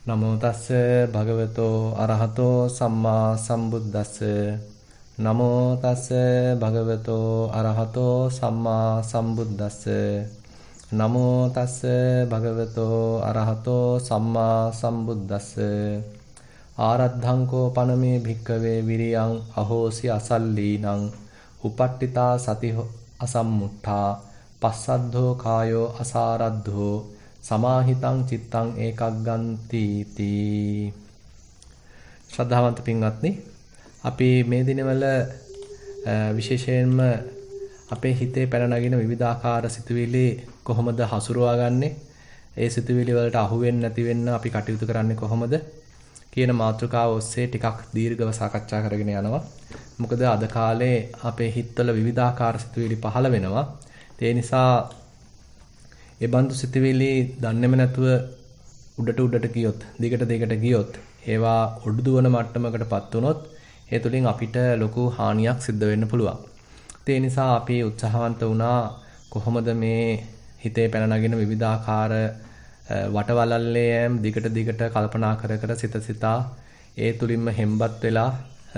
නමෝ තස්ස භගවතෝ අරහතෝ සම්මා සම්බුද්දස්ස නමෝ තස්ස භගවතෝ අරහතෝ සම්මා සම්බුද්දස්ස නමෝ තස්ස භගවතෝ අරහතෝ සම්මා සම්බුද්දස්ස ආරද්ධං කෝ පනමේ භික්ඛවේ විරියං අහෝසි අසල්ලීනං උපට්ඨිතා සති අසම්මුට්ඨා පස්සද්ධෝ කායෝ අසාරද්ධෝ සමාහිතං චිත්තං ඒකග්ගන්ති තී. ශ්‍රද්ධාවන්ත පින්වත්නි, අපි මේ දිනවල විශේෂයෙන්ම අපේ හිතේ පැන නගින විවිධාකාර සිතුවිලි කොහොමද හසුරුවාගන්නේ, ඒ සිතුවිලි වලට අහු වෙන්නේ නැති වෙන්න අපි කටයුතු කරන්නේ කොහොමද කියන මාතෘකාව ඔස්සේ ටිකක් දීර්ඝව සාකච්ඡා කරගෙන යනවා. මොකද අද කාලේ අපේ හිතවල විවිධාකාර සිතුවිලි පහළ වෙනවා. ඒ නිසා ඒ බඳු සිතුවිලි දන්නේම නැතුව උඩට ගියොත්, දිගට ගියොත්, ඒවා ඔඩුදුවන මට්ටමකටපත් වුණොත් ඒ තුලින් අපිට ලොකු හානියක් සිද්ධ වෙන්න පුළුවන්. ඒ නිසා අපි උත්සාහවන්ත වුණා කොහොමද මේ හිතේ පැන නගින විවිධාකාර වටවලල්ලේම් දිගට කල්පනා කර සිතා ඒ තුලින්ම හෙම්බත් වෙලා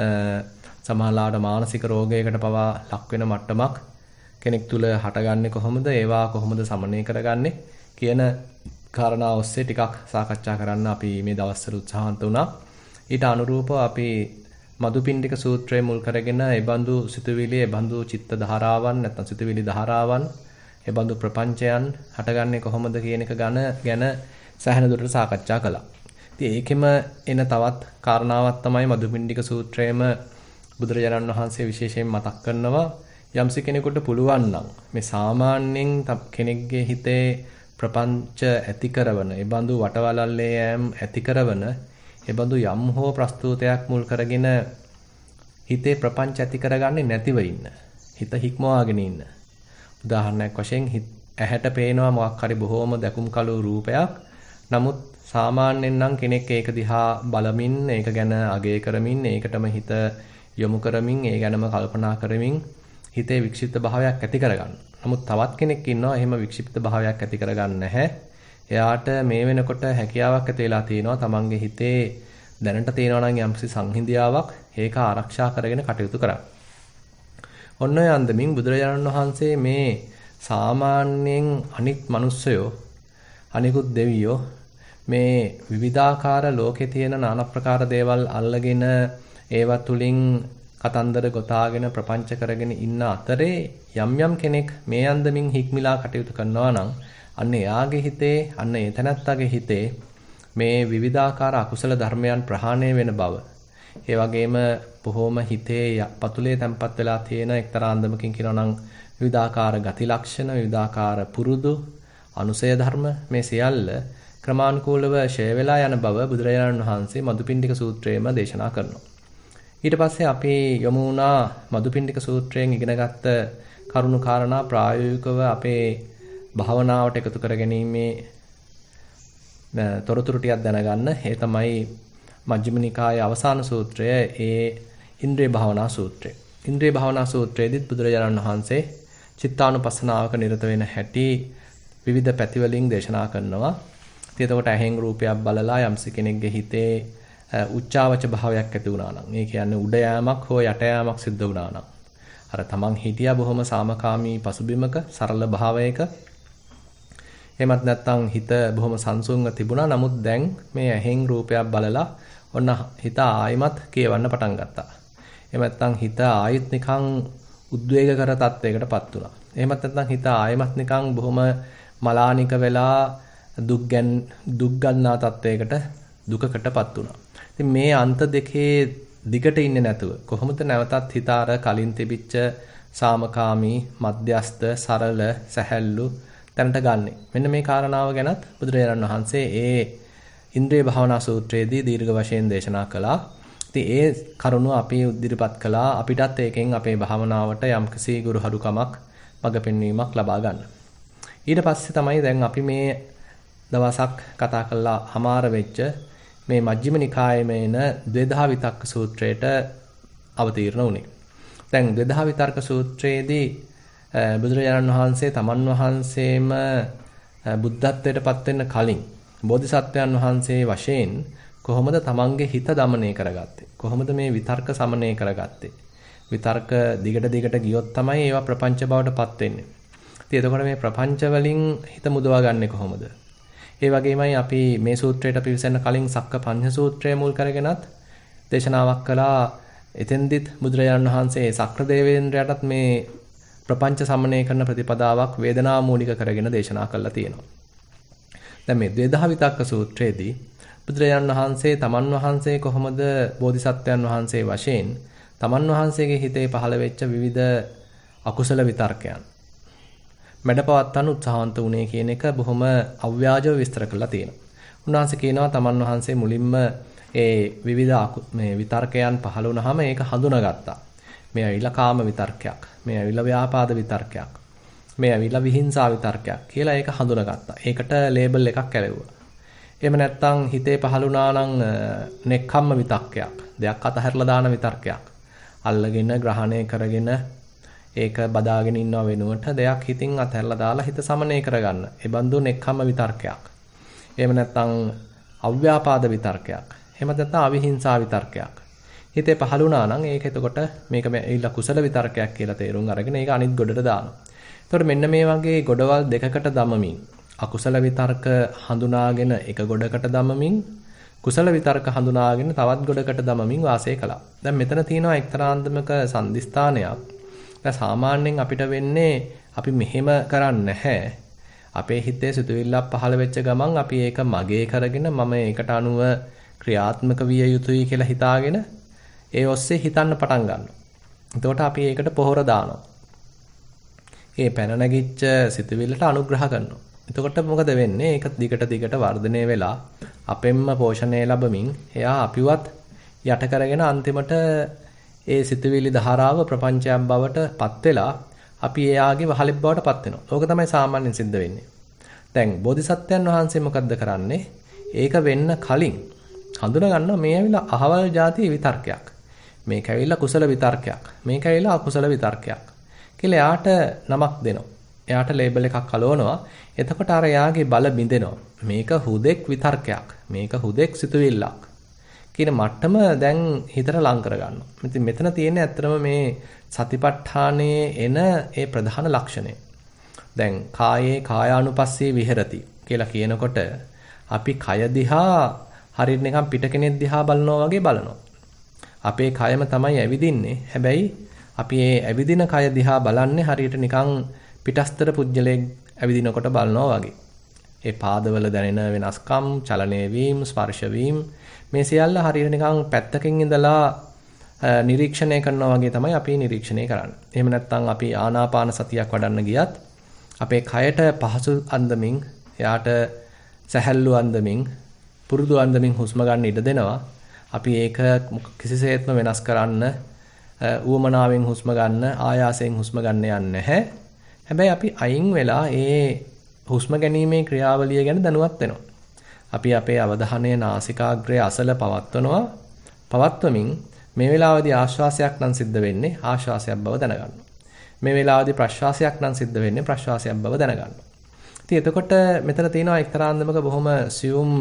සමහරලාට මානසික රෝගයකට පවා ලක් වෙන මට්ටමක් කෙනෙක් තුල හටගන්නේ කොහොමද, ඒවා කොහොමද සමනය කරගන්නේ කියන කාරණා ඔස්සේ ටිකක් සාකච්ඡා කරන්න අපි මේ දවස්වල උත්සාහන්ත වුණා. ඊට අනුරූපව අපි මදුපිණ්ඩික සූත්‍රය මුල් කරගෙන ඒබඳු සිතුවිලි, ඒබඳු චිත්ත ධාරාවන් නැත්නම් සිතුවිලි ධාරාවන්, ඒබඳු ප්‍රපංචයන් හටගන්නේ කොහොමද කියන එක ගැන සෑහෙන දුරට සාකච්ඡා කළා. ඉතින් ඒකෙම එන තවත් කාරණාවක් තමයි මදුපිණ්ඩික සූත්‍රයේම බුදුරජාණන් වහන්සේ විශේෂයෙන් මතක් කරනවා. යම්සි කෙනෙකුට පුළුවන් නම් මේ සාමාන්‍යයෙන් කෙනෙක්ගේ හිතේ ප්‍රපංච ඇති කරන, ඒ බඳු වටවලල්ලේ යම් ඇති කරන, ඒ බඳු යම් හෝ ප්‍රස්තුතයක් මුල් කරගෙන හිතේ ප්‍රපංච ඇති කරගන්නේ නැතිව ඉන්න. හිත හික්මවාගෙන ඉන්න. උදාහරණයක් වශයෙන් ඇහැට පේනවා මොකක් හරි බොහෝම දැකුම් කළු රූපයක්. නමුත් සාමාන්‍යයෙන් නම් කෙනෙක් ඒක දිහා බලමින්, ඒක ගැන අගය කරමින්, ඒකටම හිත යොමු කරමින්, ඒ ගැනම කල්පනා කරමින් හිතේ වික්ෂිප්ත භාවයක් ඇති කරගන්න. නමුත් තවත් කෙනෙක් ඉන්නවා එහෙම වික්ෂිප්ත භාවයක් ඇති කරගන්න නැහැ. එයාට මේ වෙනකොට හැකියාවක් ඇති වෙලා තියෙනවා තමන්ගේ හිතේ දැනට තියෙනවා නම් යම්කිසි සංහිඳියාවක්, ඒක ආරක්ෂා කරගෙන කටයුතු කරන්න. ඔන්න ඔය අන්දමින් බුදුරජාණන් වහන්සේ මේ සාමාන්‍යයෙන් අනිත් මිනිස්සයෝ, අනිකුත් දෙවියෝ මේ විවිධාකාර ලෝකේ තියෙන নানা ප්‍රකාර දේවල් අල්ලගෙන ඒවා තුලින් කතන්දර ගොතාගෙන ප්‍රපංච කරගෙන ඉන්න අතරේ යම් කෙනෙක් මේ අන්දමින් හික්මිලා කටයුතු කරනවා නම් අන්න එයාගේ හිතේ, අන්න ඒ තැනැත්තාගේ හිතේ මේ විවිධාකාර අකුසල ධර්මයන් ප්‍රහාණය වෙන බව, ඒ වගේම බොහොම හිතේ පතුලේ තැම්පත් වෙලා තියෙන එක්තරා අන්දමකින් කියනවා නම් විවිධාකාර ගති ලක්ෂණ, විවිධාකාර පුරුදු, අනුසය ධර්ම, මේ සියල්ල ක්‍රමානුකූලව ෂය වෙලා යන බව බුදුරජාණන් වහන්සේ මදුපිණ්ඩික සූත්‍රයේම දේශනා කරනවා. ඊට පස්සේ අපි යමු වුණා මදුපිණ්ඩික සූත්‍රයෙන් ඉගෙනගත්ත කරුණු කාරණා ප්‍රායෝගිකව අපේ භාවනාවට එකතු කරගැනීමේ තොරතුරු ටිකක් දැනගන්න. ඒ තමයි මජ්ක්‍ධිම නිකායේ අවසාන සූත්‍රය, ඒ ඉන්ද්‍රිය භාවනා සූත්‍රය. ඉන්ද්‍රිය භාවනා සූත්‍රයේදීත් බුදුරජාණන් වහන්සේ චිත්තානුපස්සනාවක නිරත වෙන හැටි විවිධ පැතිවලින් දේශනා කරනවා. ඉතින් එතකොට ඇහෙන් රූපයක් බලලා යම්සි කෙනෙක්ගේ හිතේ උච්චාවච භාවයක් ඇති වුණා නම්, ඒ කියන්නේ උඩ යෑමක් හෝ යට යෑමක් සිද්ධ වුණා නම්, අර තමන් හිටියා බොහොම සාමකාමී පසුබිමක, සරල භාවයක, එහෙමත් නැත්නම් හිත බොහොම සංසුන්ව තිබුණා. නමුත් දැන් මේ ඇහෙන් රූපයක් බලලා ඔන්න හිත ආයිමත් කියවන්න පටන් ගත්තා. එහෙම නැත්නම් හිත ආයිත් නිකන් උද්වේගකර තත්වයකටපත් වුණා. එහෙමත් නැත්නම් හිත ආයිමත් නිකන් බොහොම මලානික වෙලා දුක් ගන්නා තත්වයකට, දුකකටපත් වුණා. ඉතින් මේ අන්ත දෙකේ දිගට ඉන්නේ නැතුව කොහොමද නැවතත් හිත අර කලින් තිබිච්ච සාමකාමී, මධ්‍යස්ත, සරල, සැහැල්ලු තැනට ගන්නෙ? මෙන්න මේ කාරණාව ගැනත් බුදුරජාණන් වහන්සේ ඒ ඉන්ද්‍රිය භාවනා සූත්‍රයේදී දීර්ඝ වශයෙන් දේශනා කළා. ඉතින් ඒ කරුණු අපි උද්දිරිපත් කළා අපිටත් ඒකෙන් අපේ භාවනාවට යම්කිසි ගුරුහරුකමක්, මඟ පෙන්වීමක් ලබා ගන්න. ඊට පස්සේ තමයි දැන් අපි මේ දවසක් කතා කළා හමාර වෙච්ච මේ මජ්ක්‍ධිම නිකායේම එන ද්වේධා විතක්ක සූත්‍රයට අවතීර්ණ වුණේ. දැන් ද්වේධා විතර්ක සූත්‍රයේදී බුදුරජාණන් වහන්සේ තමන් වහන්සේම බුද්ධත්වයට පත් වෙන්න කලින් බෝධිසත්වයන් වහන්සේ වශයෙන් කොහොමද තමන්ගේ හිත দমনය කරගත්තේ? කොහොමද මේ විතර්ක සමනය කරගත්තේ? විතර්ක දිගට ගියොත් තමයි ඒවා ප්‍රපංච බවට පත් වෙන්නේ. ඉතින් එතකොට මේ ප්‍රපංච වලින් හිත මුදවා ගන්නෙ කොහොමද? ඒ වගේමයි අපි මේ සූත්‍රයට පිවිසෙන්න කලින් සක්ක පඤ්ඤ සූත්‍රය මුල් කරගෙනත් දේශනාවක් කළා. එතෙන්දිත් බුදුරජාණන් වහන්සේ සක්‍ර දේවේන්ද්‍රයටත් මේ ප්‍රපංච සමනය කරන ප්‍රතිපදාවක් වේදනා මූලික කරගෙන දේශනා කළා තියෙනවා. දැන් මේ ද්වේදහ විතක්ක සූත්‍රයේදී බුදුරජාණන් වහන්සේ තමන් වහන්සේ කොහොමද බෝධිසත්වයන් වහන්සේ වශයෙන් තමන් වහන්සේගේ හිතේ පහළ වෙච්ච විවිධ අකුසල විතර්කයන් මැඩපවත්වන්න උත්සාහවන්ත වුණේ කියන එක බොහොම අව්‍යාජව විස්තර කරලා තියෙනවා. උන්වහන්සේ කියනවා තමන් වහන්සේ මුලින්ම ඒ විවිධ මේ විතර්කයන් පහළ වුණාම ඒක හඳුනාගත්තා. මේ ඇවිල්ලා කාම විතර්කයක්, මේ ඇවිල්ලා ව්‍යාපාද විතර්කයක්, මේ ඇවිල්ලා විහිංසා විතර්කයක් කියලා ඒක හඳුනාගත්තා. ඒකට ලේබල් එකක් ඇලෙව්වා. එහෙම නැත්නම් හිතේ පහළ වුණා නම් නෙක්ඛම්ම විතක්කයක්, දෙයක් අතහැරලා දාන විතර්කයක්. අල්ලගෙන ග්‍රහණය කරගෙන ඒක බදාගෙන ඉන්නව වෙනුවට දෙයක් හිතින් අතහැරලා දාලා හිත සමනය කරගන්න. ඒ බඳු නෙක්ඛම්ම විතර්කයක්. එහෙම නැත්නම් අව්‍යාපාද විතර්කයක්. එහෙම නැත්නම් අවිහිංසා විතර්කයක්. හිතේ පහළ වුණා නම් ඒක එතකොට මේක ඇවිල්ලා කුසල විතර්කයක් කියලා තේරුම් අරගෙන ඒක අනිත් ගොඩට දානවා. එතකොට මෙන්න මේ වගේ ගොඩවල් දෙකකට දමමින් අකුසල විතර්ක හඳුනාගෙන එක ගොඩකට දමමින් කුසල විතර්ක හඳුනාගෙන තවත් ගොඩකට දමමින් වාසය කළා. දැන් මෙතන තියෙනවා එක්තරාන්දමක සම්දිස්ථානයක්. දැන් සාමාන්‍යයෙන් අපිට වෙන්නේ අපි මෙහෙම කරන්නේ නැහැ. අපේ හිතේ සිතුවිල්ලක් පහළ වෙච්ච ගමන් අපි ඒක මගේ කරගෙන මම ඒකට අනුව ක්‍රියාත්මක විය යුතුයි කියලා හිතාගෙන ඒ ඔස්සේ හිතන්න පටන් ගන්නවා. එතකොට අපි ඒකට පොහොර දානවා. ඒ පැන නැගිච්ච සිතුවිල්ලට අනුග්‍රහ කරනවා. එතකොට මොකද වෙන්නේ? ඒක දිගට වර්ධනය වෙලා අපෙන්ම පෝෂණය ලැබමින් එයා අපිවත් යට කරගෙන අන්තිමට ඒ සිතුවිලි ධාරාව ප්‍රපංචයක් බවට පත් වෙලා අපි එයාගේ වහලෙක් බවට පත් වෙනවා. ඕක තමයි සාමාන්‍යයෙන් සිද්ධ වෙන්නේ. දැන් බෝධිසත්වයන් වහන්සේ මොකද්ද කරන්නේ? ඒක වෙන්න කලින් හඳුනා ගන්නවා මේ ඇවිල්ලා අහවල් જાතිය විතර්කයක්. මේක ඇවිල්ලා කුසල විතර්කයක්. මේක ඇවිල්ලා අකුසල විතර්කයක්. කියලා එයාට නමක් දෙනවා. එයාට ලේබල් එකක් අලවනවා. එතකොට අර එයාගේ බල බිඳෙනවා. මේක හුදෙක් විතර්කයක්. මේක හුදෙක් සිතුවිල්ලක්. කියන මට්ටම දැන් හිතට ලං කර ගන්නවා. ඉතින් මෙතන තියෙන්නේ ඇත්තටම මේ සතිපට්ඨානයේ එන ඒ ප්‍රධාන ලක්ෂණය. දැන් කායේ කායානුපස්සේ විහෙරති කියලා කියනකොට අපි කය දිහා හරියට නිකන් පිට කෙනෙක් දිහා බලනවා වගේ බලනවා. අපේ කයම තමයි ඇවිදින්නේ. හැබැයි අපි මේ ඇවිදින කය දිහා බලන්නේ හරියට නිකන් පිටස්තර පුජ්‍යලයක් ඇවිදිනකොට බලනවා වගේ. ඒ පාදවල දැනෙන වෙනස්කම්, චලනය වීම, ස්පර්ශ වීම මේ සියල්ල හරියට නිකන් පැත්තකින් ඉඳලා නිරීක්ෂණය කරනවා වගේ තමයි අපි නිරීක්ෂණය කරන්නේ. එහෙම නැත්නම් අපි ආනාපාන සතියක් වඩන්න ගියත් අපේ කයට පහසු අන්දමින්, එයාට සැහැල්ලු අන්දමින්, පුරුදු අන්දමින් හුස්ම ගන්න ඉඩ දෙනවා. අපි ඒක කිසිසේත්ම වෙනස් කරන්න ඌමනාවෙන් හුස්ම ගන්න, ආයාසයෙන් හුස්ම ගන්න යන්නේ නැහැ. හැබැයි අපි අයින් වෙලා ඒ හුස්ම ගැනීමේ ක්‍රියාවලිය ගැන දැනුවත් වෙනවා. අපි අපේ අවධානය නාසිකාග්‍රයේ අසල පවත්වනවා. පවත්වමින් මේ වෙලාවේදී ආශ්වාසයක් නම් සිද්ධ වෙන්නේ ආශ්වාසයක් බව දැනගන්නවා. මේ වෙලාවේදී ප්‍රශ්වාසයක් නම් සිද්ධ වෙන්නේ ප්‍රශ්වාසයක් බව දැනගන්නවා. ඉතින් එතකොට මෙතන තියෙනවා එක්තරාන්දමක බොහොම සියුම්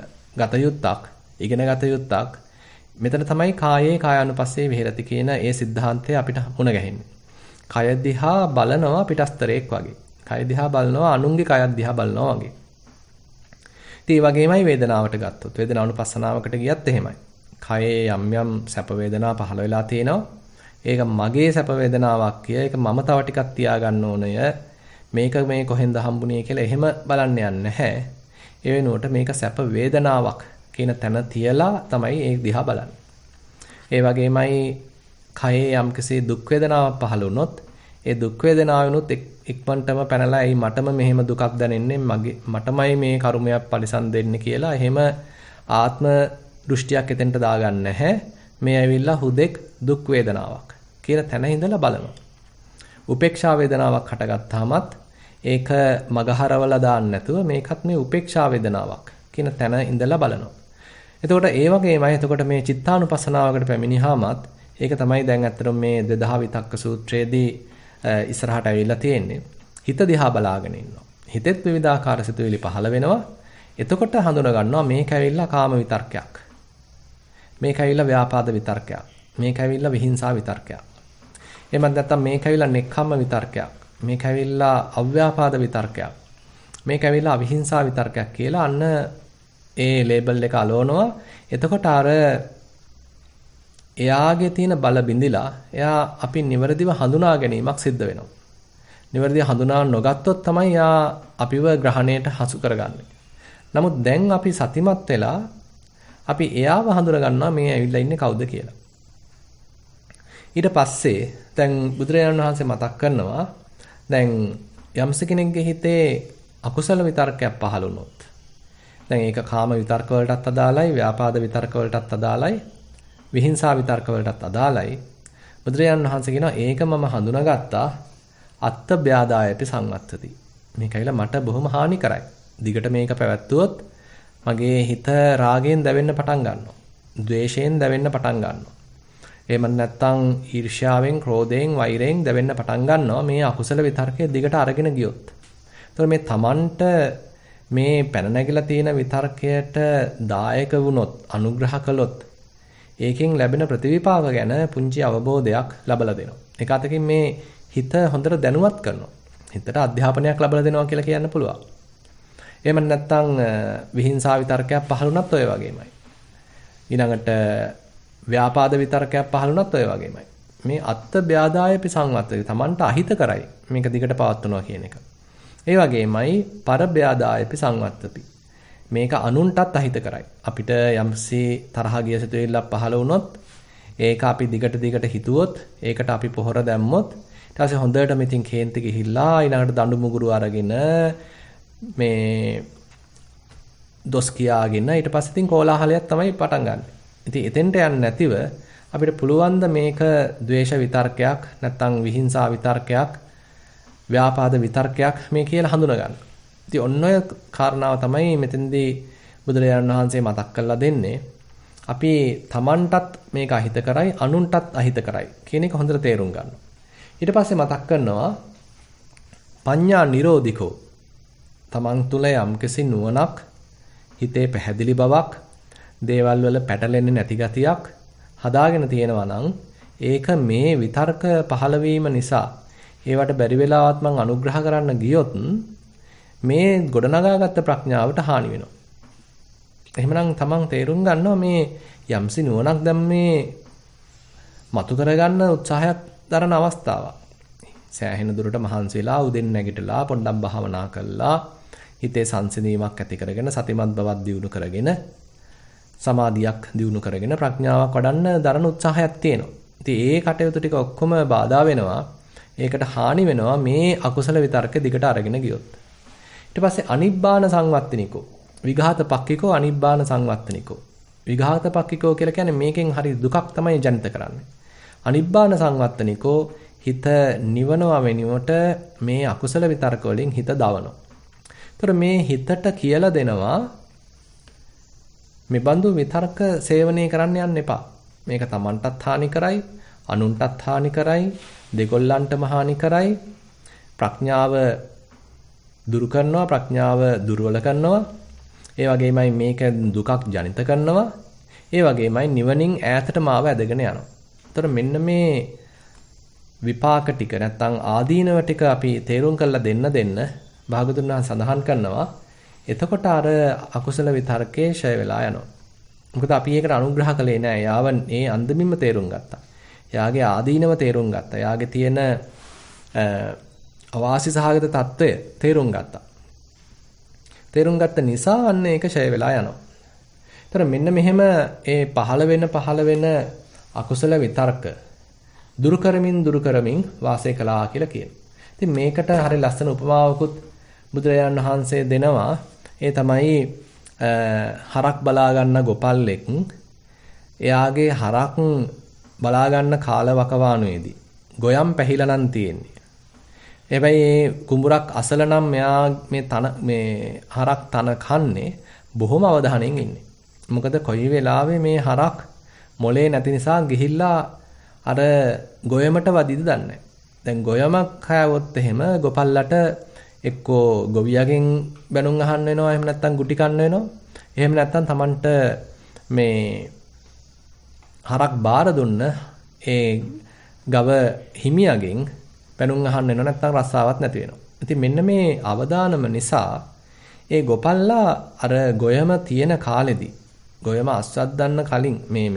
ගත යුත්තක්, ඉගෙන ගත යුත්තක්. මෙතන තමයි කායේ කායානුපස්සේ විහෙරති කියන ඒ સિદ્ધාන්තය අපිට මුණ ගැහෙන්නේ. කය දිහා බලනවා පිටස්තරයක් වගේ. කය දිහා බලනවා අනුන්ගේ කය දිහා බලනවා වගේ. ඉතින් ඒ වගේමයි වේදනාවට ගත්තොත්. වේදනානුපස්සනාවකට ගියත් එහෙමයි. කයේ යම් යම් සැප වේදනා පහළ වෙලා තියෙනවා. ඒක මගේ සැප වේදනාවක් කිය. ඒක මම තව ටිකක් තියාගන්න ඕනය. මේක මේ කොහෙන්ද හම්බුනේ කියලා එහෙම බලන්න යන්නේ නැහැ. ඒ වෙනුවට මේක සැප වේදනාවක් කියන තැන තියලා තමයි ඒ දිහා බලන්නේ. ඒ වගේමයි කයේ යම්කිසි දුක් වේදනාවක් පහළ වුණොත් ඒ දුක් වේදනාවනොත් ඉක්මනටම පැනලා එයි මටම මෙහෙම දුකක් දැනෙන්නේ මටමයි මේ කර්මයක් පරිසම් දෙන්නේ කියලා එහෙම ආත්ම දෘෂ්ටියක් එතෙන්ට දාගන්න නැහැ. මේ ඇවිල්ලා හුදෙක් දුක් වේදනාවක් කියලා තැන ඉඳලා බලනවා. උපේක්ෂා වේදනාවක් හටගත්තාමත් ඒක මගහරවලා දාන්න නැතුව මේකත් මේ උපේක්ෂා වේදනාවක් කියන තැන ඉඳලා බලනවා. එතකොට ඒ වගේමයි එතකොට මේ චිත්තානුපස්සනාවකට පැමිණියාමත් ඒක තමයි දැන් අත්‍තරම මේ 2000 විතක්ක සූත්‍රයේදී ඉස්සරහට ඇවිල්ලා තියෙන්නේ. හිත දිහා බලාගෙන ඉන්නවා. හිතෙත් විවිධාකාර සිතුවිලි පහළ වෙනවා. එතකොට හඳුනා ගන්නවා මේක ඇවිල්ලා කාම විතර්කයක්. මේක ඇවිල්ලා ව්‍යාපාද විතර්කයක්. මේක ඇවිල්ලා විහිංසා විතර්කයක්. එහෙමත් නැත්නම් මේක ඇවිල්ලා නෙක්ඛම්ම විතර්කයක්. මේක ඇවිල්ලා අව්‍යාපාද විතර්කයක්. මේක ඇවිල්ලා අවිහිංසා විතර්කයක් කියලා අන්න ඒ ලේබල් එක අලවනවා. එතකොට අර එයාගේ තියෙන බල බිඳිලා එයා අපි නිවැරදිව හඳුනා ගැනීමක් සිද්ධ වෙනවා. නිවැරදිව හඳුනා නොගත්තොත් තමයි එයා අපිව ග්‍රහණයට හසු කරගන්නේ. නමුත් දැන් අපි සතිමත් වෙලා අපි එයාව හඳුනා ගන්නවා මේ ඇවිල්ලා ඉන්නේ කවුද කියලා. ඊට පස්සේ දැන් බුදුරජාණන් වහන්සේ මතක් කරනවා දැන් යම්ස කෙනෙක්ගේ හිතේ අකුසල විතර්කයක් පහළ වුණොත් දැන් ඒක කාම විතර්ක වලටත් අදාළයි, ව්‍යාපාද විතර්ක වලටත් අදාළයි, විහිංසා විතර්ක වලටත් අදාළයි. බුදුරජාණන් වහන්සේ කියනවා ඒක මම හඳුනාගත්තා අත්ත බ්‍යාදායපි සංවත්තති. මේකයිලා මට බොහොම හානි කරයි. දිගට මේක පැවැත්වුවොත් මගේ හිත රාගයෙන් දැවෙන්න පටන් ගන්නවා. ද්වේෂයෙන් දැවෙන්න පටන් ගන්නවා. එහෙම නැත්නම් ඊර්ෂ්‍යාවෙන්, ක්‍රෝධයෙන්, වෛරයෙන් දැවෙන්න පටන් ගන්නවා මේ අකුසල විතර්කයේ දිගට අරගෙන ගියොත්. ඒතකොට මේ තමන්ට මේ පැන නැගිලා තියෙන විතර්කයට දායක වුණොත්, අනුග්‍රහ කළොත් ඒකෙන් ලැබෙන ප්‍රතිවිපාක ගැන පුංචි අවබෝධයක් ලබලා දෙනවා. ඒක අතකින් මේ හිත හොඳට දැනුවත් කරනවා. හිතට අධ්‍යාපනයක් ලබලා දෙනවා කියලා කියන්න පුළුවන්. එහෙම නැත්නම් විහිංසාව විතර්කයක් පහළුණත් ඔය වගේමයි. ඊළඟට ව්‍යාපාද විතර්කයක් පහළුණත් ඔය වගේමයි. මේ අත්ත බ්‍යාදායපි සංවත්තති. Tamanට අහිත කරයි මේක දිගට පවත්වනවා කියන එක. ඒ වගේමයි පර බ්‍යාදායපි සංවත්තති. මේක අනුන්ටත් අහිත කරයි. අපිට යම්සි තරහ ගිය සිතුවිල්ලක් පහළ වුණොත් ඒක අපි දිගට හිතුවොත් ඒකට අපි පොහොර දැම්මොත් ඊට පස්සේ හොඳට මිතින් කේන්ති ගිහිල්ලා ඊළඟට දඬු මුගුරු අරගෙන මේ දොස් කියාගෙන ඊට පස්සේ ඉතින් කෝලාහලයක් තමයි පටන් ගන්න. ඉතින් එතෙන්ට යන්නේ නැතිව අපිට පුළුවන් ද මේක ද්වේෂ විතර්කයක් නැත්නම් විහිංසා විතර්කයක් ව්‍යාපාද විතර්කයක් මේ කියලා හඳුනා ගන්න. ඉතින් ඔන්න ඔය කාරණාව තමයි මෙතෙන්දී බුදුරජාණන් වහන්සේ මතක් කරලා දෙන්නේ. අපි Tamanටත් මේක අහිත කරයි අනුන්ටත් අහිත කරයි කියන එක හොඳට තේරුම් ගන්න. ඊට පස්සේ මතක් කරනවා පඤ්ඤා නිරෝධිකෝ. Taman තුල යම්කිසි නුවණක්, හිතේ පැහැදිලි බවක්, දේවල් වල පැටලෙන්නේ නැති ගතියක් හදාගෙන තියෙනවා නම් ඒක මේ විතර්ක පහළ වීම නිසා ඒවට බැරි වෙලාවත් මං අනුග්‍රහ කරන්න ගියොත් මේ ගොඩනගාගත්ත ප්‍රඥාවට හානි වෙනවා. එහෙමනම් තමන් තේරුම් ගන්නවා මේ යම්සි නුවණක් දැන් මේ මතු කරගන්න උත්සාහයක් දරන අවස්ථාවක්. සෑහෙන දුරට මහන්සි වෙලා උදෙන් නැගිටලා පොඩ්ඩක් භාවනා කළා හිතේ සංසිඳීමක් ඇති කරගෙන සතිමත් බවක් දියුණු කරගෙන සමාධියක් දියුණු කරගෙන ප්‍රඥාවක් වඩන්න දරන උත්සාහයක් තියෙනවා. ඉතින් ඒ කටයුතු ටික ඔක්කොම බාධා වෙනවා. ඒකට හානි වෙනවා මේ අකුසල විතර්ක දිගට අරගෙන ගියොත්. ඊට පස්සේ අනිබ්බාන සංවත්තනිකෝ විඝාත පක්ඛිකෝ අනිබ්බාන සංවත්තනිකෝ. විඝාත පක්ඛිකෝ කියලා කියන්නේ මේකෙන් හරි දුකක් තමයි ජනිත කරන්නේ. අනිබ්බාන සංවත්තනිකෝ හිත නිවනවා වෙනුවට මේ අකුසල විතර්ක වලින් හිත දවනවා. ඒතර මේ හිතට කියලා දෙනවා මේ බඳු විතර්ක සේවනය කරන්න යන්න එපා. මේක Tamanටත් හානි කරයි, අනුන්ටත් හානි කරයි, දෙගොල්ලන්ටම හානි කරයි. ප්‍රඥාව දුරු කරනවා, ප්‍රඥාව දුර්වල කරනවා. ඒ වගේමයි මේක දුකක් ජනිත කරනවා. ඒ වගේමයි නිවනින් ඈතටම ආව ඇදගෙන යනවා. ඒතර මෙන්න මේ විපාක ටික නැත්තම් ආදීනව ටික අපි තේරුම් කරලා දෙන්න භාගතුන් වහන්සේ සඳහන් කරනවා. එතකොට අර අකුසල විතර්කේ ෂය වෙලා යනවා. මොකද අපි ඒකට අනුග්‍රහ කළේ නෑ. යාව ඒ අන්දමින්ම තේරුම් ගත්තා. යාගේ ආදීනව තේරුම් ගත්තා. යාගේ තියෙන අවාසි සහගත తত্ত্বය තේරුම් ගත්තා. තේරුම් ගත්ත නිසා අන්න ඒක ෂය වෙලා යනවා. ඒතර මෙන්න මෙහෙම ඒ පහළ වෙන අකුසල විතර්ක දුරු කරමින් වාසය කළා කියලා කියනවා. ඉතින් මේකට හරිය ලස්සන උපමාවකුත් බුදුරජාණන් වහන්සේ දෙනවා. ඒ තමයි හරක් බලා ගන්න ගොපල්ලෙක් එයාගේ හරක් බලා ගන්න කාලවකවානුවේදී ගොයම් පැහිලා නම් තියෙන්නේ. හැබැයි කුඹුරක් අසල නම් මෙයා මේ හරක් තන කන්නේ බොහොම අවධානයෙන් ඉන්නේ. මොකද කොයි වෙලාවෙ මේ හරක් මොලේ නැති නිසා ගිහිල්ලා අර ගොයමට වදිද දන්නේ. දැන් ගොයමක් හැවොත් එහෙම ගොපල්ලට එක්කෝ ගොවියගෙන් බැනුම් අහන්න වෙනවා. එහෙම නැත්නම් ගුටි කන්න වෙනවා. එහෙම නැත්නම් Tamanට මේ හරක් බාර දුන්න ඒ ගව හිමියගෙන් බැනුම් අහන්න වෙනවා. නැත්නම් රස්සාවක් නැති වෙනවා. ඉතින් මෙන්න මේ අවදානම නිසා ඒ ගොපල්ලා අර ගොයම තියෙන කාලෙදී ගොයම අස්වද්දන්න කලින්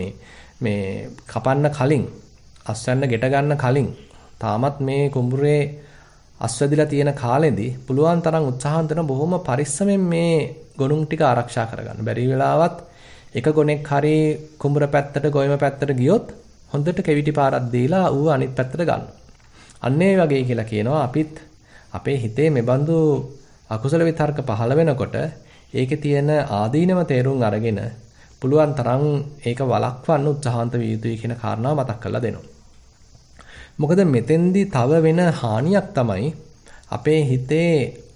මේ කපන්න කලින් අස්වැන්න ගෙට ගන්න කලින් තාමත් මේ කුඹුරේ අස්වැදිලා තියෙන කාලෙදී පුළුවන් තරම් උත්සාහන්ත වෙන බොහොම පරිස්සමෙන් මේ ගොනුන් ටික ආරක්ෂා කරගන්න. බැරි වෙලාවත් එක ගොනෙක් හරි කුඹුර පැත්තට ගොයම පැත්තට ගියොත් හොඳට කෙවිටි පාරක් දීලා ඌ අනිත් පැත්තට ගන්න. අන්න ඒ වගේ කියලා කියනවා අපිත් අපේ හිතේ මෙබඳු අකුසල විතර්ක පහළ වෙනකොට ඒකේ තියෙන ආදීනව තේරුම් අරගෙන පුළුවන් තරම් ඒක වළක්වන්න උත්සාහන්ත විය යුතුයි කියන කාරණාව මතක් කරලා දෙනවා. මොකද මෙතෙන්දී තව වෙන හානියක් තමයි අපේ හිතේ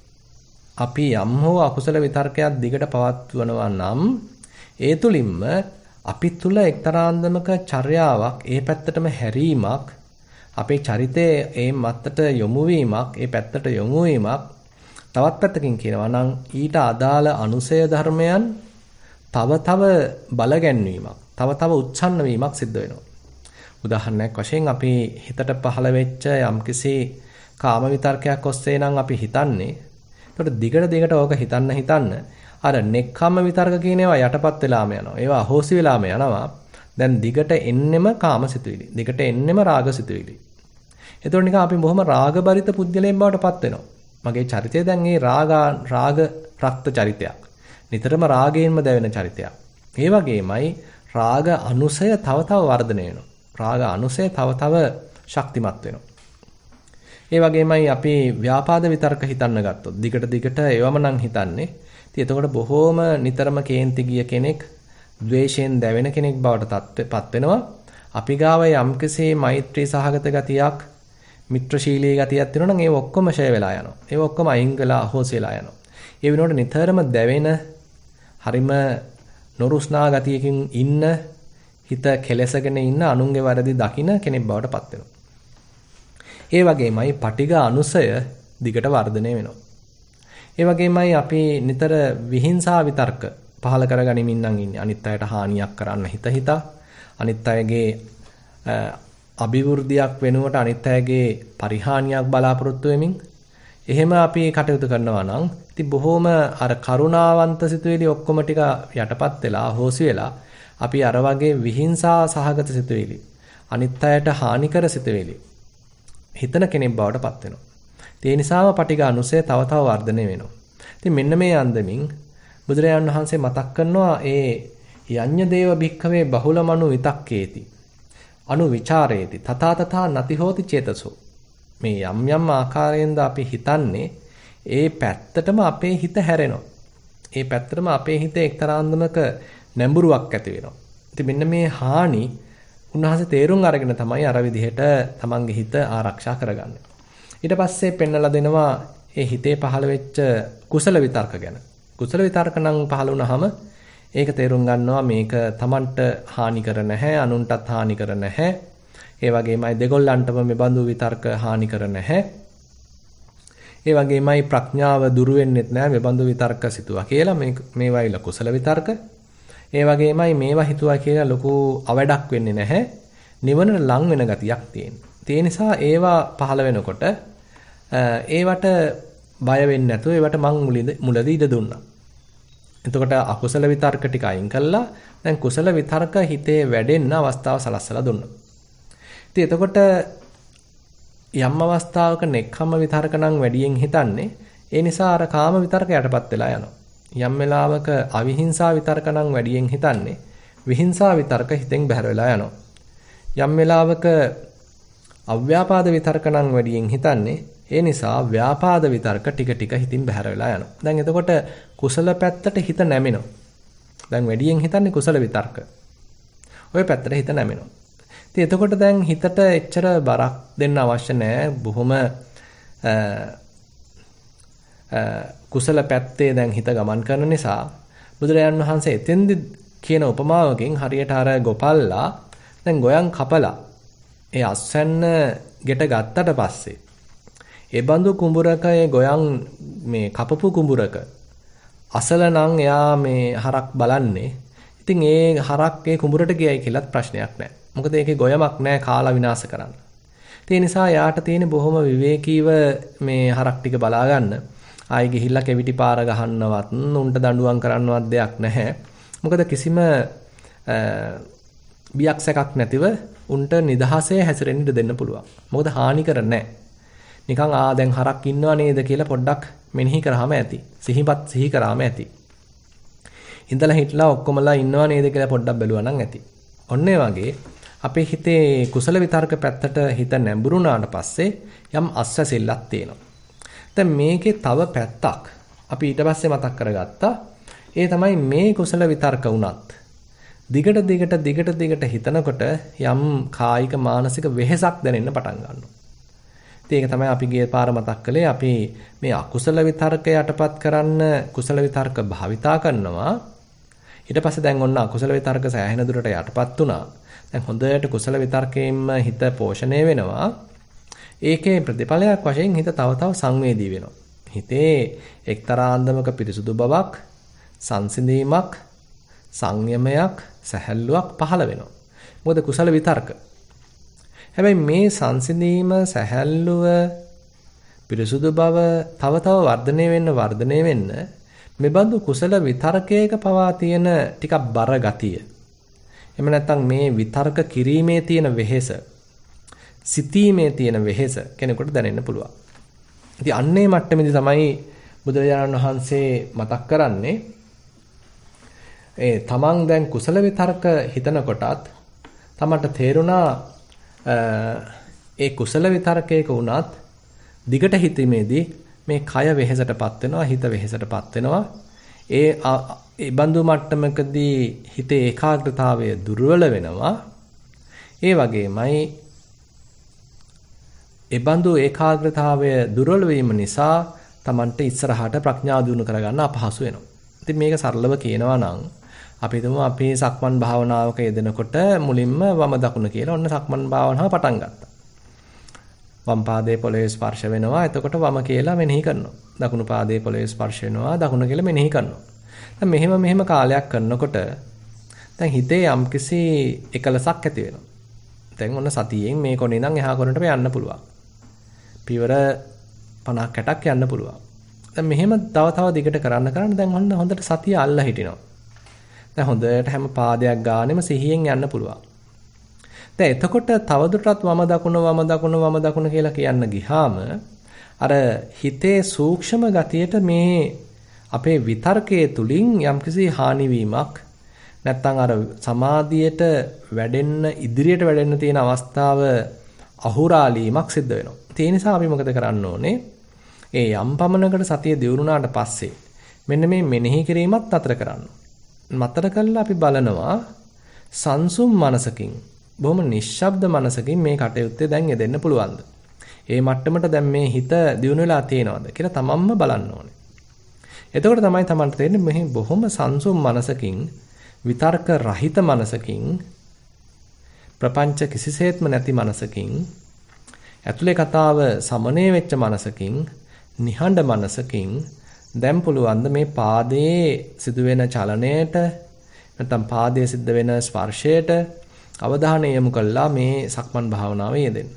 අපි යම් හෝ අකුසල විතර්කයක් දිගට පවත්වනවා නම් ඒ තුලින්ම අපි තුල එක්තරා අන්දමක චර්යාවක් ඒ පැත්තටම හැරීමක් අපේ චරිතයේ ඒ මත්තට යොමු වීමක් ඒ පැත්තට යොමු වීමක් තවත් පැත්තකින් කියනවා නම් ඊට අදාළ අනුසය ධර්මයන් තව තව බල ගැන්වීමක් තව තව උච්ඡන්න වීමක් සිද්ධ වෙනවා. උදාහරණයක් වශයෙන් අපි හිතට පහළ වෙච්ච යම්කිසි කාම විතර්කයක් ඔස්සේ නම් අපි හිතන්නේ. ඒකට දිගට ඕක හිතන්න අර නෙක්ඛම්ම විතර්ක කියන ඒවා යටපත් වෙලාම යනවා. ඒවා අහෝසි වෙලාම යනවා. දැන් දිගට එන්නෙම කාමසිතුවිලි. දිගට එන්නෙම රාගසිතුවිලි. එතකොට නිකන් අපි බොහොම රාගබරිත පුද්ගලයන් බවට පත් වෙනවා. මගේ චරිතය දැන් මේ රාග රක්ත චරිතයක්. නිතරම රාගයෙන්ම දැවෙන චරිතයක්. ඒ වගේමයි රාග අනුසය තව තව වර්ධනය වෙනවා. රාග අනුසය තව තව ශක්තිමත් වෙනවා. ඒ වගේමයි අපි ව්‍යාපාද විතර්ක හිතන්න ගත්තොත් දිගට ඒවම නම් හිතන්නේ. ඉතින් එතකොට බොහෝම නිතරම කේන්ති ගිය කෙනෙක්, ද්වේෂයෙන් දැවෙන කෙනෙක් බවට පත් වෙනවා. අපි ගාව යම්කිසි මෛත්‍රී සහගත ගතියක්, මිත්‍රශීලී ගතියක් තියෙනවා නම් ඒ ඔක්කොම ෂය වෙලා යනවා. ඒ ඔක්කොම අයින් වෙලා අහෝසි වෙලා යනවා. ඒ වෙනකොට නිතරම දැවෙන, හරිම නොරුස්නා ගතියකින් ඉන්න, හිත කෙලසගෙන ඉන්න, අනුන්ගේ වැරදි දකින කෙනෙක් බවට පත් වෙනවා. ඒ වගේමයි පටිඝ අනුසය දිගට වර්ධනය වෙනවා. ඒ වගේමයි අපි නිතර විහිංසා විතර්ක පහල කරගනිමින් නම් ඉන්නේ. අනිත් අයට හානියක් කරන්න හිතා අනිත් අයගේ අභිවෘද්ධියක් වෙනුවට අනිත් අයගේ පරිහානියක් බලාපොරොත්තු වෙමින් එහෙම අපි කටයුතු කරනවා නම් ඉතින් බොහොම අර කරුණාවන්ත සිතුවිලි ඔක්කොම ටික යටපත් වෙලා හොසි වෙලා අපි අර වගේ විහිංසා සහගත සිතුවිලි අනිත් අයට හානිකර සිතුවිලි හිතන කෙනෙක් බවට පත් වෙනවා. ඒ නිසාම පටිඝ අනුසය තව තව වර්ධනය වෙනවා. ඉතින් මෙන්න මේ අන්දමින් බුදුරජාණන් වහන්සේ මතක් කරනවා ඒ යඤ්ඤ දේව භික්ඛවේ බහුලමනු විතක්කේති අනු විචාරේති තථා නති හෝති චේතසෝ. මේ යම් ආකාරයෙන්ද අපි හිතන්නේ ඒ පැත්තටම අපේ හිත හැරෙනවා. ඒ පැත්තටම අපේ හිතේ එක්තරා අන්දමක නැඹුරුවක් ඇති වෙනවා. ඉතින් මෙන්න මේ හානි උන්වහන්සේ තේරුම් අරගෙන තමයි අර විදිහට තමන්ගේ හිත ආරක්ෂා කරගන්නේ. ඊට පස්සේ පෙන්නලා දෙනවා ඒ හිතේ පහළ වෙච්ච කුසල විතර්ක ගැන. කුසල විතර්ක නම් පහළ වුණාම ඒක තේරුම් ගන්නවා මේක තමන්ට හානි කර නැහැ, අනුන්ටත් හානි කර නැහැ. ඒ වගේමයි දෙගොල්ලන්ටම මේ බඳු විතර්ක හානි කර නැහැ. ඒ වගේමයි ප්‍රඥාව දුරු වෙන්නෙත් නැහැ මේ බඳු විතර්ක සිතුවා කියලා මේවයිල කුසල විතර්ක. ඒ වගේමයි මේවා හිතුවා කියලා ලොකු අවඩක් වෙන්නේ නැහැ. නිවනට ලං වෙන ගතියක් තියෙනවා. ඒ නිසා ඒවා පහළ වෙනකොට ඒවට බය වෙන්නේ නැතුව ඒවට මං මුලදී ඉඩ දුන්නා. එතකොට අකුසල විතර්ක ටික අයින් කළා. දැන් කුසල විතර්ක හිතේ වැඩෙන්න අවස්ථාව සලස්සලා දුන්නා. ඉතින් එතකොට යම් අවස්ථාවක නෙක්ඛම්ම විතර්ක නම් වැඩියෙන් හිතන්නේ. ඒ නිසා අර කාම විතර්ක යටපත් වෙලා යනවා. යම් වෙලාවක අවිහිංසා විතර්ක නම් වැඩියෙන් හිතන්නේ. විහිංසා විතර්ක හිතෙන් බැහැර වෙලා යනවා. යම් වෙලාවක අව්‍යාපාද විතර්ක නම් වැඩියෙන් හිතන්නේ. ඒ නිසා ව්‍යාපාද විතර්ක ටික හිතින් බැහැර වෙලා යනවා. දැන් එතකොට කුසල පැත්තට හිත නැමෙනවා. දැන් වැඩියෙන් හිතන්නේ කුසල විතර්ක. ওই පැත්තට හිත නැමෙනවා. ඉතින් එතකොට දැන් හිතට එච්චර බරක් දෙන්න අවශ්‍ය නැහැ. බොහොම කුසල පැත්තේ දැන් හිත ගමන් කරන නිසා බුදුරජාණන් වහන්සේ එතෙන්දි කියන උපමාවකින් හරියට අර ගොපල්ලා දැන් ගොයන් කපලා ඒ අස්වැන්න ගෙට ගත්තට පස්සේ ඒ බඳු කුඹුරක ඒ ගොයන් මේ කපපු කුඹුරක අසල නම් එයා මේ හරක් බලන්නේ. ඉතින් ඒ හරක් ඒ කුඹුරට ගියයි කියලාත් ප්‍රශ්නයක් නැහැ. මොකද ඒකේ ගොයමක් නැහැ කාලා විනාශ කරන්න. ඒ නිසා යාට තියෙන බොහොම විවේකීව මේ හරක් ටික බලා ගන්න. ආයි ගිහිල්ලා කෙවිටි පාර ගහන්නවත්, උන්ට දඬුවම් කරන්නවත් දෙයක් නැහැ. මොකද කිසිම බියක් සැකක් නැතිව උන්ට නිදහසේ හැසිරෙන්න දෙන්න පුළුවන්. මොකද හානි කර නැහැ. නිකන් දැන් හරක් ඉන්නව නේද කියලා පොඩ්ඩක් මෙනෙහි කරාම ඇති. සිහි කරාම ඇති. ඉඳලා හිටලා ඔක්කොමලා ඉන්නව නේද කියලා පොඩ්ඩක් බැලුවා නම් ඇති. ඔන්න ඒ වගේ අපේ හිතේ කුසල විතර්ක පැත්තට හිත නැඹුරුනාට පස්සේ යම් අස්වැසිල්ලක් තියෙනවා. දැන් මේකේ තව පැත්තක් අපි ඊට පස්සේ මතක් කරගත්තා. ඒ තමයි මේ කුසල විතර්ක වුණත් දිගට හිතනකොට යම් කායික මානසික වෙහෙසක් දැනෙන්න පටන් ගන්නවා. ඒක තමයි අපි ගිය පාර මතක් කළේ. අපි මේ අකුසල විතර්ක යටපත් කරන්න කුසල විතර්ක භාවිතා කරනවා. ඊට පස්සේ දැන් ඔන්න අකුසල විතර්ක සෑහෙන දුරට යටපත් වුණා. දැන් හොඳට කුසල විතර්කයෙන්ම හිත පෝෂණය වෙනවා. ඒකේ ප්‍රතිඵලයක් වශයෙන් හිත තව තව සංවේදී වෙනවා. හිතේ එක්තරා අන්දමක පිරිසුදු බවක්, සංසිඳීමක්, සංයමයක්, සැහැල්ලුවක් පහළ වෙනවා. මොකද කුසල විතර්ක. හැබැයි මේ සංසිඳීම, සැහැල්ලුව, පිරිසුදු බව තව තව වර්ධනය වෙන්න මෙබඳු කුසල විතර්කයක පවා තියෙන ටිකක් බර ගතිය. එහෙම නැත්නම් මේ විතර්ක කිරීමේ තියෙන වෙහෙස, සිතීමේ තියෙන වෙහෙස කෙනෙකුට දැනෙන්න පුළුවන්. ඉතින් අන්නේ මට්ටමේදී තමයි බුදුරජාණන් වහන්සේ මතක් කරන්නේ තමන් දැන් කුසල විතර්ක හිතන කොටත් තමන්ට තේරුණා ඒ කුසල විතර්කයක වුණත් දිගට හිතීමේදී මේ කය වෙහෙසටපත් වෙනවා, හිත වෙහෙසටපත් වෙනවා. ඒ බඳු මට්ටමකදී හිතේ ඒකාග්‍රතාවය දුර්වල වෙනවා. ඒ වගේමයි ඒ බඳු ඒකාග්‍රතාවය දුර්වල වීම නිසා තමන්ට ඉස්සරහට ප්‍රඥාව දියුණු කරගන්න අපහසු වෙනවා. ඉතින් මේක සරලව කියනවා නම් අපි හිතමු අපි සක්මන් භාවනාවක යෙදෙනකොට මුලින්ම වම දකුණ කියලා ඔන්න සක්මන් භාවනාව පටන් ගත්තා. වම් පාදයේ පොළවේ ස්පර්ශ වෙනවා. එතකොට වම කියලා මෙනෙහි කරනවා. දකුණු පාදයේ පොළවේ ස්පර්ශ වෙනවා. දකුණ කියලා මෙනෙහි කරනවා. දැන් මෙහෙම කාලයක් කරනකොට දැන් හිතේ යම්කිසි එකලසක් ඇති වෙනවා. දැන් ඔන්න සතියෙන් මේ කොනේ ඉඳන් එහා කොනට යන්න පුළුවන්. පියවර 50 60ක් යන්න පුළුවන්. දැන් මෙහෙම තව දිගට කරන්න දැන් ඔන්න හොඳට සතිය අල්ලා හිටිනවා. දැන් හොඳට හැම පාදයක් ගානෙම සිහියෙන් යන්න පුළුවන්. දැන් එතකොට තවදුරටත් වම දකුණ කියලා කියන්න ගියාම අර හිතේ සූක්ෂම ගතියට මේ අපේ විතර්කයේ තුලින් යම්කිසි හානිවීමක් නැත්නම් අර සමාධියට ඉදිරියට වැඩෙන්න තියෙන අවස්ථාව අහුරාලීමක් සිද්ධ වෙනවා. ඒ නිසා අපි මොකද කරන්න ඕනේ? ඒ යම් පමණකට සතිය දියුණුනාට පස්සේ මෙන්න මේ මෙනෙහි කිරීමත් අතර කරන්න. මතර කළා අපි බලනවා සංසුම් මනසකින් බොහොම නිශ්ශබ්ද මනසකින් මේ කටයුත්තේ දැන් යෙදෙන්න පුළුවන්ද? ඒ මට්ටමට දැන් මේ හිත දියුණු වෙලා තියෙනවද කියලා තමන්ම බලන්න ඕනේ. එතකොට තමයි තමන්ට තේරෙන්නේ මෙහි බොහොම සංසුම් මනසකින්, විතර්ක රහිත මනසකින්, ප්‍රපංච කිසිසේත්ම නැති මනසකින්, ඇතුලේ කතාව සමනය වෙච්ච මනසකින්, නිහඬ මනසකින් දැන් පුළුවන් මේ පාදයේ සිදුවෙන චලනයට නැත්නම් පාදයේ සිද්ධ වෙන ස්පර්ශයට අවධානය යොමු කළා මේ සක්මන් භාවනාවේ යෙදෙන්න.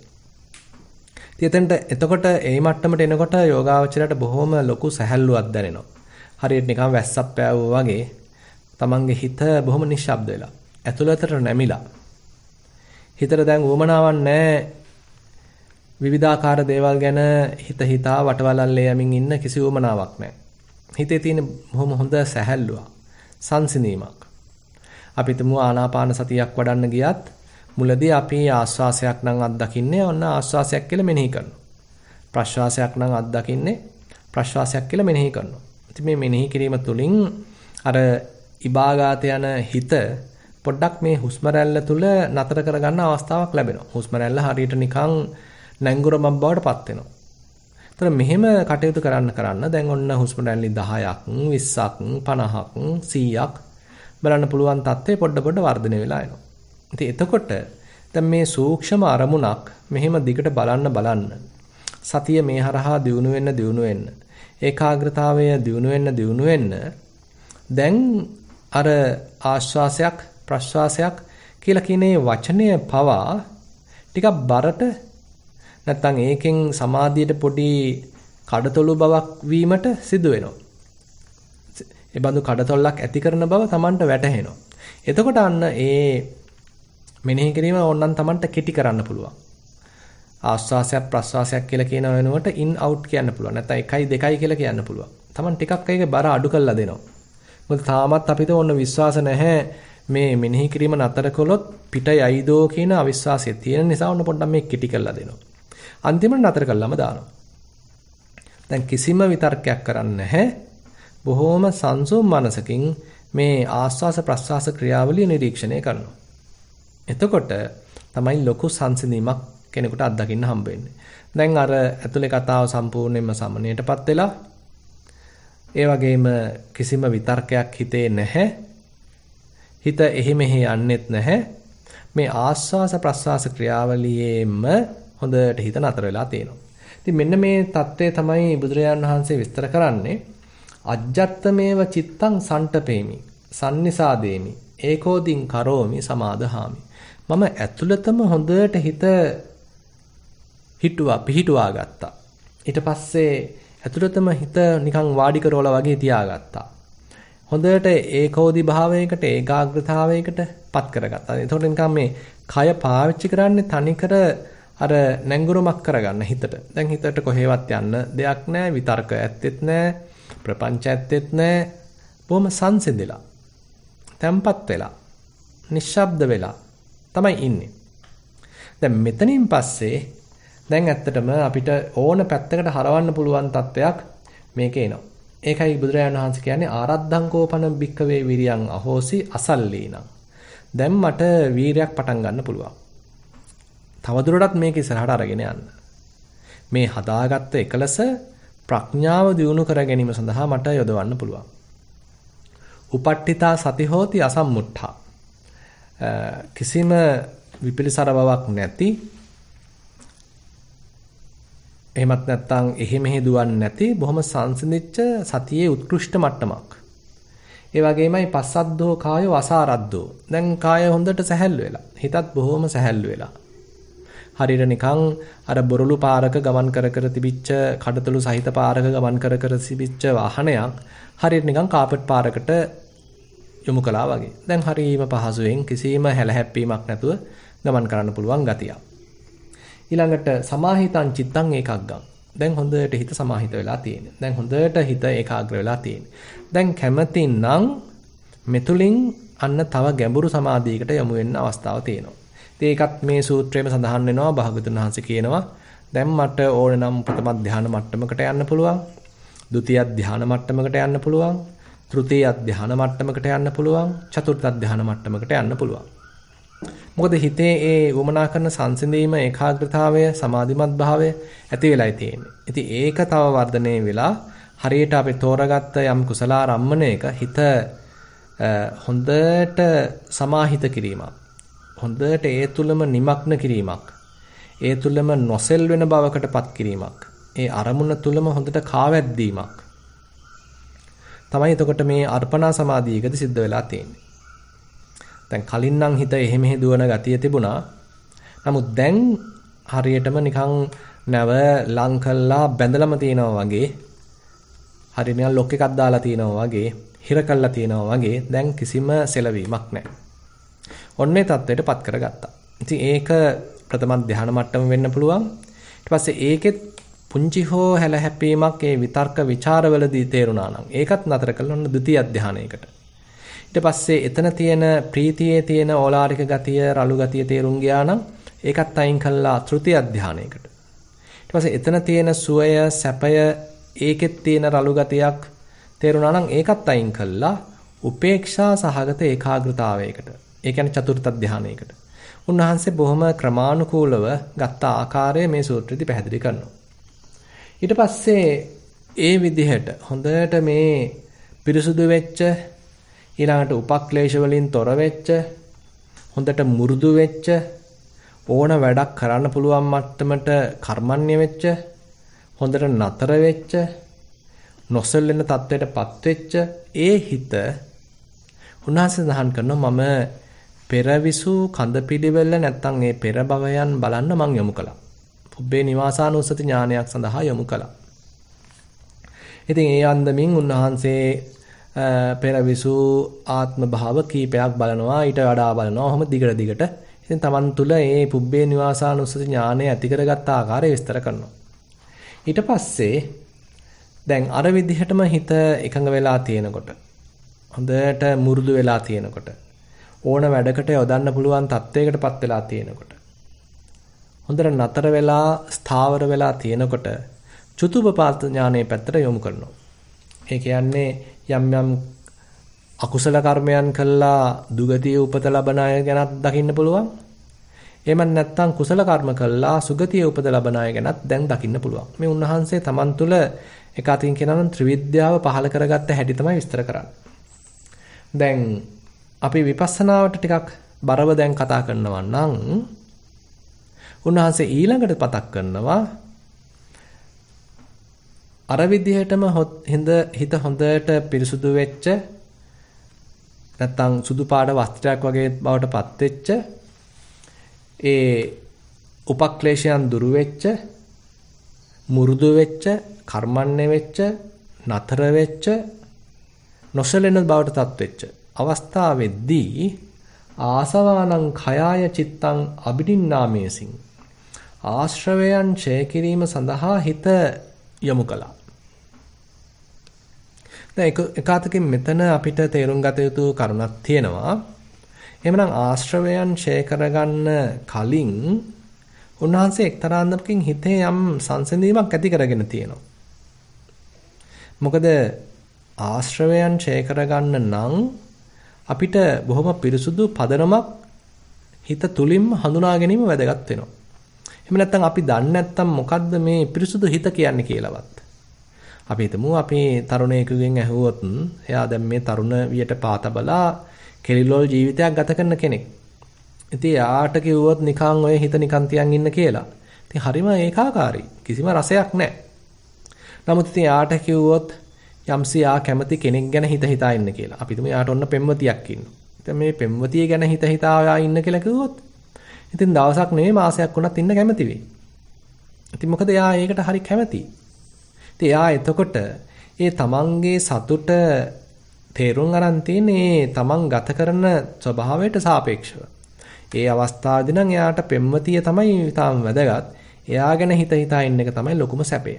එතකොට ඒ මට්ටමට එනකොට යෝගාවචරයට බොහොම ලොකු සැහැල්ලුවක් දැනෙනවා. හරියට නිකන් වැස්සක් පෑවුවා වගේ තමන්ගේ හිත බොහොම නිශ්ශබ්ද වෙලා, ඇතුළතට නැමිලා. හිතට දැන් උවමනාවක් නැහැ විවිධාකාර දේවල් ගැන හිතා වටවලල්ලේ යමින් ඉන්න කිසි උවමනාවක් නැහැ. හිතේ තියෙන බොහොම හොඳ සැහැල්ලුවක්, සංසිඳීමක්. අපි තුමු ආනාපාන සතියක් වඩන්න ගියත් මුලදී අපි ආස්වාසයක් නම් අත්දකින්නේ ඔන්න ආස්වාසයක් කියලා මෙනෙහි කරනවා. ප්‍රශ්වාසයක් නම් අත්දකින්නේ ප්‍රශ්වාසයක් කියලා මෙනෙහි කරනවා. ඉතින් මේ මෙනෙහි කිරීම තුළින් අර ඉබාගාත යන හිත පොඩ්ඩක් මේ හුස්ම රැල්ල තුල නතර කරගන්න අවස්ථාවක් ලැබෙනවා. හුස්ම රැල්ල හරියට නිකන් නැංගුරමක් බවට පත් වෙනවා. ඒතර මෙහෙම කටයුතු කරන්න දැන් ඔන්න හුස්ම රැලි 10ක් 20ක් 50ක් 100ක් බලන්න පුළුවන් තත්ත්වය පොඩ වර්ධනය වෙලා එනවා. ඉතින් එතකොට දැන් මේ සූක්ෂම අරමුණක් මෙහෙම දිගට බලන්න සතිය මේ හරහා දියුණු වෙන්න ඒකාග්‍රතාවය දියුණු වෙන්න දැන් අර ආශ්වාසයක් ප්‍රශ්වාසයක් කියලා කියන වචනය පවා ටිකක් බරට නැත්තම් ඒකෙන් සමාධියට පොඩි කඩතොළු බවක් වීමට සිදු වෙනවා. ඒ බඳු කඩතොල්ලක් ඇති කරන බව Tamanට වැටහෙනවා. එතකොට අන්න ඒ මෙනෙහි කිරීම ඕනනම් Tamanට කෙටි කරන්න පුළුවන්. ආශ්වාසයක් ප්‍රශ්වාසයක් කියලා කියන වෙනුවට ඉන් අවුට් කියන්න පුළුවන්. නැත්නම් 1 2 කියලා කියන්න පුළුවන්. Taman ටිකක් ඒක බර අඩු කරලා දෙනවා. මොකද තාමත් අපිට ඕන විශ්වාස නැහැ මේ මෙනෙහි කිරීම නතර කළොත් පිට යයිදෝ කියන අවිශ්වාසය තියෙන නිසා ඔන්න පොඩ්ඩක් මේ කෙටි කරලා දෙනවා. අන්තිමට නතර කළාම දානවා. දැන් කිසිම විතර්කයක් කරන්නේ නැහැ. බොහෝම සංසුම් මනසකින් මේ ආස්වාස ප්‍රස්වාස ක්‍රියාවලිය නිරීක්ෂණය කරනවා. එතකොට තමයි ලොකු සංසිඳීමක් කෙනෙකුට අත්දකින්න හම්බ වෙන්නේ. දැන් අර ඇතුලේ කතාව සම්පූර්ණයෙන්ම සමනයටපත් වෙලා ඒ වගේම කිසිම විතර්කයක් හිතේ නැහැ. හිත එහෙ මෙහෙ යන්නෙත් නැහැ. මේ ආස්වාස ප්‍රස්වාස ක්‍රියාවලියේම හොඳට හිත නතර වෙලා තියෙනවා. ඉතින් මෙන්න මේ தත්ත්වය තමයි බුදුරජාණන් වහන්සේ විස්තර කරන්නේ. අජ්ජත්තමේව චිත්තං සන්ටපේමි සන්නිසාදේමි ඒකෝදින් කරෝමි සමාදහාමි. මම ඇතුළතම හොඳට හිත පිහිටුවා ගත්තා. ඊට පස්සේ ඇතුළතම හිත නිකන් වාඩි කරවලා වගේ තියාගත්තා. හොඳට ඒකෝදි භාවයකට ඒකාග්‍රතාවයකට පත් කරගත්තා. එතකොට නිකන් මේ කය පාවිච්චි කරන්නේ තනිකර අර නැංගුරමක් කරගන්න හිතට. දැන් හිතට කොහෙවත් යන්න දෙයක් නැහැ, විතර්ක ඇත්තෙත් නැහැ, ප්‍රපංච ඇත්තෙත් නැහැ. බොහොම සංසිඳිලා, තැම්පත් වෙලා, නිශ්ශබ්ද වෙලා තමයි ඉන්නේ. දැන් මෙතනින් පස්සේ දැන් ඇත්තටම අපිට ඕන පැත්තකට හරවන්න පුළුවන් තත්වයක් මේකේ එනවා. ඒකයි බුදුරජාණන් වහන්සේ කියන්නේ ආරද්ධං කෝපන භික්කවේ විරියං අහෝසි අසල්ලීනං. දැන් මට වීරයක් පටන් ගන්න පුළුවන්. තවදුරටත් මේක ඉස්සරහට අරගෙන යන්න. මේ හදාගත්ත එකලස ප්‍රඥාව දියුණු කර ගැනීම සඳහා මට යොදවන්න පුළුවන්. උපට්ඨිතා සති හෝති අසම්මුට්ඨා. කිසිම විපිලිසර බවක් නැති, එහෙමත් නැත්නම් එහෙ මෙහෙ දුවන්නේ නැති බොහොම සංසිඳිච්ච සතියේ උත්කෘෂ්ඨ මට්ටමක්. ඒ වගේමයි පස්සද්දෝ කායෝ අසාරද්දෝ. දැන් කාය හොඳට සැහැල්ලු වෙලා. හිතත් බොහොම සැහැල්ලු වෙලා. හරියට නිකන් අර බොරළු පාරක ගමන් කර තිබිච්ච කඩතොළු සහිත පාරක ගමන් කර තිබිච්ච වාහනයක් හරියට නිකන් කාපට් පාරකට යොමු කළා වගේ. දැන් හරියම පහසුවෙන් කිසිම හැලහැප්පීමක් නැතුව ගමන් කරන්න පුළුවන් ගතියක්. ඊළඟට සමාහිතං චිත්තං ඒකග්ගං. දැන් හොඳට හිත සමාහිත වෙලා තියෙනවා. දැන් හොඳට හිත ඒකාග්‍ර වෙලා තියෙනවා. දැන් කැමතිනම් මෙතුලින් අන්න තව ගැඹුරු සමාධියකට යමු වෙන්න අවස්ථාව තියෙනවා. ඒකත් මේ සූත්‍රයේම සඳහන් වෙනවා. භාගතුන් වහන්සේ කියනවා දැන් මට ඕන නම් ප්‍රථම ධානය මට්ටමකට යන්න පුළුවන්. ဒုတိ ය ධානය මට්ටමකට යන්න පුළුවන්. තෘතීය ධානය මට්ටමකට යන්න පුළුවන්. චතුර්ථ ධානය මට්ටමකට යන්න පුළුවන්. මොකද හිතේ ඒ වමනා කරන සංසිඳීම ඒකාග්‍රතාවය සමාධිමත් භාවය ඇති වෙලායි තියෙන්නේ. ඉතින් ඒක තව වර්ධනය වෙලා හරියට අපි තෝරාගත්ත යම් කුසලාරම්මණයක හිත හොඳට සමාහිත කිරීමක්. හොඳට ඒ තුලම නිමග්න කිරීමක්. ඒ තුලම නොසෙල් වෙන බවකටපත් කිරීමක්. ඒ අරමුණ තුලම හොඳට කාවැද්දීමක්. තමයි එතකොට මේ අර්පණා සමාධියකදී සිද්ධ වෙලා තියෙන්නේ. දැන් කලින් නම් හිත එහෙ මෙහෙ දුවන ගතිය තිබුණා. නමුත් දැන් හරියටම නිකන් නැව ලං කළා බැඳලම තියනවා වගේ හරිය නිකන් ලොක් එකක් දාලා තියනවා වගේ හිර කළා තියනවා වගේ දැන් කිසිම සෙලවීමක් නැහැ. ඔන්නේ தත්වයටපත් කරගත්තා. ඉතින් ඒක ප්‍රථම ධානය මට්ටම වෙන්න පුළුවන්. ඊට පස්සේ ඒකෙත් පුංචි හෝ හැලහැප්පීමක් ඒ විතර්ක ਵਿਚාරවලදී තේරුණා නම් ඒකත් නතර කළා ඔන්න ဒုတိ ය ධානයකට. ඊට පස්සේ එතන තියෙන ප්‍රීතියේ තියෙන ඕලාරික ගතිය, රළු ගතිය තේරුම් ගියා නම් ඒකත් අයින් කළා තෘතීය ධානයකට. ඊට පස්සේ එතන තියෙන සුවය, සැපය, ඒකෙත් තියෙන රළු ගතියක් තේරුණා නම් ඒකත් අයින් කළා උපේක්ෂා සහගත ඒකාග්‍රතාවයකට. ඒ කියන්නේ චතුර්ථ ධානයකට. උන්වහන්සේ බොහොම ක්‍රමානුකූලව ගත්ත ආකාරය මේ සූත්‍රෙදි පැහැදිලි කරනවා. ඊට පස්සේ ඒ විදිහට හොඳට මේ පිරිසුදු වෙච්ච ඊළඟට උපක්ලේශ වලින් තොර වෙච්ච හොඳට මුරුදු වෙච්ච ඕන වැඩක් කරන්න පුළුවන් මට්ටමට කර්මන්නේ වෙච්ච හොඳට නතර වෙච්ච නොසෙල්ලෙන තත්වයටපත් වෙච්ච ඒ හිත උන්වහන්සේ සඳහන් කරනවා මම පෙරවිසු කඳ පිළිවෙල නැත්තම් ඒ පෙර භවයන් බලන්න මං යොමු කළා. පුබ්බේ නිවාසානුස්සති ඥානයක් සඳහා යොමු කළා. ඉතින් ඒ අන්දමින් උන්වහන්සේ පෙරවිසු ආත්ම භාව කීපයක් බලනවා ඊට වඩා බලනවා ඔහොම දිගට දිගට. ඉතින් Taman තුල මේ පුබ්බේ නිවාසානුස්සති ඥානය ඇති කරගත්ත ආකාරය විස්තර කරනවා. ඊට පස්සේ දැන් අර විදිහටම හිත එකඟ වෙලා තියෙනකොට හොඳට මුරුදු වෙලා තියෙනකොට ඕන වැඩකට යොදන්න පුළුවන් තත්වයකටපත් වෙලා තියෙනකොට හොඳට නතර වෙලා ස්ථාවර වෙලා තියෙනකොට චතුපපාත ඥානයේ පැත්තට යොමු කරනවා. ඒ කියන්නේ යම් යම් අකුසල කර්මයන් කළා දුගතිය උපත ලබන අය ගැනත් දකින්න පුළුවන්. එහෙම නැත්නම් කුසල කර්ම කළා සුගතිය උපත ලබන අය ගැනත් දැන් දකින්න පුළුවන්. මේ උන්වහන්සේ Taman තුල එක අතින් කියනවා නම් ත්‍රිවිද්‍යාව පහල කරගත්ත හැටි තමයි විස්තර කරන්නේ. දැන් අපි විපස්සනාවට ටිකක් බරව දැන් කතා කරනවා නම් උන්වහන්සේ ඊළඟට පතක් කරනවා අර විදිහටම හිත හොඳට පිරිසුදු වෙච්ච නැත්තම් සුදු පාට වස්ත්‍රයක් වගේ බවට පත් වෙච්ච ඒ උපක්ලේශයන් දුරු වෙච්ච මුරුදු වෙච්ච කර්මන්නේ වෙච්ච නතර වෙච්ච නොසලෙන බවට පත් වෙච්ච අවස්ථාවේදී ආසවානං khයාය චිත්තං අබිනින්නාමේසින් ආශ්‍රවයන් ඡය කිරීම සඳහා හිත යොමු කළා. දැන් එකwidehatකින් මෙතන අපිට තේරුම් ගත යුතු කරුණක් තියෙනවා. එහෙමනම් ආශ්‍රවයන් ඡය කරගන්න කලින් උන්වහන්සේ එක්තරා අන්දමකින් හිතේ යම් සංසිඳීමක් ඇති කරගෙන තියෙනවා. මොකද ආශ්‍රවයන් ඡය කරගන්න නම් අපිට බොහොම පිරිසුදු පදනමක් හිත තුලින්ම හඳුනා ගැනීම වැදගත් වෙනවා. එහෙම නැත්නම් අපි දන්නේ නැත්නම් මොකද්ද මේ පිරිසුදු හිත කියන්නේ කියලාවත්. අපි හිතමු අපි තරුණයෙකුගෙන් ඇහුවොත් එයා දැන් මේ තරුණ වියට පාතබලා කෙලිලොල් ජීවිතයක් ගත කරන කෙනෙක්. ඉතින් යාට කිව්වොත් නිකන් ඔය හිත නිකන් තියන් ඉන්න කියලා. ඉතින් හරිම ඒකාකාරයි. කිසිම රසයක් නැහැ. නමුත් ඉතින් යාට කිව්වොත් යම්සියා කැමති කෙනෙක් ගැන හිත හිතා ඉන්න කියලා. අපි හිතමු යාට ඔන්න පෙම්වතියක් ඉන්නවා. ඉතින් මේ පෙම්වතිය ගැන හිත හිතා ඔයා ඉන්න කියලා කිව්වොත් ඉතින් දවසක් නෙවෙයි මාසයක් වුණත් ඉන්න කැමති වෙයි. ඉතින් මොකද එයා ඒකට හරි කැමතියි. ඉතින් එයා එතකොට ඒ තමන්ගේ සතුට තේරුම් අරන් තියෙන්නේ තමන් ගත කරන ස්වභාවයට සාපේක්ෂව. ඒ අවස්ථාවේදී නම් එයාට පෙම්වතිය තමයි තාම වැදගත්. එයා ගැන හිත හිතා ඉන්න එක තමයි ලොකුම සැපේ.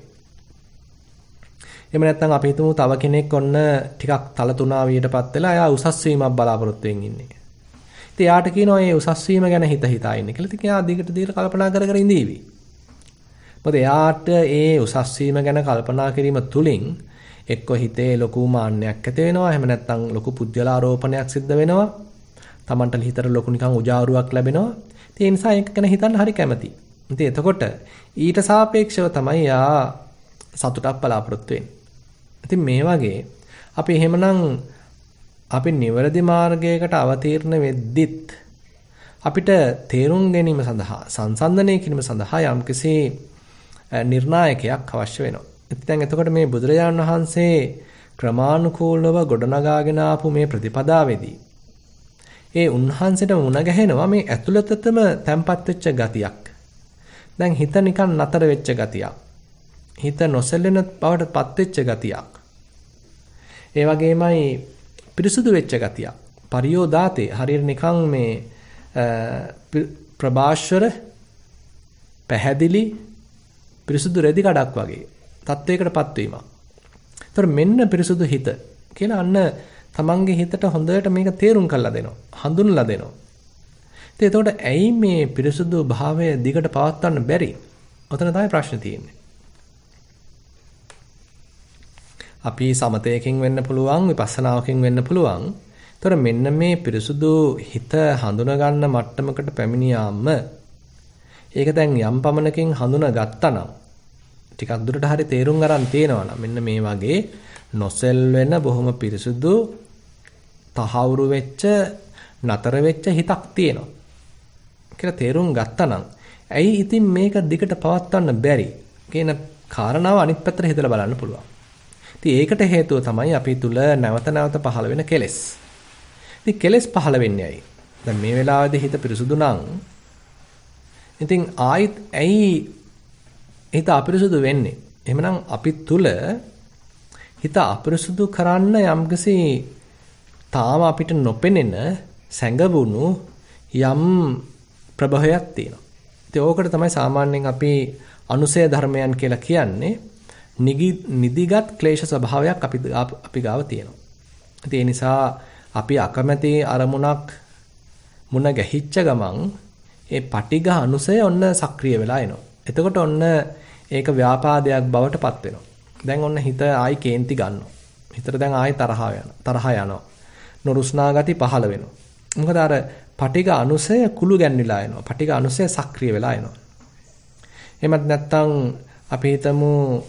එහෙම නැත්නම් අපි හිතමු තව කෙනෙක් ඔන්න ටිකක් තල තුනාවියටපත් වෙලා එයා උසස් වීමක් බලාපොරොත්තු වෙමින් ඉන්නේ. ඉතින් එයාට කියනවා මේ උසස් වීම ගැන හිත හිතා ඉන්න කියලා. ඉතින් එයා දිගට කල්පනා කර කර ඉඳීවි. මොකද එයාට ඒ උසස් වීම ගැන කල්පනා කිරීම තුලින් එක්ක හිතේ ලොකු මාන්නයක් ඇති වෙනවා. එහෙම නැත්නම් ලොකු පුද්ගලාරෝපණයක් සිද්ධ වෙනවා. Tamanට හිතට ලොකු නිකන් උජාරුවක් ලැබෙනවා. ඉතින් ඒ නිසා ඒක ගැන හිතන්න හරි කැමතියි. ඉතින් එතකොට ඊට සාපේක්ෂව තමයි යා සතුටක් බලාපොරොත්තු වෙන්නේ. ඉතින් මේ වගේ අපි එහෙමනම් අපි නිවැරදි මාර්ගයකට අවතීර්ණ වෙද්දිත් අපිට තේරුම් ගැනීම සඳහා සංසන්දනය කිරීම සඳහා යම්කිසි නිර්ණායකයක් අවශ්‍ය වෙනවා. ඉතින් එතකොට මේ බුදුරජාණන් වහන්සේ ක්‍රමානුකූලව ගොඩනගාගෙන ආපු මේ ප්‍රතිපදාවේදී ඒ උන්වහන්සේට මුණ ගැහෙනවා මේ ඇතුළතටම තැම්පත් වෙච්ච ගතියක්. දැන් හිත නිකන් නතර වෙච්ච ගතියක්. හිත නොසැලෙන බවට පත් වෙච්ච ගතියක්. ඒ වගේමයි පිරිසුදු වෙච්ච ගතියක්. පරියෝදාතේ හරියට නිකන් මේ ප්‍රභාස්වර පැහැදිලි පිරිසුදු රෙදි කඩක් වගේ තත්වයකටපත් වීමක්. ඒතර මෙන්න පිරිසුදු හිත කියලා අන්න තමන්ගේ හිතට හොඳට මේක තේරුම් කරලා දෙනවා. හඳුන්ලා දෙනවා. ඉතින් එතකොට ඇයි මේ පිරිසුදු භාවය දිගට පවත්වන්න බැරි? ඔතන තමයි ප්‍රශ්නේ තියෙන්නේ. අපි සමතයකින් වෙන්න පුළුවන් විපස්සනාවකින් වෙන්න පුළුවන්. ඒතර මෙන්න මේ පිරිසුදු හිත හඳුනා ගන්න මට්ටමකට පැමිණියාම ඒක දැන් යම් පමණකින් හඳුනා ගත්තා නම් ටිකක් දුරට හරි තේරුම් ගන්න තියෙනවා නම් මෙන්න මේ වගේ නොසෙල් වෙන බොහොම පිරිසුදු තහවුරු වෙච්ච නතර වෙච්ච හිතක් තියෙනවා කියලා තේරුම් ගත්තා නම් ඇයි ඉතින් මේක දිගට පවත්වන්න බැරි කියන කාරණාව අනිත් පැත්තට හිතලා බලන්න පුළුවන්. ඉතින් ඒකට හේතුව තමයි අපි තුල නැවත නැවත පහළ වෙන කෙලෙස්. ඉතින් කෙලෙස් පහළ වෙන්නේ ඇයි? දැන් මේ වෙලාවේදී හිත පිරිසුදු නම් ඉතින් ආයිත් ඇයි හිත අපිරිසුදු වෙන්නේ? එහෙමනම් අපි තුල හිත අපිරිසුදු කරන්න යම්කිසි තාම අපිට නොපෙනෙන සැඟවුණු යම් ප්‍රභවයක් තියෙනවා. ඉතින් ඕකට තමයි සාමාන්‍යයෙන් අපි අනුසය ධර්මයන් කියලා කියන්නේ. නිදිගත් ක්ලේශ ස්වභාවයක් අපි ගාව තියෙනවා. ඉතින් ඒ නිසා අපි අකමැති අරමුණක් මුණ ගැහිච්ච ගමන් ඒ පටිඝ අනුසය ඔන්න සක්‍රිය වෙලා එනවා. එතකොට ඔන්න ඒක ව්‍යාපාදයක් බවට පත් වෙනවා. දැන් ඔන්න හිත ආයි කේන්ති ගන්නවා. හිතට දැන් ආයි තරහ යනවා. නොරුස්නා ගති පහළ වෙනවා. මොකද අර පටිඝ අනුසය කුළු ගැන්විලා එනවා. පටිඝ අනුසය සක්‍රිය වෙලා එනවා. එහෙමත් නැත්නම් අපි හිතමු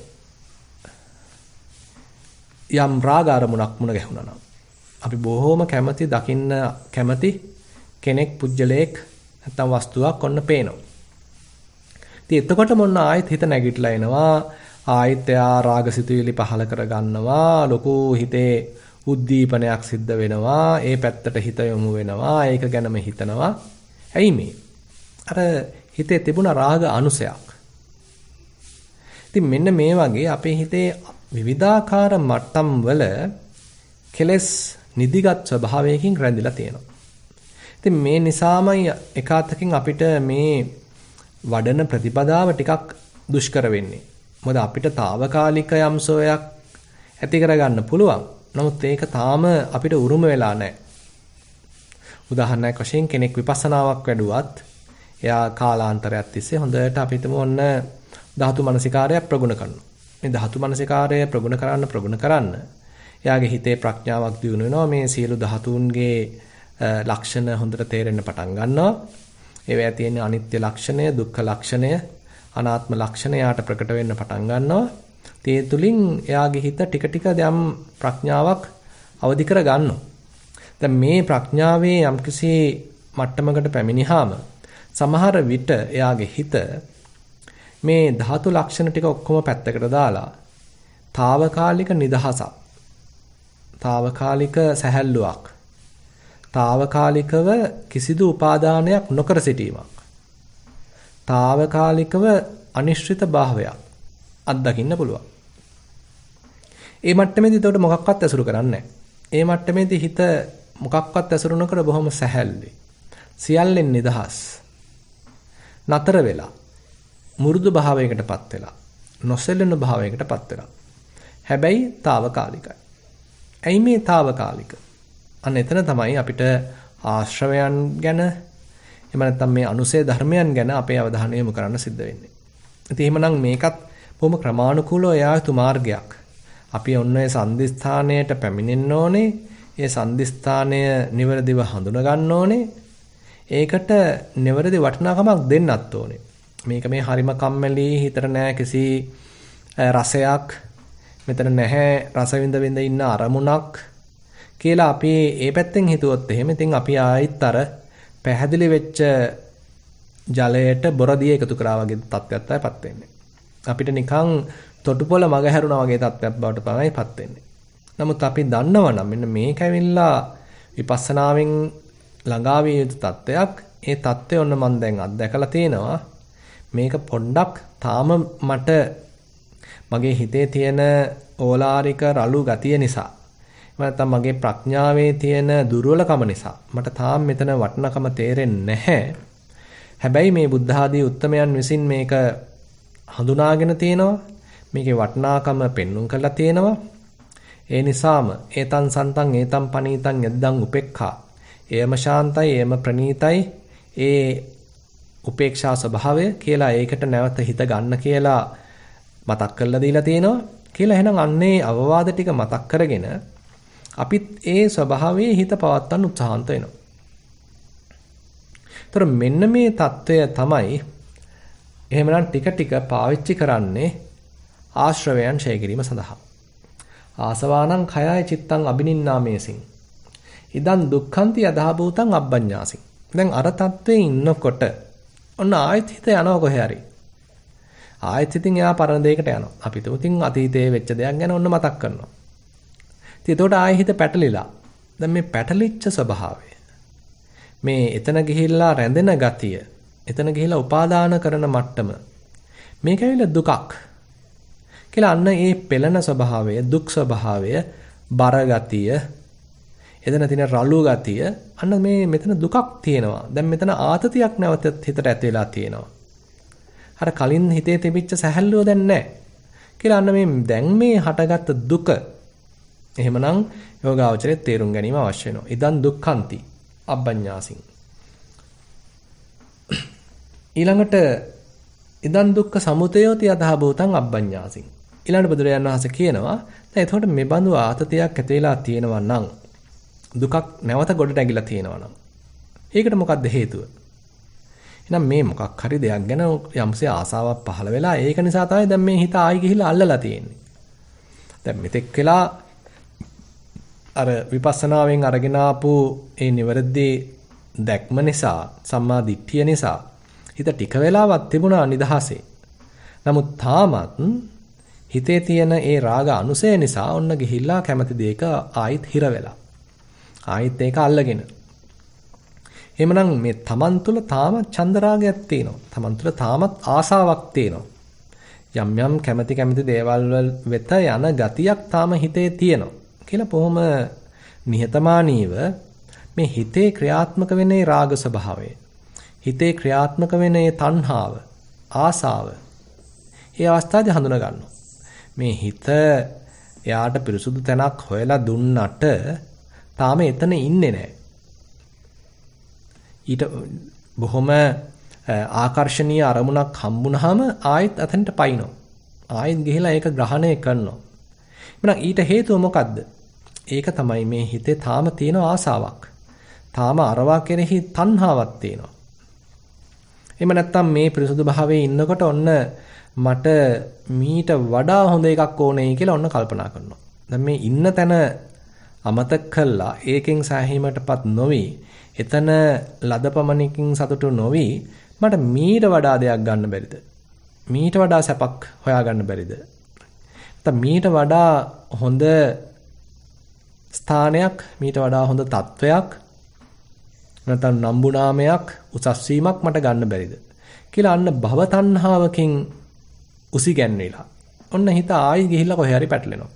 යම් රාග අරමුණක් මුණ ගැහුණා නම් අපි බොහොම කැමති කෙනෙක් පුජ්‍යලයක් නැත්නම් වස්තුවක් ඔන්න පේනවා. ඉතින් එතකොට මොන්න ආයෙත් හිත නැගිටලා එනවා. ආයෙත් එයා රාගසිතුවිලි පහල කරගන්නවා. ලොකු හිතේ උද්දීපනයක් සිද්ධ වෙනවා. ඒ පැත්තට හිත යොමු වෙනවා. ඒක ගැනම හිතනවා. ඇයි මේ? අර හිතේ තිබුණ රාග අනුසයක්. ඉතින් මෙන්න මේ වගේ අපේ හිතේ විවිධාකාර මට්ටම් වල කෙලස් නිදිගත් ස්වභාවයකින් රැඳිලා තියෙනවා. ඉතින් මේ නිසාමයි එකාතකින් අපිට මේ වඩන ප්‍රතිපදාව ටිකක් දුෂ්කර වෙන්නේ. මොකද අපිට తాවකාලික යම් සෝයක් ඇති කරගන්න පුළුවන්. නමුත් ඒක තාම අපිට උරුම වෙලා නැහැ. උදාහරණයක් වශයෙන් කෙනෙක් විපස්සනාවක් වැඩුවත් එයා කාලාන්තරයක් තිස්සේ හොඳට අපිටම ඔන්න ධාතු මනසිකාරයක් ප්‍රගුණ කරනවා. මේ ධාතු මනසිකාරය ප්‍රගුණ කරන්න එයාගේ හිතේ ප්‍රඥාවක් දියුණු වෙනවා. මේ සියලු ධාතුන්ගේ ලක්ෂණ හොඳට තේරෙන්න පටන් ගන්නවා. ඒවැය තියෙන අනිත්‍ය ලක්ෂණය, දුක්ඛ ලක්ෂණය, අනාත්ම ලක්ෂණය යාට ප්‍රකට වෙන්න පටන් ගන්නවා. ඒ තුලින් එයාගේ හිත ටික ටික යම් ප්‍රඥාවක් අවදි කර ගන්නවා. දැන් මේ ප්‍රඥාවේ යම්කිසි මට්ටමකට පැමිණිහාම සමහර විට එයාගේ හිත මේ ධාතු ලක්ෂණ ටික ඔක්කොම පැත්තකට දාලා తాවකාලික නිදහසක්, తాවකාලික සැහැල්ලුවක්, తాවකාලිකව කිසිදු උපාදානයක් නොකර සිටීමක්, తాවකාලිකව අනිශ්චිත භාවයක් අත්දකින්න පුළුවන්. ඒ මට්ටමේදී උඩට මොකක්වත් ඇසුරු කරන්නේ නැහැ. ඒ මට්ටමේදී හිත මොකක්වත් ඇසුරු නොකර බොහොම සැහැල්ලුයි. සියල්ලෙන් නිදහස්. නතර වෙලා මුරුදු භාවයකටපත් වෙලා නොසැලෙන භාවයකටපත් වෙලා. හැබැයි తాවකාලිකයි. ඇයි මේ తాවකාලික? අන්න එතන තමයි අපිට ආශ්‍රවයන් ගැන එහෙම නැත්නම් මේ අනුසය ධර්මයන් ගැන අපේ අවධානය යොමු කරන්න සිද්ධ වෙන්නේ. ඉතින් එහෙමනම් මේකත් බොහොම ක්‍රමානුකූලව යායුතු මාර්ගයක්. අපි ඔන්න ඒ සම්දිස්ථානයට පැමිණෙන්න ඕනේ. ඒ සම්දිස්ථානය නිවැරදිව හඳුනා ගන්න ඕනේ. ඒකට නිවැරදි වටිනාකමක් දෙන්නත් ඕනේ. මේක මේ හරිම කම්මැලි හිතට නෑ කිසි රසයක්. මෙතන නැහැ රස විඳ ඉන්න අරමුණක් කියලා අපි ඒ පැත්තෙන් හිතුවොත් එහෙම ඉතින් අපි ආයිත් අර පැහැදිලි වෙච්ච ජලයට බොරදිය එකතු කරා වගේ තත්ත්වයක් තමයිපත් වෙන්නේ. අපිට නිකන් තොටුපොළ මග හැරුණා වගේ තත්ත්වයක් බවට තමයිපත් වෙන්නේ. නමුත් අපි දන්නවනම් මෙන්න මේක ඇවිල්ලා විපස්සනාවෙන් ළඟා විය යුතු තත්ත්වයක්. ඒ තත්ත්වය ඔන්න මම දැන් අත්දැකලා තියෙනවා. මේක පොඩ්ඩක් තාම මට මගේ හිතේ තියෙන ඕලාරික රළු ගතිය නිසා නැත්නම් මගේ ප්‍රඥාවේ තියෙන දුර්වලකම නිසා මට තාම මෙතන වටිනකම තේරෙන්නේ නැහැ. හැබැයි මේ බුද්ධ ආදී උත්තමයන් විසින් මේක හඳුනාගෙන තියෙනවා. මේකේ වටිනාකම පෙන්눔 කරලා තියෙනවා. ඒ නිසාම ඒතං සන්තං ඒතං පනීතං යද්දං උපේක්ඛා. එයම ශාන්තයි, එයම ප්‍රණීතයි. ඒ උපේක්ෂා ස්වභාවය කියලා ඒකට නැවත හිත ගන්න කියලා මතක් කරලා දීලා තියෙනවා. කියලා එහෙනම් අන්නේ අවවාද ටික මතක් කරගෙන අපිත් ඒ ස්වභාවයේ හිත පවත්වන්න උත්සාහන්ත වෙනවා. ඒතර මෙන්න මේ தত্ত্বය තමයි එහෙමනම් ටික ටික පාවිච්චි කරන්නේ ආශ්‍රවයන් ඡය කිරීම සඳහා. ආසවානං khයය චිත්තං අබිනින්නාමේසින්. ඉදන් දුක්ඛන්ති යදාභූතං අබ්බඤ්ඤාසින්. දැන් අර தત્ත්වයේ ඉන්නකොට ඔන්න ආයෙත් හිත යනවා කොහේ හරි. ආයෙත් ඉතින් එයා පරණ දෙයකට යනවා. අපි ඉතින් අතීතයේ වෙච්ච දෙයක් ගැන ඔන්න මතක් කරනවා. ඉතින් එතකොට ආයෙ හිත පැටලිලා. දැන් මේ පැටලිච්ච ස්වභාවය. මේ එතන ගිහිල්ලා රැඳෙන ගතිය. එතන ගිහිල්ලා උපාදාන කරන මට්ටම. මේක ඇවිල්ලා දුකක්. කියලා අන්න ඒ පෙළෙන ස්වභාවය, දුක් ස්වභාවය, බර ගතිය, එතන තියෙන රළු ගතිය, අන්න මේ මෙතන දුකක් තියෙනවා. දැන් මෙතන ආතතියක් නැවත හිතට ඇති වෙලා තියෙනවා. අර කලින් හිතේ තිබිච්ච සැහැල්ලුව දැන් නැහැ. කියලා අන්න මේ දැන් මේ හටගත්ත දුක. එහෙමනම් යෝගාවචරයේ තේරුම් ගැනීම අවශ්‍ය වෙනවා. ඉදන් දුක්ඛන්ති අබ්බඤ්ඤාසින්. ඊළඟට ඉදන් දුක්ඛ සමුදයෝති යතහ භූතං අබ්බඤ්ඤාසින්. ඊළඟට බුදුරජාණන් වහන්සේ කියනවා දැන් එතකොට මේ බඳු ආතතියක් ඇති වෙලා තියෙනවා නම් දුකක් නැවත ගොඩ නැගිලා තියෙනවා නම් ඒකට මොකක්ද හේතුව? එහෙනම් මේ මොකක් හරි දෙයක් ගැන යම්සේ ආසාවක් පහළ වෙලා ඒක නිසා තමයි දැන් මේ හිත ආයි ගිහිල්ලා අල්ලලා තියෙන්නේ. දැන් මෙතෙක් වෙලා අර විපස්සනාවෙන් අරගෙන ආපු ඒ නිවැරදි දැක්ම නිසා සම්මා දිට්ඨිය නිසා හිත ටික වෙලාවක් තිබුණා නිදහසේ. නමුත් තාමත් හිතේ තියෙන ඒ රාග අනුසය නිසා ඔන්න ගිහිල්ලා කැමති දෙයක ආයිත් හිර වෙලා. ආයිත් ඒක අල්ලගෙන. එහෙමනම් මේ තමන් තුළ තාමත් චන්දරාගයක් තියෙනවා. තමන් තුළ තාමත් ආසාවක් තියෙනවා. යම් යම් කැමති දේවල් වෙත යන ගතියක් තාම හිතේ තියෙනවා. කියලා බොහොම නිහතමානීව මේ හිතේ ක්‍රියාත්මක වෙන්නේ රාග ස්වභාවය. හිතේ ක්‍රියාත්මක වෙන්නේ තණ්හාව, ආසාව. ඒ අවස්ථාවේ හඳුනා ගන්නවා. මේ හිත එයාට පිරිසුදු තැනක් හොයලා දුන්නට තාම එතන ඉන්නේ නැහැ. ඊට බොහොම ආකර්ශනීය අරමුණක් හම්බුනහම ආයෙත් අතනට පයින්නවා. ආයෙත් ගිහිලා ඒක ග්‍රහණය කරනවා. එහෙනම් ඊට හේතුව මොකද්ද? ඒක තමයි මේ හිතේ තාම තියෙන ආසාවක්. තාම අරවා කෙරෙහි තණ්හාවක් තියෙනවා. එහෙම නැත්නම් මේ පිරිසුදු භාවයේ ඉන්නකොට ඔන්න මට මීට වඩා හොඳ එකක් ඕනේ කියලා ඔන්න කල්පනා කරනවා. දැන් මේ ඉන්න තැන අමතක කළා ඒකෙන් සෑහීමටපත් නොවි එතන ලදපමණකින් සතුටු නොවි මට මීට වඩා දෙයක් ගන්න බැරිද? මීට වඩා සැපක් හොයාගන්න බැරිද? නැත්නම් මීට වඩා හොඳ ස්ථානයක්, මීට වඩා හොඳ තත්වයක්, නැත්නම් නම්බුනාමයක්, උසස් වීමක් මට ගන්න බැරිද? කියලා අන්න භව තණ්හාවකින් උසිගැන්විලා. ඔන්න හිත ආයි ගිහිල්ලා කොහේ හරි පැටලෙනවා.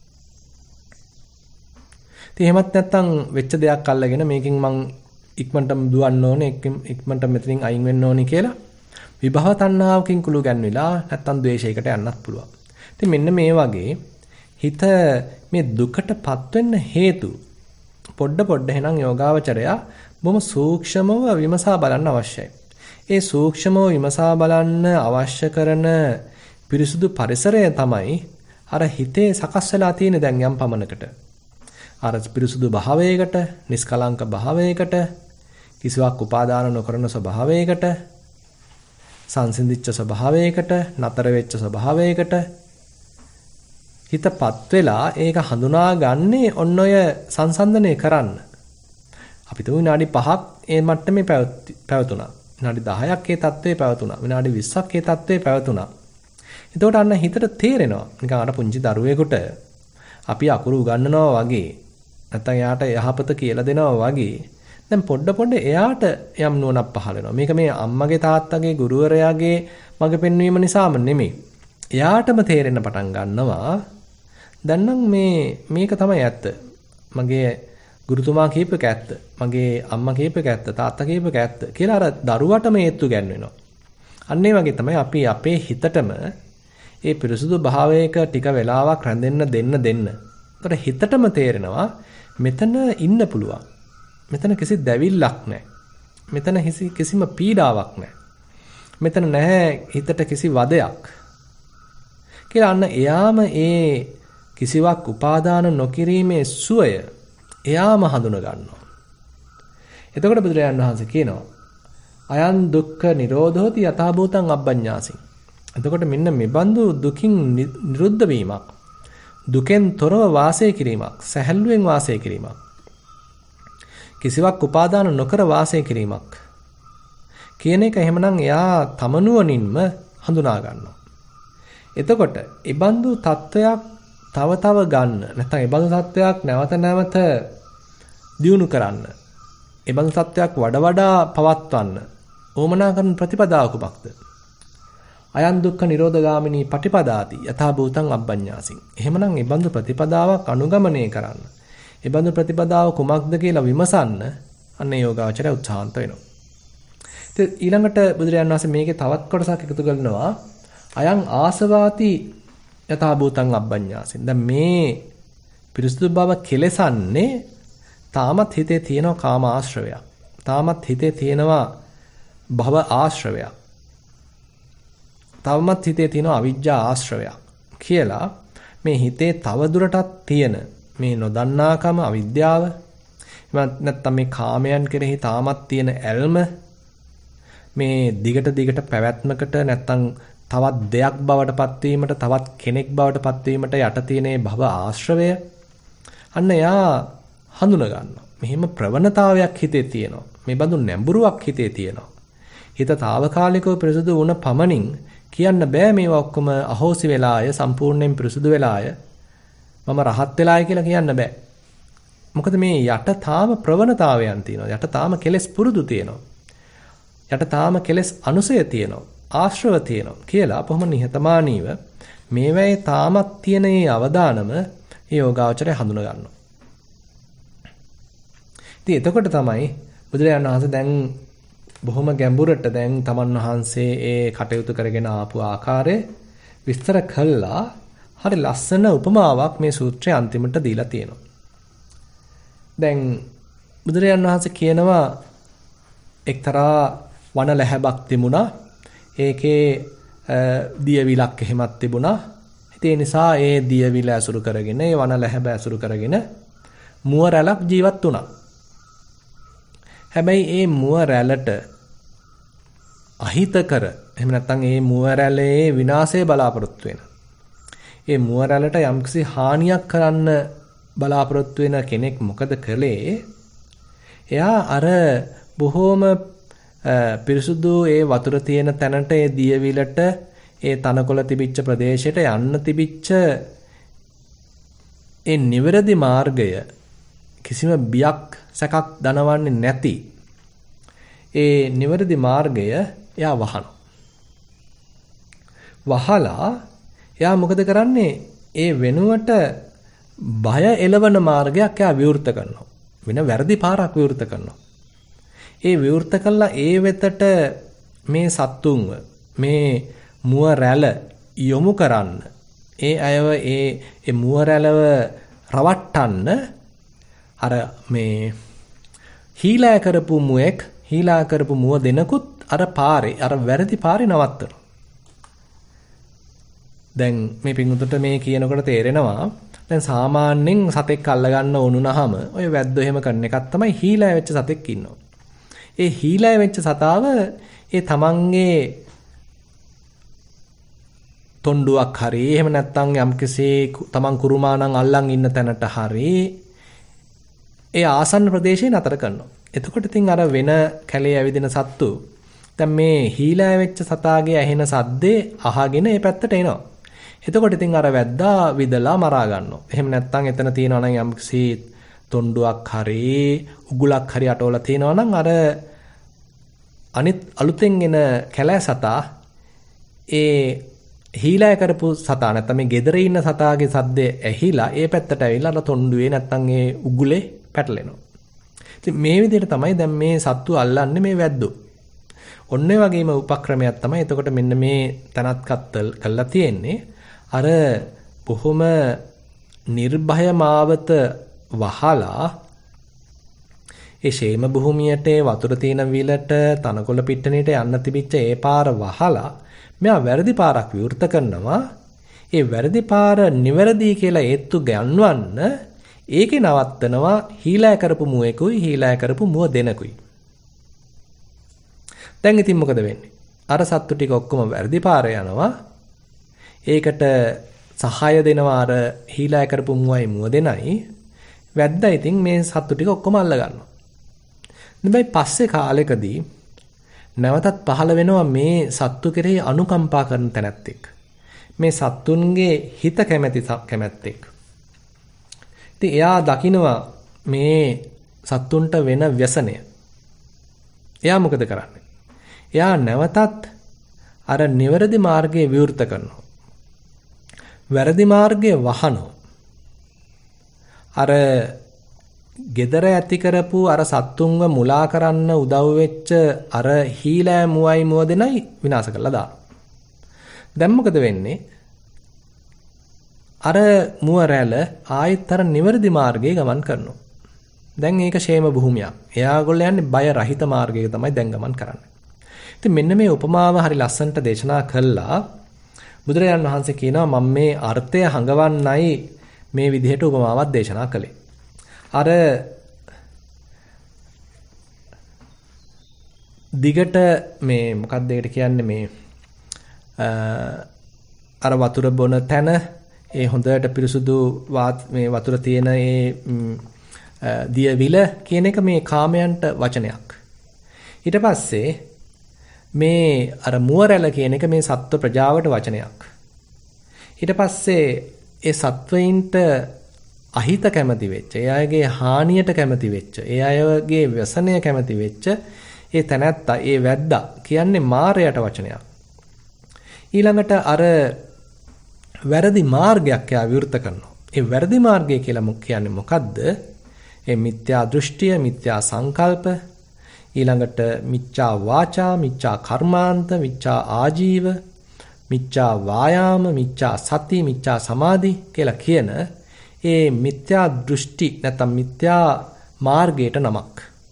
ඉතින් එහෙමත් නැත්නම් වෙච්ච දෙයක් අල්ලගෙන මේකෙන් මං ඉක්මනට දුවන්න ඕනේ, ඉක්මනට මෙතනින් අයින් වෙන්න ඕනේ කියලා විභව තණ්හාවකින් කුළු ගැන්විලා නැත්නම් ද්වේෂයකට යන්නත් පුළුවන්. ඉතින් මෙන්න මේ වගේ හිත මේ දුකටපත් වෙන්න හේතු පොඩ එහෙනම් යෝගාවචරයා බොහොම සූක්ෂමව විමසා බලන්න අවශ්‍යයි. ඒ සූක්ෂමව විමසා බලන්න අවශ්‍ය කරන පිරිසුදු පරිසරය තමයි අර හිතේ සකස් වෙලා තියෙන දැන් යම් පමණකට. අර පිරිසුදු භාවයකට, නිස්කලංක භාවයකට, කිසිවක් උපාදාන නොකරන ස්වභාවයකට, සංසිඳිච්ච ස්වභාවයකට, නතර වෙච්ච ස්වභාවයකට හිතපත් වෙලා ඒක හඳුනාගන්නේ ඔන්න ඔය සංසන්දනය කරන්න. අපි තුන් විනාඩි 5ක් ඒ මට්ටමේ පැවතුණා. විනාඩි 10ක් ඒ තත්ත්වයේ පැවතුණා. විනාඩි 20ක් ඒ තත්ත්වයේ පැවතුණා. එතකොට අන්න හිතට තේරෙනවා. නිකන් අර පුංචි දරුවෙකුට අපි අකුරු උගන්වනවා වගේ නැත්නම් එයාට යහපත කියලා දෙනවා වගේ දැන් පොඩ එයාට යම් නුවණක් පහළ වෙනවා. මේක මේ අම්මගේ තාත්තගේ ගුරුවරයාගේ මඟ පෙන්වීම නිසාම නෙමෙයි. එයාටම තේරෙන්න පටන් ගන්නවා. දැන් නම් මේක තමයි ඇත්ත. මගේ ගුරුතුමා කියප එක ඇත්ත. මගේ අම්මා කියප එක ඇත්ත. තාත්තා කියප එක ඇත්ත කියලා අර දරුවටම හේතු ගන්නවා. අන්න ඒ වගේ තමයි අපි අපේ හිතටම ඒ පිරිසුදු භාවයක ටික වෙලාවක් රැඳෙන්න දෙන්න. ඒතර හිතටම තේරෙනවා මෙතන ඉන්න පුළුවන්. මෙතන කිසි දැවිල්ලක් නැහැ. මෙතන කිසිම පීඩාවක් නැහැ. මෙතන නැහැ හිතට කිසි වදයක්. කියලා අන්න එයාම ඒ කිසිවක් උපාදාන නොකිරීමේ සුවය එයාම හඳුන ගන්නවා. එතකොට බුදුරජාණන් වහන්සේ කියනවා අයං දුක්ඛ නිරෝධෝති යථා භූතං අබ්බඤ්ඤාසින්. එතකොට මෙන්න මෙබඳු දුකින් නිරුද්ධ වීමක්, දුකෙන් තොරව වාසය කිරීමක්, සැහැල්ලුවෙන් වාසය කිරීමක්, කිසිවක් උපාදාන නොකර වාසය කිරීමක් කියන එක එහෙමනම් එයා තමනුවණින්ම හඳුනා ගන්නවා. එතකොට ඉබඳු තත්වයක් තව තව ගන්න නැත්නම් ඉබඳු තත්වයක් නැවත නැවත දියුණු කරන්න ඉබඳු තත්වයක් වඩා පවත්වන්න ඕමනා කරන ප්‍රතිපදාව කුමක්ද? අයං දුක්ඛ නිරෝධගාමිනී පටිපදාති යථා භූතං අබ්බඤ්ඤාසින්. එහෙමනම් ඉබඳු ප්‍රතිපදාවක් අනුගමනය කරන්න. ඉබඳු ප්‍රතිපදාව කුමක්ද කියලා විමසන්න අන්නේ යෝගාචරය උත්සාහන්ත වෙනවා. ඉතින් ඊළඟට බුදුරජාණන් වහන්සේ මේකේ තවත් කොටසක් එකතු කරනවා. අයං ආසවාති යථා භූතං අබ්බඤ්ඤාසින්. දැන් මේ පිරිසුදු බව කෙලසන්නේ තාමත් හිතේ තියෙන කාම ආශ්‍රවයක්. තාමත් හිතේ තියෙනවා භව ආශ්‍රවයක්. තවමත් හිතේ තියෙන අවිජ්ජා ආශ්‍රවයක් කියලා මේ හිතේ තව දුරටත් තියෙන මේ නොදන්නාකම අවිද්‍යාව නැත්නම් මේ කාමයන් කෙරෙහි තාමත් තියෙන ඇල්ම මේ දිගට පැවැත්මකට නැත්නම් තවත් දෙයක් බවට පත්වීමට තවත් කෙනෙක් බවට පත්වීමට යට තියෙන භව ආශ්‍රවය අන්න එයා හඳුන ගන්නවා. මෙහෙම ප්‍රවණතාවයක් හිතේ තියෙනවා. මේ බඳු නැඹුරුවක් හිතේ තියෙනවා. හිත తాවකාලිකව පිරිසුදු වුණ පමණින් කියන්න බෑ මේවා ඔක්කොම අහෝසි වෙලාය සම්පූර්ණයෙන් පිරිසුදු වෙලාය මම රහත් වෙලාය කියලා කියන්න බෑ. මොකද මේ යට තාම ප්‍රවණතාවයන් තියෙනවා. යට තාම කෙලෙස් පුරුදු තියෙනවා. යට තාම කෙලෙස් අනුසය තියෙනවා. ආශ්‍රව තියෙනවා කියලා කොහොම නිහතමානීව මේවැයි තාමත් තියෙන මේ අවදානම මේ යෝගාවචරය හඳුන ගන්නවා. ඉතින් එතකොට තමයි බුදුරජාණන් වහන්සේ දැන් බොහොම ගැඹුරට දැන් තමන් වහන්සේ ඒ කටයුතු කරගෙන ආපු ආකාරය විස්තර කළා. හරි ලස්සන උපමාවක් මේ සූත්‍රයේ අන්තිමට දීලා තියෙනවා. දැන් බුදුරජාණන් වහන්සේ කියනවා එක්තරා වන ලැහැබක් තිබුණා. ඒකේ දියවිලක් එහෙමත් තිබුණා. ඒ නිසා ඒ දියවිල ඇසුරු කරගෙන ඒ වන ලැහැබ ඇසුරු කරගෙන මුව රැළක් ජීවත් වුණා. හැබැයි ඒ මුව රැළට අහිතකර එහෙම නැත්නම් ඒ මුව රැළේ විනාශය බලාපොරොත්තු වෙන. ඒ මුව රැළට යම්කිසි හානියක් කරන්න බලාපොරොත්තු වෙන කෙනෙක් මොකද කළේ? එයා අර බොහෝම පිරිසුදු ඒ වතුර තියෙන තැනට ඒ දියවිලට ඒ තනකොළ තිබිච්ච ප්‍රදේශයට යන්න තිබිච්ච ඒ නිවැරදි මාර්ගය කිසිම බියක් සැකක් දනවන්නේ නැති ඒ නිවැරදි මාර්ගය එයා වහනවා. වහලා එයා මොකද කරන්නේ? ඒ වෙනුවට බය එළවන මාර්ගයක් එයා විවෘත කරනවා. වෙන වැරදි පාරක් විවෘත කරනවා. ඒ විවෘත කළා ඒ වෙතට මේ සත්තුන්ව මේ මුව රැළ යොමු කරන්න ඒ අයව ඒ මුව රැළව රවට්ටන්න අර මේ හීලා කරපු මුවෙක් හීලා කරපු මුව දෙනකුත් අර පාරේ අර වැරදි පාරේ නවත්තනවා. දැන් මේ පිංගුතුන්ට මේ කියනකොට තේරෙනවා දැන් සාමාන්‍යයෙන් සතෙක් අල්ලගන්න ඕනුනහම ඔය වැද්දෝ එහෙම කරන එකක් තමයි හීලා වෙච්ච සතෙක් ඉන්නවා. ඒ හීලා වෙච්ච සතාව ඒ තමන්ගේ තොණ්ඩුවක් හරි එහෙම නැත්නම් යම්කිසි තමන් කුරුමානම් අල්ලන් ඉන්න තැනට හරි ඒ ආසන්න ප්‍රදේශේ නතර කරනවා. එතකොට ඉතින් අර වෙන කැලේ ඇවිදින සත්තු දැන් මේ හීලා වෙච්ච සතාගේ ඇහෙන සද්දේ අහගෙන ඒ පැත්තට එනවා. එතකොට ඉතින් අර වැද්දා විදලා මරා ගන්නවා. එහෙම නැත්නම් එතන තියෙනවා නම් යම්කිසි තොණ්ඩුවක් හරි උගුලක් හරි අටවලා තියෙනවා නම් අර අනිත් අලුතෙන් එන කැලෑ සතා ඒ හීලා කරපු සතා නැත්නම් මේ ගෙදර ඉන්න සතාගේ සද්දේ ඇහිලා ඒ පැත්තට ඇවිල්ලා අර තොණ්ඩුවේ නැත්නම් ඒ උගුලේ පැටලෙනවා. ඉතින් මේ විදිහට තමයි දැන් මේ සත්තු අල්ලන්නේ මේ වැද්දෝ. ඔන්න ඒ වගේම උපක්‍රමයක් තමයි එතකොට මෙන්න මේ තනත් කත්තල් කළා තියෙන්නේ. අර බොහොම නිර්භය මාවත වහලා ඒ ෂේම භූමියට වතුර තියෙන විලට තනකොළ පිට්ටනියට යන්න තිබිච්ච ඒ පාර වහලා මෙයා වැරදි පාරක් විවෘත කරනවා. ඒ වැරදි පාර නිවැරදි කියලා ඒත්තු ගන්නවන්න ඒකේ නවත්තනවා හීලා කරපු මුවෙකුයි හීලා කරපු මුව දෙනකුයි. දැන් ඉතින් මොකද වෙන්නේ? අර සත්තු ටික ඔක්කොම වැරදි පාරේ යනවා. ඒකට සහාය දෙනවා අර හීලා කරපු මුවයි මුව දෙනයි. වැද්දා ඉතින් මේ සත්තු ටික ඔක්කොම අල්ල ගන්නවා. හැබැයි පස්සේ කාලෙකදී නැවතත් පහළ වෙනවා මේ සත්තු කෙරෙහි අනුකම්පා කරන තැනැත්තෙක්. මේ සත්තුන්ගේ හිත කැමැති කැමැත්තෙක්. ඉතින් එයා දකිනවා මේ සත්තුන්ට වෙන ව්‍යසනය. එයා මොකද කරන්නේ? එයා නැවතත් අර නිවැරදි මාර්ගයේ විවෘත කරනවා. වැරදි මාර්ගයේ වහනවා. අර gedara ඇති කරපු අර සත්තුන්ව මුලා කරන්න උදව් වෙච්ච අර හීලෑ මුවයි මුව දෙනයි විනාශ කරලා දානවා. දැන් මොකද වෙන්නේ? අර මුව රැළ ආයෙත් අර නිවැරදි මාර්ගයේ ගමන් කරනවා. දැන් ඒක ෂේම භූමියක්. එයාගොල්ලෝ යන්නේ බය රහිත මාර්ගයක තමයි දැන් ගමන් කරන්නේ. ඉතින් මෙන්න මේ උපමාව හරි ලස්සනට දේශනා කළා. බුදුරජාණන් වහන්සේ කියනවා මම මේ අර්ථය හඟවන්නයි මේ විදිහට උපමාවක් දේශනා කළේ. අර දිගට මේ මොකක්ද ඒකට කියන්නේ මේ අර වතුර බොන තැන ඒ හොඳට පිරිසුදු මේ වතුර තියෙන ඒ දියවිල කියන එක මේ කාමයන්ට වචනයක්. ඊට පස්සේ මේ අර මුවරැළ කියන එක මේ සත්ව ප්‍රජාවට වචනයක්. ඊට පස්සේ ඒ සත්වයින්ට අහිත කැමති වෙච්ච, ඒ අයගේ හානියට කැමති වෙච්ච, ඒ අයගේ ව්‍යසනය කැමති වෙච්ච ඒ තැනැත්තා, ඒ වැද්දා කියන්නේ මායයට වචනයක්. ඊළඟට අර වැරදි මාර්ගයක් යා විවෘත කරනවා. ඒ වැරදි මාර්ගය කියලා කියන්නේ මොකද්ද? ඒ මිත්‍යා දෘෂ්ටිය, මිත්‍යා සංකල්ප, ඊළඟට මිච්ඡා වාචා, මිච්ඡා කර්මාන්ත, මිච්ඡා ආජීව, මිච්ඡා වායාම, මිච්ඡා සති, මිච්ඡා සමාධි කියලා කියන ඒ මිත්‍යා දෘෂ්ටි නැත්නම් මිත්‍යා මාර්ගයට නමක්.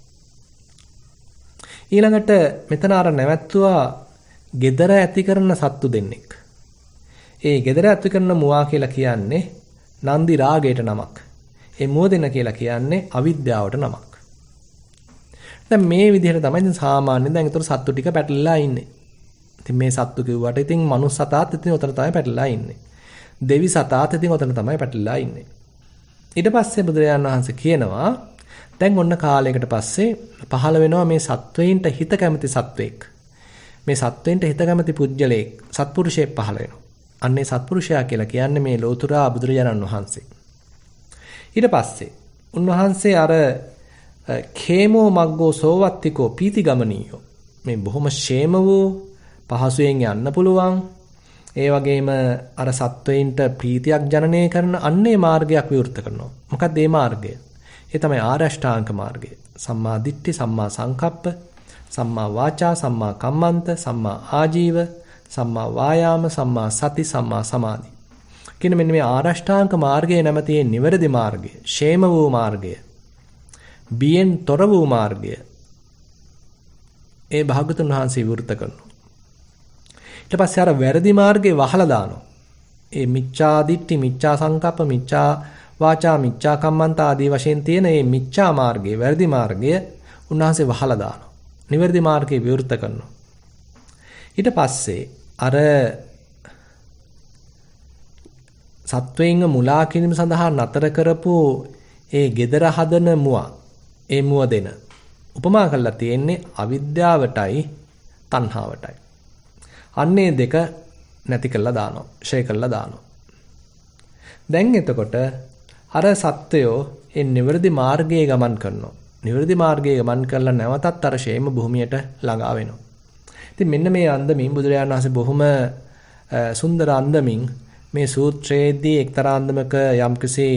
ඊළඟට මෙතන අර නැවැත්තුවා gedara ඇති කරන සත්තු දෙන්නෙක්. ඒ gedara ඇති කරන මුවා කියලා කියන්නේ නන්දි රාගයට නමක්. ඒ මුව දෙන කියලා කියන්නේ අවිද්‍යාවට නමක්. දැන් මේ විදිහට තමයි ඉතින් සාමාන්‍යයෙන් දැන් ඒතර සත්තු ටික පැටලලා ඉන්නේ. ඉතින් මේ සත්තු කිව්වට ඉතින් මනුස්ස සතාත් ඉතින් උතන තමයි පැටලලා ඉන්නේ. දෙවි සතාත් ඉතින් උතන තමයි පැටලලා ඉන්නේ. ඊට පස්සේ බුදුරජාණන් වහන්සේ කියනවා දැන් ඔන්න කාලයකට පස්සේ පහළ වෙනවා මේ සත්වයින්ට හිත කැමති සත්වෙක්. මේ සත්වයින්ට හිත කැමති පුජ්‍යලෙක්, සත්පුරුෂයෙක් පහළ වෙනවා. අන්නේ සත්පුරුෂයා කියලා කියන්නේ මේ ලෝතුරා බුදුරජාණන් වහන්සේ. ඊට පස්සේ උන්වහන්සේ අර khemo maggo සෝවත්තිකෝ පීතිගමනීයෝ මේ බොහොම ෂේම වූ පහසුවෙන් යන්න පුළුවන් ඒ වගේම අර සත්වයින්ට ප්‍රීතියක් ජනනය කරන අන්නේ මාර්ගයක් විවෘත කරනවා. මොකක්ද මේ මාර්ගය? ඒ තමයි ආරෂ්ඨාංග මාර්ගය. සම්මා දිට්ඨි, සම්මා සංකප්ප, සම්මා වාචා, සම්මා කම්මන්ත, සම්මා ආජීව, සම්මා වායාම, සම්මා සති, සම්මා සමාධි. කියන මෙන්න මේ ආරෂ්ඨාංග මාර්ගයේ නැමැති නිවැරදි මාර්ගය, ෂේම වූ මාර්ගය, බියෙන් තොර වූ මාර්ගය ඒ භාගතුන් වහන්සේ විවෘත කරනවා. ඊට පස්සේ අර වැරදි මාර්ගේ වහලා දානවා. ඒ මිච්ඡා දිට්ඨි, මිච්ඡා සංකප්ප, මිච්ඡා වාචා, මිච්ඡා කම්මන්ත ආදී වශයෙන් තියෙන මේ මිච්ඡා මාර්ගය, වැරදි මාර්ගය උන්වහන්සේ වහලා දානවා. නිවැරදි මාර්ගේ විවෘත කරනවා. ඊට පස්සේ අර සත්වයින්ව මුලා කිරීම සඳහා නතර කරපු ඒ gedara හදන මුවා, ඒ මුව දෙන උපමා කරලා තියෙන්නේ අවිද්‍යාවටයි තණ්හාවටයි. අන්නේ දෙක නැති කරලා දානවා, ෂේ කරලා දානවා. දැන් එතකොට අර සත්වයෝ ඒ නිවැරදි මාර්ගයේ ගමන් කරනවා. නිවැරදි මාර්ගයේ ගමන් කරලා නැවතත් අර ෂේම භූමියට ළඟා වෙනවා. ඉතින් මෙන්න මේ අන්දමින් බුදුරජාණන් වහන්සේ බොහොම සුන්දර අන්දමින් මේ සූත්‍රයේදී එක්තරා අන්දමක යම්කිසි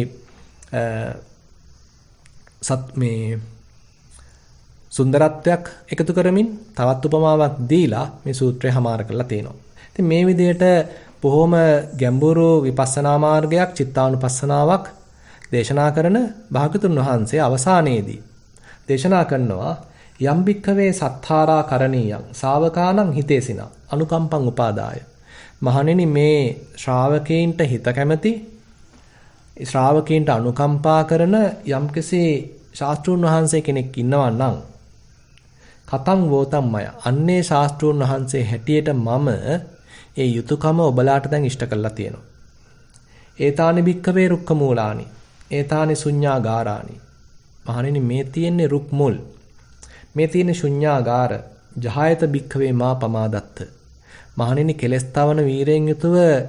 මේ සුන්දරත්වයක් එකතු කරමින් තවත් උපමාවක් දීලා මේ සූත්‍රය හමාර කරලා තියෙනවා. ඉතින් මේ විදිහට බොහොම ගැඹුරු විපස්සනා මාර්ගයක්, චිත්තානුපස්සනාවක් දේශනා කරන භාගතුන් වහන්සේ අවසානයේදී දේශනා කරනවා යම් භික්ඛවේ සත්තාරා කරණීයං ශාවකානං හිතේසිනා අනුකම්පං උපාදාය. මහණෙනි මේ ශ්‍රාවකීන්ට හිත කැමැති, ශ්‍රාවකීන්ට අනුකම්පා කරන යම්කිසි ශාස්ත්‍රූන් වහන්සේ කෙනෙක් ඉන්නවා නම් කතං වෝතම්මය අන්නේ ශාස්ත්‍රූන් වහන්සේ හැටියට මම ඒ යුතුයකම ඔබලාට දැන් ඉෂ්ට කරලා තියෙනවා. ඒතානි භික්ඛවේ රුක්ඛ මූලානි ඒතානි ශුඤ්ඤාගාරානි. මහණෙනි මේ තියෙන්නේ රුක් මුල්. මේ තියෙන ශුඤ්ඤාගාර ජහයත භික්ඛවේ මා පමාදත්ත. මහණෙනි කෙලස් තවන වීරයෙන් යුතුව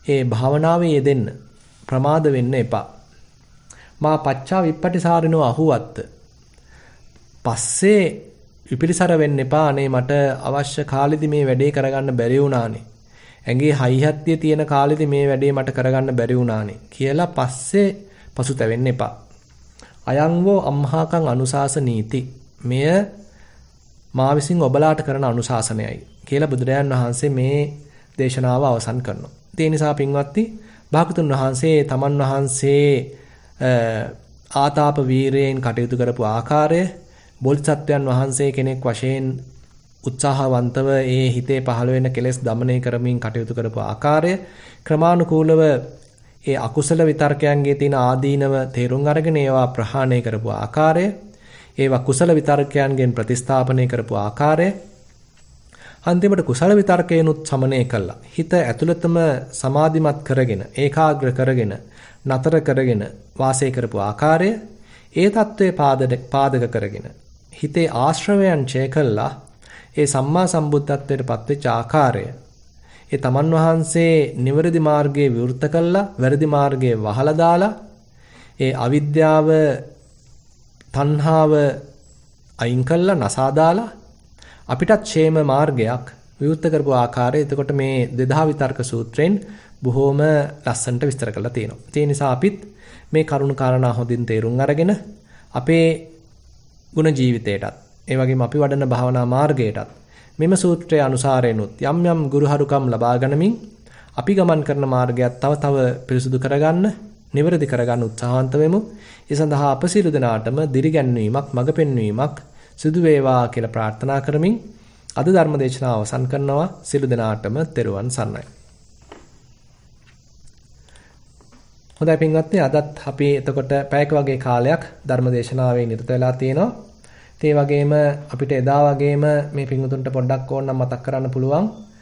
ඒ භාවනාවේ යෙදෙන්න ප්‍රමාද වෙන්න එපා. මා පච්චා විප්පටිසාරිනෝ අහුවත්ත. පස්සේ විපිලිසර වෙන්න එපා. අනේ මට අවශ්‍ය කාලෙදි මේ වැඩේ කරගන්න බැරි වුණානේ. ඇඟේ හයිහත්තිය තියෙන කාලෙදි මේ වැඩේ මට කරගන්න බැරි වුණානේ කියලා පස්සේ පසුතැවෙන්න එපා. අයං වෝ අම්හාකං අනුශාසනීති. මෙය මා විසින් ඔබලාට කරන අනුශාසනයයි කියලා බුදුරජාන් වහන්සේ මේ දේශනාව අවසන් කරනවා. ඒ නිසා පින්වත්නි, භාගතුන් වහන්සේ තමන් වහන්සේ ආතාප වීරයෙන් කටයුතු කරපු ආකාරය, බෝධිසත්වයන් වහන්සේ කෙනෙක් වශයෙන් උත්සාහවන්තව ඒ හිතේ පහළ වෙන කෙලෙස් দমনය කරමින් කටයුතු කරපු ආකාරය, ක්‍රමානුකූලව ඒ අකුසල විතර්කයන්ගේ තියෙන ආදීනව තේරුම් අරගෙන ඒවා ප්‍රහාණය කරපු ආකාරය, ඒවා කුසල විතර්කයන්ගෙන් ප්‍රතිස්ථාපනය කරපු ආකාරය, අන්තිමට කුසල විතර්කයනුත් සමනය කළා. හිත ඇතුළතම සමාධිමත් කරගෙන, ඒකාග්‍ර කරගෙන, නතර කරගෙන වාසය කරපු ආකාරය, ඒ தત્ත්වයේ පාදක කරගෙන හිතේ ආශ්‍රවයන් ඡය කළා. ඒ සම්මා සම්බුද්ධත්වයට පත්වෙච්ච ආකාරය, ඒ තමන් වහන්සේ නිවැරදි මාර්ගයේ විවෘත කළා, වැරදි මාර්ගයේ වහලා දාලා, ඒ අවිද්‍යාව, තණ්හාව අයින් කළා, නසා දාලා අපිටත් ക്ഷേම මාර්ගයක් විවෘත කරපු ආකාරය එතකොට මේ 2000 විතර්ක සූත්‍රයෙන් බොහොම ලස්සනට විස්තර කරලා තියෙනවා. ඒ නිසා අපිත් මේ කරුණු කාරණා හොඳින් තේරුම් අරගෙන අපේ ගුණ ජීවිතයටත් ඒ වගේම අපි වඩන භාවනා මාර්ගයටත් මෙම සූත්‍රයේ අනුසාරයෙන්ුත් යම් යම් ගුරුහරුකම් ලබා ගනිමින් අපි ගමන් කරන මාර්ගයත් තව පිරිසුදු කරගන්න, නිවැරදි කරගන්න උත්සාහන්ත වෙමු. ඒ සඳහා අප සියලු දෙනාටම දිරිගැන්වීමක්, මඟ පෙන්වීමක් සිදු වේවා කියලා ප්‍රාර්ථනා කරමින් අද ධර්ම දේශනාව අවසන් කරනවා. සියලු දෙනාටම තෙරුවන් සරණයි. හොඳයි පින්වත්නි, අදත් අපි එතකොට පැයක වගේ කාලයක් ධර්ම දේශනාවේ නිරත වෙලා තියෙනවා. ඒ වගේම අපිට එදා වගේම මේ පින්වතුන්ට පොඩ්ඩක් ඕනනම් මතක් කරන්න පුළුවන්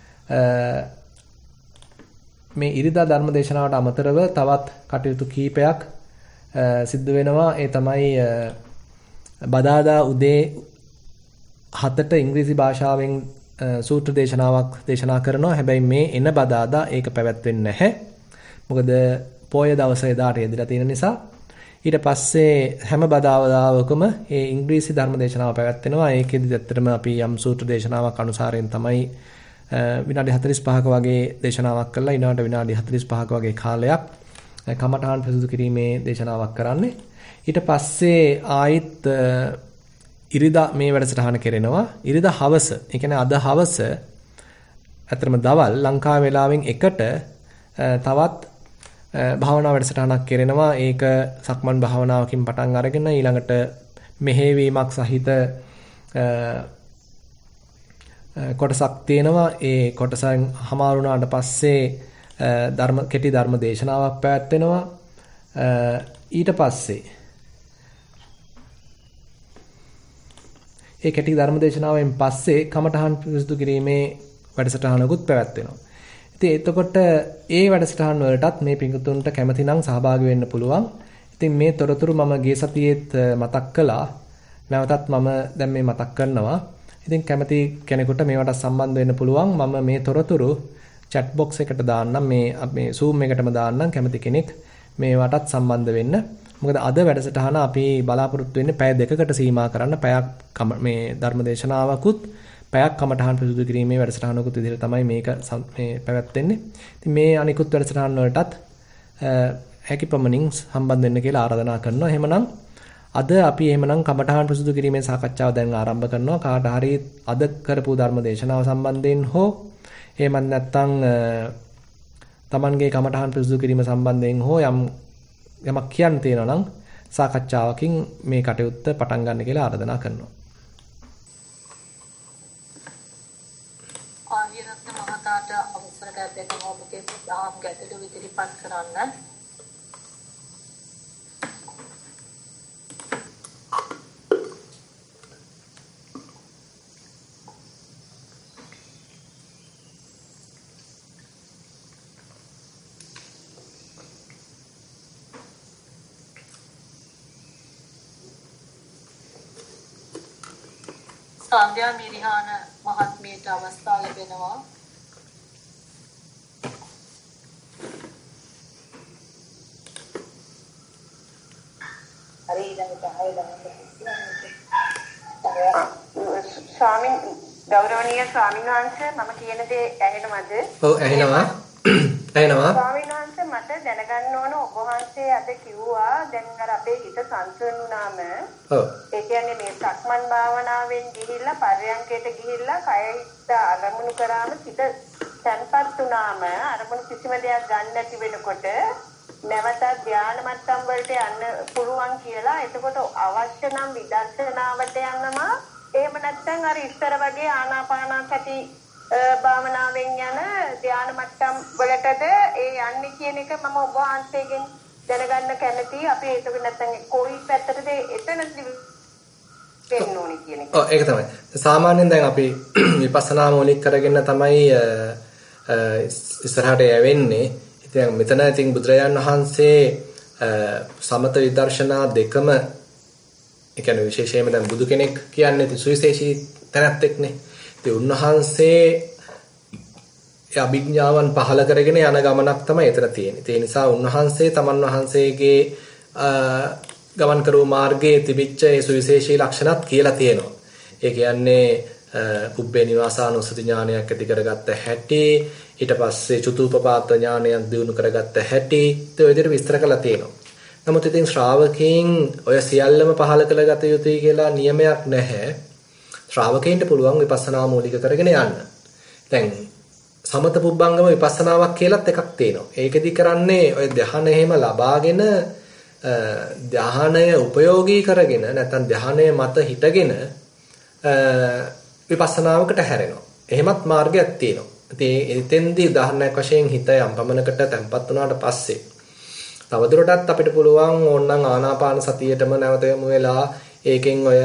මේ ඉරිදා ධර්ම දේශනාවට අමතරව තවත් කටයුතු කීපයක් සිද්ධ වෙනවා. ඒ තමයි බදාදා උදේ 7ට ඉංග්‍රීසි භාෂාවෙන් සූත්‍ර දේශනාවක් දේශනා කරනවා. හැබැයි මේ එන බදාදා ඒක පැවැත්වෙන්නේ නැහැ. මොකද පොය දවසේ දාට යෙදලා තියෙන නිසා. ඊට පස්සේ හැම බදාදාවකම ඒ ඉංග්‍රීසි ධර්ම දේශනාව පැවැත්වෙනවා. ඒකෙදි ඇත්තටම අපි යම් සූත්‍ර දේශනාවක් අනුසාරයෙන් තමයි විනාඩි 45ක වගේ දේශනාවක් කළා. ඊළඟට විනාඩි 45ක වගේ කාලයක් කමඨාන් ප්‍රසුදු කිරීමේ දේශනාවක් කරන්නේ. ඊට පස්සේ ආයිත් ඉරිදා මේ වැඩසටහන කෙරෙනවා. ඉරිදා හවස, ඒ කියන්නේ අද හවස අතරම දවල් ලංකා වේලාවෙන් 1ට තවත් භාවනා වැඩසටහනක් කෙරෙනවා. ඒක සක්මන් භාවනාවකින් පටන් අරගෙන ඊළඟට මෙහෙවීමක් සහිත කොටසක් තියෙනවා. ඒ කොටසෙන් හමාරු වුණාට පස්සේ කෙටි ධර්ම දේශනාවක් පැවැත්වෙනවා. ඊට පස්සේ ඒ කෙටි ධර්ම දේශනාවෙන් පස්සේ කමඨහන් පිරිසුදු කිරීමේ වැඩසටහනකුත් පැවැත්වෙනවා. ඉතින් එතකොට ඒ වැඩසටහන් වලටත් මේ පිඟුතුන්ට කැමති නම් සහභාගී වෙන්න පුළුවන්. ඉතින් මේ තොරතුරු මම ගිය සතියේත් මතක් කළා. නැවතත් මම දැන් මේ මතක් කරනවා. ඉතින් කැමති කෙනෙකුට මේවට සම්බන්ධ වෙන්න පුළුවන්. මම මේ තොරතුරු chat box එකට දාන්නම්, මේ Zoom එකටම දාන්නම්. කැමති කෙනෙක් මේවටත් සම්බන්ධ වෙන්න. මොකද අද වැඩසටහන අපි බලාපොරොත්තු වෙන්නේ පැය 2කට සීමා කරන්න. පැයක් මේ ධර්මදේශනාවකුත් පැයක් කමඨහන් පිරිසුදු කිරීමේ වැඩසටහනකුත් විදිහට තමයි මේක මේ පැවැත්වෙන්නේ. ඉතින් මේ අනිකුත් වැඩසටහන් වලටත් හැකි පමණින් සම්බන්ධ වෙන්න කියලා ආරාධනා කරනවා. එහෙමනම් අද අපි කමඨහන් පිරිසුදු කිරීමේ සාකච්ඡාව දැන් ආරම්භ කරනවා. කාට හරි අද කරපු ධර්ම දේශනාව සම්බන්ධයෙන් හෝ එහෙමත් නැත්නම් Tamanගේ කමඨහන් පිරිසුදු කිරීම සම්බන්ධයෙන් හෝ යමක් කියන්න තියෙනවා නම් සාකච්ඡාවකින් මේ කටයුත්ත පටන් ගන්න කියලා ආරාධනා කරනවා. ආර්යරත්න මහතාට අවසර ලැබෙන ඔබගේ දහම් ගැටළු ඉදිරිපත් කරන්න. සංධ්‍යා මිරිහාන මහත්මියට අවස්ථාව ලැබෙනවා. ගෞරවනීය ස්වාමීන් වහන්සේ මම කියන දේ ඇහෙනවද? ඔව් ඇහෙනවා. ඇහෙනවා. ස්වාමීන් වහන්සේ මට දැනගන්න ඕන ඔබ වහන්සේ අද කිව්වා දැන් අර අපේ හිත සංසුන් වුණාම ඒ කියන්නේ මේ සක්මන් භාවනාවෙන් ගිහිල්ලා පර්යංකයට ගිහිල්ලා කය හිත අරමුණු කරාම හිත තැන්පත් වුණාම අරමුණු කිසිම දෙයක් ගන්න නැති වෙනකොට නැවත ධ්‍යාන මට්ටම් වලට යන්න පුළුවන් කියලා. එතකොට අවශ්‍ය නම් විදර්ශනාවට යනවා. එහෙම නැත්නම් අර ඉස්සර වගේ ආනාපානසති භාවනාවෙන් යන ධ්‍යාන මට්ටම් වලටද ඒ යන්නේ කියන එක මම ඔබ වහන්සේගෙන් දැනගන්න කැමතියි. අපි ඒක නැත්නම් කොයි පැත්තටද එතනදී වෙන්න ඕනේ කියන එක. ඔව් ඒක තමයි. සාමාන්‍යයෙන් දැන් අපි විපස්සනා මූලික කරගෙන තමයි ඉස්සරහට යවෙන්නේ. ඉතින් මෙතන ඉතින් බුදුරජාන් වහන්සේ සමත විදර්ශනා දෙකම ඒ කියන්නේ විශේෂයෙන්ම දැන් බුදු කෙනෙක් කියන්නේ සුවිශේෂී තැනැත්තෙක්නේ. ඉතින් උන්වහන්සේ අභිඥාවන් පහළ කරගෙන යන ගමනක් තමයි එතන තියෙන්නේ. ඒ නිසා උන්වහන්සේ තමන් වහන්සේගේ ගමන් කරෝ මාර්ගයේ තිබිච්ච ඒ සුවිශේෂී ලක්ෂණත් කියලා තියෙනවා. ඒ කියන්නේ පුබ්බේ නිවාසානුස්සති ඥානයක් ඇති කරගත්ත හැටි, ඊට පස්සේ චතුූපපාත ඥානයක් දිනු කරගත්ත හැටි, ඒ විදිහට විස්තර කරලා තියෙනවා. නමුත් ඉතින් ශ්‍රාවකයන් ඔය සියල්ලම පහළ කළගත යුතුයි කියලා නියමයක් නැහැ. ශ්‍රාවකයන්ට පුළුවන් විපස්සනා මූලික කරගෙන යන්න. දැන් සමත පුබ්බංගම විපස්සනාවක් කියලාත් එකක් තියෙනවා. ඒකෙදි කරන්නේ ඔය ධ්‍යාන එහෙම ලබාගෙන ධ්‍යානය උපයෝගී කරගෙන නැත්නම් ධ්‍යානය මත හිටගෙන විපස්සනාවකට හැරෙනවා. එහෙමත් මාර්ගයක් තියෙනවා. ඉතින් එතෙන්දී උදාහරණයක් වශයෙන් හිත යම් පමණකට තැම්පත් වුණාට පස්සේ තවදුරටත් අපිට පුළුවන් ඕනනම් ආනාපාන සතියේටම නැවත යමු වෙලා ඒකෙන් ඔය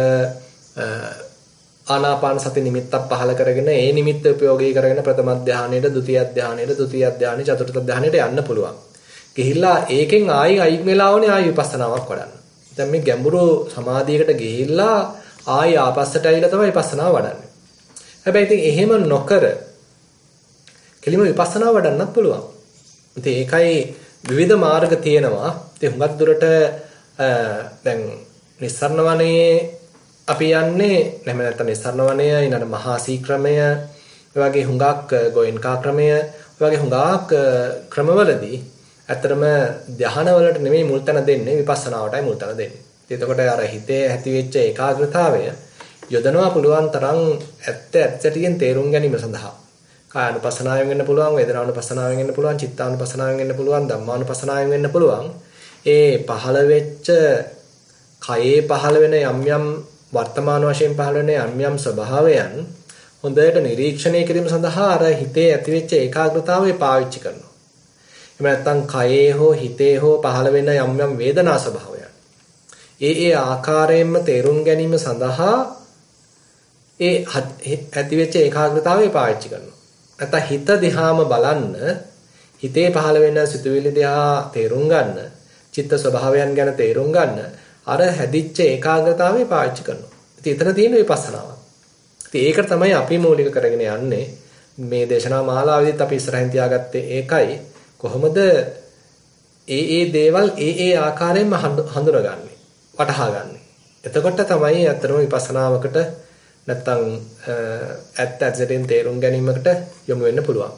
ආනාපාන සති නිමිත්තක් පහල කරගෙන ඒ නිමිත්ත උපයෝගී කරගෙන ප්‍රථම ධානයේට, ဒုတိ ය ධානයේට, තෘතිය ධානයේ, චතුර්ථ ධානයට යන්න පුළුවන්. ගිහිල්ලා ඒකෙන් අයින් වෙලා ඕනේ ආයි විපස්සනාවක් වඩන්න. දැන් මේ ගැඹුරු සමාධියකට ගිහිල්ලා ආයි ආපස්සට ඇවිල්ලා තමයි විපස්සනාව වඩන්නේ. හැබැයි ඉතින් එහෙම නොකර කෙලිම විපස්සනාව වඩන්නත් පුළුවන්. ඉතින් ඒකයි විවිධ මාර්ග තියෙනවා. ඉතින් හුඟක් දුරට දැන් නිස්සරණ වනයේ අපි යන්නේ නැම නැත්නම් නිස්සරණ වනය ඊළඟ මහා සීක්‍රමය වගේ හුඟක් ගෝයන්කා ක්‍රමය වගේ හුඟක් ක්‍රමවලදී ඇත්තටම ධ්‍යාන වලට නෙමෙයි මුල් තැන දෙන්නේ විපස්සනාවටයි මුල් තැන දෙන්නේ. ඒකකොට අර හිතේ ඇති වෙච්ච ඒකාග්‍රතාවය යොදනවා පුළුවන් තරම් ඇත්තටියෙන් තේරුම් ගැනීම සඳහා. කායानुපස්සනාවෙන් වෙන්න පුළුවන්, වේදනානුපස්සනාවෙන් වෙන්න පුළුවන්, චිත්තානුපස්සනාවෙන් වෙන්න පුළුවන්, ධම්මානුපස්සනාවෙන් වෙන්න පුළුවන්. ඒ පහළ වෙච්ච කයේ පහළ වෙන යම් යම් වර්තමාන වශයෙන් පහළ වෙන යම් යම් ස්වභාවයන් හොඳට නිරීක්ෂණය කිරීම සඳහා අර හිතේ ඇතිවෙච්ච ඒකාග්‍රතාවය පාවිච්චි කරනවා. එහෙම නැත්නම් කයේ හෝ හිතේ හෝ පහළ වෙන යම් යම් වේදනා ස්වභාවයන් ඒ ආකාරයෙන්ම තේරුම් ගැනීම සඳහා ඒ ඇතිවෙච්ච ඒකාග්‍රතාවය පාවිච්චි කරනවා. නැත්නම් හිත දිහාම බලන්න, හිතේ පහළ වෙන සිතුවිලි දිහා තේරුම් ගන්න, චිත්ත ස්වභාවයන් ගැන තේරුම් ගන්න අර හැදිච්ච ඒකාග්‍රතාවය පාවිච්චි කරනවා. ඉතින් එතන තියෙන විපස්සනාව. ඉතින් ඒක තමයි අපි මූලික කරගෙන යන්නේ. මේ දේශනා මාලාවෙදිත් අපි ඉස්සරහින් තියාගත්තේ ඒකයි. කොහොමද ඒ දේවල් ඒ ආකාරයෙන්ම හඳුනගන්නේ, වටහාගන්නේ. එතකොට තමයි අත්‍තරම විපස්සනාවකට නැත්තම් ඇත්තටම තේරුම් ගැනීමකට යොමු වෙන්න පුළුවන්.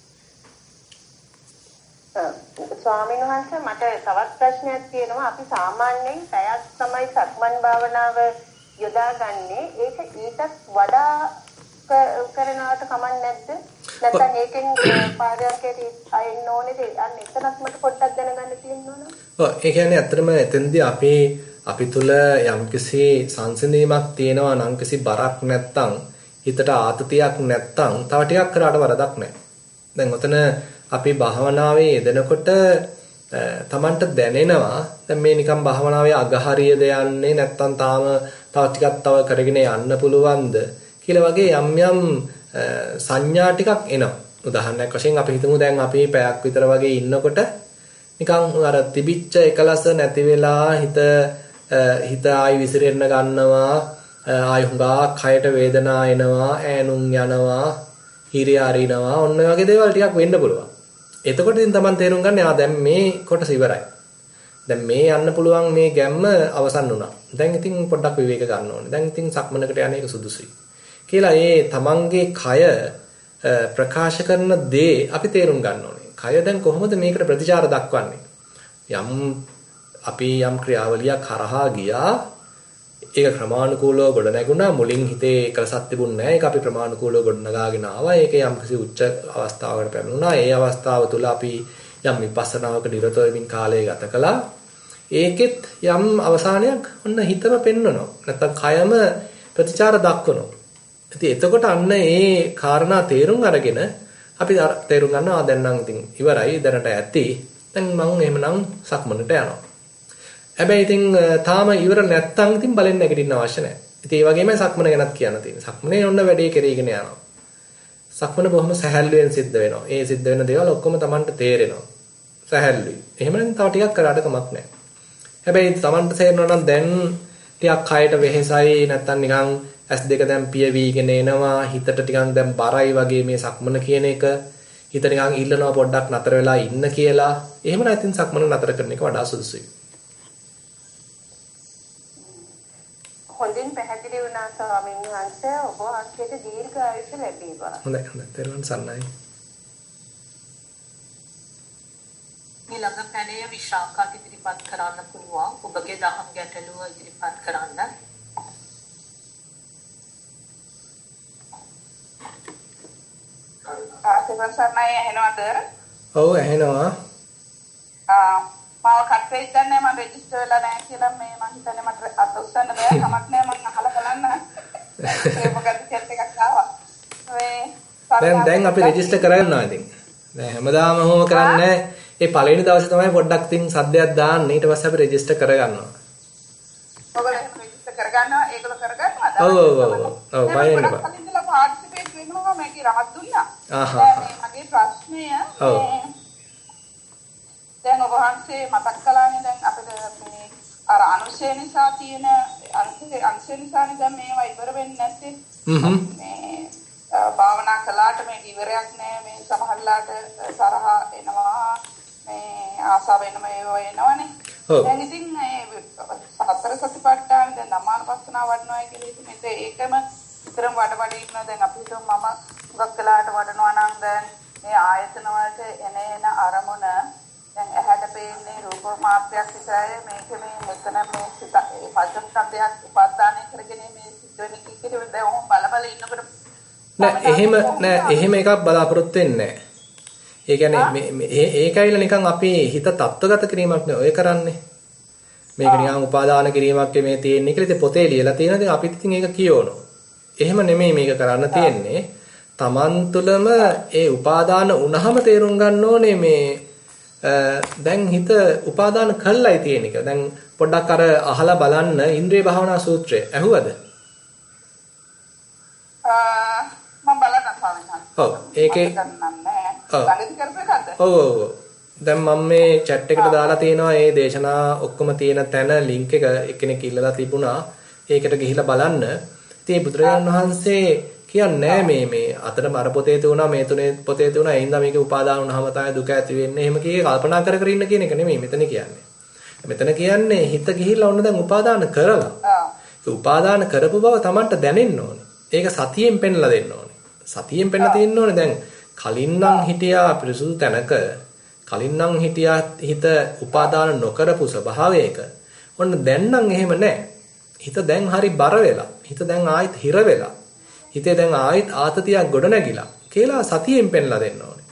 ස්වාමීන් වහන්සේ මට තවත් ප්‍රශ්නයක් තියෙනවා. අපි සාමාන්‍යයෙන් පැයක් තමයි සක්මන් භාවනාව යොදාගන්නේ. ඒක ඊටත් වඩා කරනවට කමක් නැද්ද? නැත්නම් ඒකෙන් පාරයන්ට අයින් ඕනේද? අන්න එතනත් මට පොඩ්ඩක් දැනගන්න තියෙනවා. ඔව් ඒ කියන්නේ ඇත්තටම එතෙන්දී අපි තුල යම්කිසි සංසිඳීමක් තියෙනවා නම් කිසි බරක් නැත්තම් හිතට ආතතියක් නැත්තම් තව ටිකක් කරාට වරදක් නැහැ. දැන් ඔතන අපි භාවනාවේ යෙදෙනකොට තමන්ට දැනෙනවා දැන් මේ නිකන් භාවනාවේ අගහරියද යන්නේ නැත්තම් තාම තව ටිකක් තව කරගෙන යන්න පුළුවන්ද කියලා වගේ යම් යම් සංඥා ටිකක් එනවා. උදාහරණයක් වශයෙන් අපි හිතමු දැන් අපි පැයක් විතර වගේ ඉන්නකොට නිකන් අර තිබිච්ච එකලස නැති වෙලා හිත ආයි විසිරෙන්න ගන්නවා, ආයි හුඟා කයට වේදනා එනවා, ඈනුම් යනවා, හිරිය අරිනවා, ඔන්න ඔය වගේ දේවල් ටිකක් වෙන්න පුළුවන්. එතකොට ඉතින් Taman තේරුම් ගන්න දැන් මේ කොටස ඉවරයි. දැන් මේ යන්න පුළුවන් මේ ගැම්ම අවසන් වුණා. දැන් ඉතින් පොඩ්ඩක් විවේක ගන්න ඕනේ. දැන් ඉතින් සක්මනකට යන එක සුදුසුයි. කියලා ඒ තමන්ගේ කය ප්‍රකාශ කරන දේ අපි තේරුම් ගන්න ඕනේ. කය දැන් කොහොමද මේකට ප්‍රතිචාර දක්වන්නේ? අපි යම් ක්‍රියාවලියක් කරහා ගියා. ඒක ක්‍රමානුකූලව ගොඩ නැගුණා. මුලින් හිතේ එකලසක් තිබුණ නැහැ. ඒක අපි ක්‍රමානුකූලව ගොඩ නගාගෙන ආවා. ඒක යම්කිසි උච්ච අවස්ථාවකට පැමිණුණා. ඒ අවස්ථාව තුළ අපි යම් විපස්සනාවක නිරත වෙමින් කාලය ගත කළා. ඒකෙත් යම් අවසානයක් ඔන්න හිතම පෙන්වනවා. නැත්තම් කයම ප්‍රතිචාර දක්වනවා. ඉතින් එතකොට අන්න ඒ කාරණා තේරුම් අරගෙන අපි තේරුම් ගන්නවා දැන් නම් ඉතින් ඉවරයි දැනට ඇති. දැන් මම එහෙමනම් සක්මනට යනවා. හැබැයි ඉතින් තාම ඉවර නැත්තම් ඉතින් බලෙන් නැගිටින්න අවශ්‍ය නැහැ. ඉතින් ඒ වගේමයි සක්මන ගැනත් කියන්න තියෙන්නේ. සක්මනේ ඔන්න වැඩේ කෙරීගෙන යනවා. සක්මන බොහොම සැහැල්ලුවෙන් සිද්ධ වෙනවා. ඒ සිද්ධ වෙන දේවල් ඔක්කොම Tamanට තේරෙනවා. සැහැල්ලුයි. එහෙමනම් තව ටිකක් කරාට කමක් නැහැ. හැබැයි Tamanට තේරෙනවා නම් දැන් ටිකක් කයට වෙහෙසයි නැත්තම් නිකන් S2 දැන් පියවිගෙන එනවා. හිතට ටිකක් දැන් බරයි වගේ මේ සක්මන කියන එක. හිත නිකන් ඉල්ලනවා පොඩ්ඩක් නතර වෙලා ඉන්න කියලා. එහෙම නැත්නම් සක්මන නතර කරන එක වඩා සුදුසුයි. හොඳින් පැහැදිලි වුණා ස්වාමීන් වහන්සේ. ඔබ වහන්සේට දීර්ඝ ආයුෂ ලැබේවා. හොඳයි. තෙරුවන් සරණයි. ඊළඟ පැනය විශාඛාට ඉදිරිපත් කරන්න පුළුවන්. ඔබගේ දහම් ගැටලුව ඉදිරිපත් කරන්න. ආසෙවන් සර්ණයි ඇහෙනවද? ඔව් ඇහෙනවා. මාව කට් වෙයිද නැහැ මම රෙජිස්ටර් වෙලා නැහැ කියලා මේ මං හිතන්නේ මට අත උස්සන්න බෑ කමක් නැහැ මං අහලා බලන්න. ඒ මොකද චැට් එකක් ආවා. දැන් අපි රෙජිස්ටර් කරගන්නවා ඉතින්. දැන් හැමදාම ඔහොම කරන්නේ ඒ පළවෙනි දවසේ තමයි පොඩ්ඩක් තින් සද්දයක් දාන්න ඊට පස්සේ අපි රෙජිස්ටර් කරගන්නවා. ඔයගොල්ලෝ එහෙම රෙජිස්ටර් කරගන්නවා ඒගොල්ලෝ කරගන්නවද? ඔව් බයින්න බා. ඉතින්ලා පාර්ටිසිපේට් වෙනවා මේකේ රහත් දුන්නා. මගේ ප්‍රශ්නය දැන් ඔබ වහන්සේ මතක් කළානේ දැන් අපිට මේ අර අනුශය නිසා තියෙන අනුශය නිසානේ දැන් මේවා ඉවර වෙන්නේ නැත්තේ. මේ භාවනා කළාට මේ ඉවරයක් නෑ මේ සමහරලාට තරහ එනවා මේ ආසාව එනවනේ. දැන් ඉතින් මේ හතර සතිපට්ඨාන දැන් ධම්මානුපස්සනාව වඩනවා කියලා ඉතින් ඒකම විතරම වඩ ඉන්නවා දැන් අපි හිතමු මම හුඟක් කළාට වඩනවා නම් දැන් මේ ආයතන වලට එන අරමුණ දැන් ඇහැට පේන්නේ රූප මාත්‍රයක් විතරයි මේක මේ මෙතන මේ සිත ඒ පංචස්කන්ධයක් උපාදානය කරගෙන මේ සිද්ධ වෙන කීකේ දැන් ඔහොම බල ඉන්නකොට නෑ එහෙම එකක් බලාපොරොත්තු වෙන්නේ නෑ. ඒ කියන්නේ ඒකයිල නිකන් අපි හිත තත්ත්වගත කිරීමක් නේ ඔය කරන්නේ. මේක නිකන් උපාදාන කිරීමක් මේ තියෙන්නේ කියලා ඉතින් පොතේ ලියලා තියෙනවා. ඉතින් අපිත් ඉතින් ඒක කියවනවා. එහෙම නෙමෙයි මේක කරන්න තියෙන්නේ. Taman තුලම ඒ උපාදාන උනහම තේරුම් ගන්න ඕනේ මේ දැන් හිත උපාදාන කළයි තියෙන එක. දැන් පොඩ්ඩක් අර අහලා බලන්න ඉන්ද්‍රිය භාවනා සූත්‍රය. ඇහුවද? මම බලන්න ස්වාමීන් වහන්සේ. ඔව් ඒකේ ඔව් දැන් මම මේ chat එකට දාලා තියෙනවා මේ දේශනා ඔක්කොම තියෙන තැන link එක එක්කෙනෙක් ඉල්ලලා තිබුණා. ඒකට ගිහිල්ලා බලන්න. ඉතින් බුදුරජාණන් වහන්සේ කියන්නේ මේ අතරම අර පොතේ තුණා මේ තුනේ පොතේ තුණා ඒ හින්දා මේකේ උපාදාන වුණාම තමයි දුක ඇති වෙන්නේ. එහෙම කීයේ කල්පනා කර කර ඉන්න කියන එක නෙමෙයි මෙතන කියන්නේ. මෙතන කියන්නේ හිත ගිහිල්ලා ඔන්න දැන් උපාදාන කරලා. ඒ උපාදාන කරපු බව Tamanට දැනෙන්න ඕනේ. ඒක සතියෙන් පෙන්ලා දෙන්න ඕනේ. සතියෙන් පෙන්ලා තියෙන්න ඕනේ දැන් කලින් නම් හිටියා පිරිසුදු තැනක කලින් නම් හිටියා හිත උපාදාන නොකරපු ස්වභාවයක. ඔන්න දැන් නම් එහෙම නැහැ. හිත දැන් හරි බර වෙලා. හිත දැන් ආයෙත් හිර වෙලා. හිතේ දැන් ආයෙත් ආතතියක් ගොඩ නැගිලා කියලා සතියෙන් පෙන්ලා දෙන්න ඕනේ.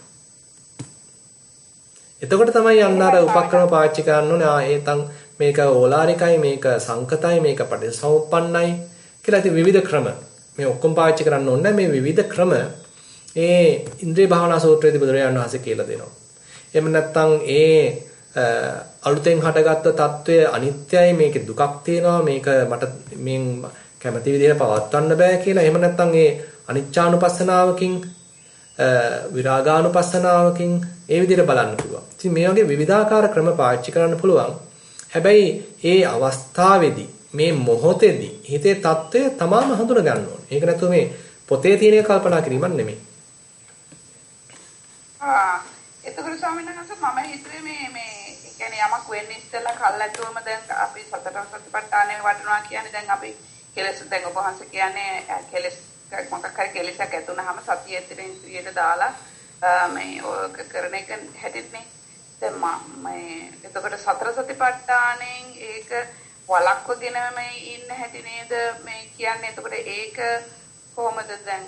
එතකොට තමයි අන්න අර උපක්‍රම පාවිච්චි කරන්න ඕනේ. මේක ඕලාරිකයි මේක සංකතයි මේක පටිසමුප්පන්නයි කියලා ඉතින් විවිධ ක්‍රම මේ ඔක්කොම පාවිච්චි කරන්න ඕනේ. මේ විවිධ ක්‍රම ඒ ඉන්ද්‍රිය භාවනා සූත්‍රයේදී බුදුරජාණන් වහන්සේ කියලා දෙනවා. එහෙම නැත්නම් අලුතෙන් හටගත්ත తত্ত্বය අනිත්‍යයි මේකේ දුකක් තියෙනවා මේක මට මෙන් කැමති විදිහට පවත්වන්න බෑ කියලා. එහෙම නැත්නම් ඒ අනිච්චානුපස්සනාවකින් විරාගානුපස්සනාවකින් ඒ විදිහට බලන්න පුළුවන්. ඉතින් මේ වගේ විවිධාකාර ක්‍රම පාවිච්චි කරන්න පුළුවන්. හැබැයි ඒ අවස්ථාවේදී මේ මොහොතේදී හිතේ తত্ত্বය තමාම හඳුන ගන්න ඕනේ. ඒක නැතුව මේ පොතේ තියෙන කල්පනා කිරීමක් නෙමෙයි. එතකොට ස්වාමීන් වහන්සේ මම හිතුවේ මේ කියන්නේ යමක් වෙන්නේ ඉස්සෙල්ලා කල්ැතුවම දැන් අපි සතර සතිපට්ඨානෙ වඩනවා කියන්නේ දැන් අපි කෙලෙස් දැන් ඔබ වහන්සේ කියන්නේ කෙලෙස් මොකක් හරි කෙලෙසක් ඇතුණාම සතිය ඇතුළේ ඉන්ද්‍රියට දාලා මේ ඔක කරන එක හැදෙන්නේ. දැන් මේ එතකොට සතර සතිපට්ඨානෙන් ඒක වලක්වගෙන මේ ඉන්න හැටි නේද මේ කියන්නේ. එතකොට ඒක කොහොමද දැන්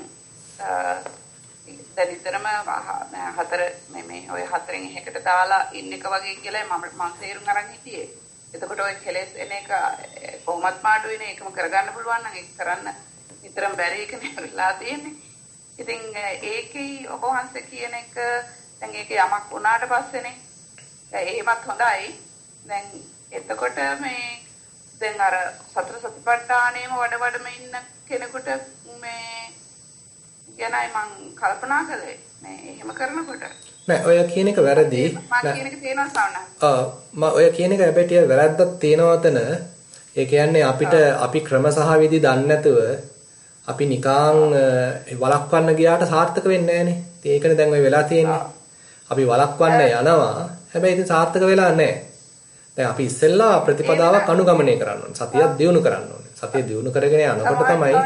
දරිතරම හතර මේ ඔය හතරෙන් එකකට දාලා ඉන්න එක වගේ කියලා මම තේරුම් අරන් හිටියේ. එතකොට ඔය කෙලෙස් එන එක කොහොමත් මාඩු වෙන එකම කරගන්න පුළුවන් නම් ඒක කරන්න විතරම බැරි එක නෙවෙලා තියෙන්නේ. ඉතින් ඒකේ ඔබ වහන්සේ කියන එක දැන් ඒක යමක් වුණාට පස්සේනේ එහෙමත් හොඳයි. දැන් එතකොට මේ දැන් අර සතර සතිපට්ඨානෙම වඩවඩම ඉන්න කෙනෙකුට මේ ගැනයි මං කල්පනා කළේ මේ එහෙම කරනකොට නෑ ඔය කියන එක වැරදි මම කියන එක තේනවා සවුනා ඔය කියන එක හැබැයි වැරද්දක් තියෙනවතන ඒ කියන්නේ අපිට අපි ක්‍රම සහ විදි දන්නේ නැතුව අපි නිකං වළක්වන්න ගියාට සාර්ථක වෙන්නේ නැහනේ. ඉතින් ඒකනේ දැන් ඔය වෙලා තියෙන්නේ. අපි වළක්වන්න යනවා හැබැයි ඉතින් සාර්ථක වෙලා නැහැ. දැන් අපි ඉස්සෙල්ලා ප්‍රතිපදාවක් අනුගමනය කරන්න ඕනේ. සතිය දියුණු කරන්න ඕනේ. සතිය දියුණු කරගෙන යනකොට තමයි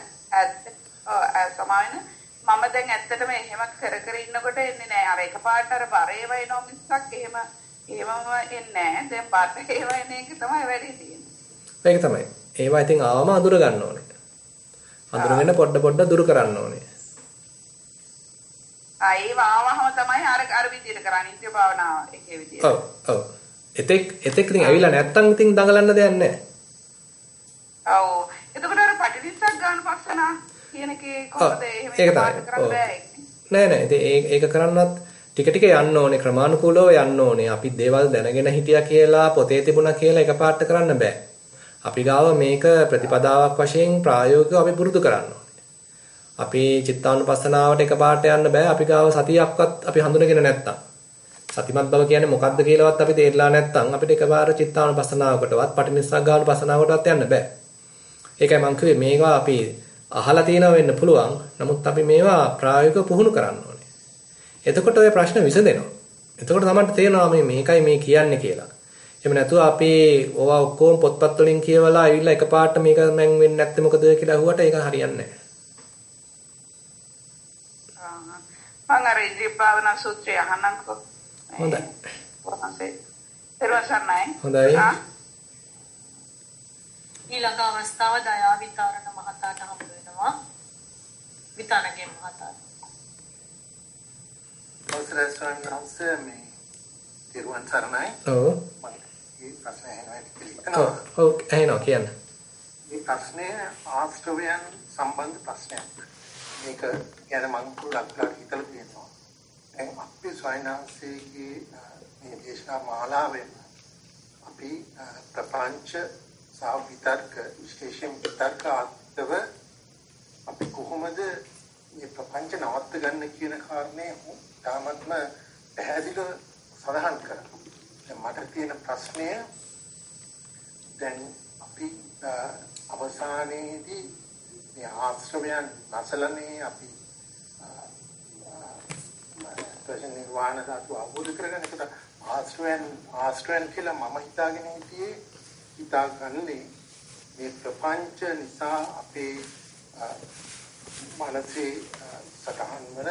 සමායන මම දැන් ඇත්තටම එහෙම කර ඉන්නකොට එන්නේ නැහැ. අර එකපාරට අර බරේව එනවා මිස්සක් එහෙම එන්නේ නැහැ. දැන් බර ඒව එන එක තමයි වැඩි තියෙන්නේ. ඒක තමයි. ඒවා ඉතින් ආවම අඳුර ගන්න ඕනේ. අඳුරගෙන පොඩ දුරු කරන්න ඕනේ. ඒව ආවම තමයි අර විදියට කරන්නේ. ඉන්ද්‍රිය භාවනාව එකේ විදියට. ඔව්. එතෙක් ඉතින් ඇවිල්ලා නැත්තම් ඉතින් දඟලන්න දෙයක් නැහැ. ඔව්. එතකොට අර පටිච්චසමුප්පාද ගන්න පස්සනා කියන එකේ කොහොමද එහෙම කරන්න බෑ. නෑ ඉතින් ඒක කරන්නත් ටික ටික යන්න ඕනේ ක්‍රමානුකූලව යන්න ඕනේ. අපි දේවල් දැනගෙන හිටියා කියලා පොතේ තිබුණා කියලා එකපාරට කරන්න බෑ. අපි ගාව මේක ප්‍රතිපදාවක් වශයෙන් ප්‍රායෝගිකව අපි පුරුදු කරන්න ඕනේ. අපි චිත්තානුපස්සනාවට එකපාරට යන්න බෑ. අපි ගාව සතියක්වත් අපි හඳුනගෙන නැත්තම්. සතිමත් බව කියන්නේ මොකක්ද කියලාවත් අපි තේරලා නැත්තම් අපිට එකපාර චිත්තානුපස්සනාවකටවත් පටිනිස්සග්ගානුපස්සනාවකටවත් යන්න බෑ. ඒකයි මම කිව්වේ මේවා අපි අහලා තියෙනවා වෙන්න පුළුවන්. නමුත් අපි මේවා ප්‍රායෝගිකව පුහුණු කරන්න ඕනේ. එතකොට ඔය ප්‍රශ්න විසඳෙනවා. එතකොට තමයි තේරෙනවා මේකයි මේ කියන්නේ කියලා. එහෙම නැතුව අපි ඕවා ඔක්කොම පොත්පත් වලින් කියවලා ඇවිල්ලා එකපාරට මේක මම වෙන්නේ නැත්තේ මොකද කියලා අහුවට ඒක හරියන්නේ නැහැ. මම අර ඉන්ද්‍රිය භාවනා සූත්‍රය අහන්නම්කෝ. හොඳයි. හොඳයි. ඊළඟ අවස්ථාව දයා විතරණ මහතාට හම්බ වෙනවා. විතරණගේ මහතා. අවසරයි ස්වාමීන් මේ තිරුවන් සරණයි. ඔව්. මේ ප්‍රශ්නේ අහනවා. ඔව් අහනවා කියන්න. මේ ප්‍රශ්නේ ආශ්‍රවයන් සම්බන්ධ ප්‍රශ්නයක්. මේක ගැන මම ගොඩක් හිතලා තියෙනවා. දැන් අපි ස්වයංාංශයේ මේ දේශනා මාලාවෙන් අපි ප්‍රපංච සහ විතර්ක විශේෂයෙන් විතර්ක අත්ව අපි කොහොමද මේ ප්‍රපංච නවත්ත ගන්න කියන කාරණේ තාමත්ම පැහැදිලිව සඳහන් කරනවා. දැන් මට තියෙන ප්‍රශ්නය දැන් අපි අවසානයේදී මේ ආශ්‍රවයන් නැසලනේ අපි නිර්වාණ ධාතු අවබෝධ කරගන්න එකට ආශ්‍රවයන් කියලා මම හිතාගෙන හිතාගන්නේ මේ ප්‍රපංච නිසා අපේ මනසේ සතහන් වන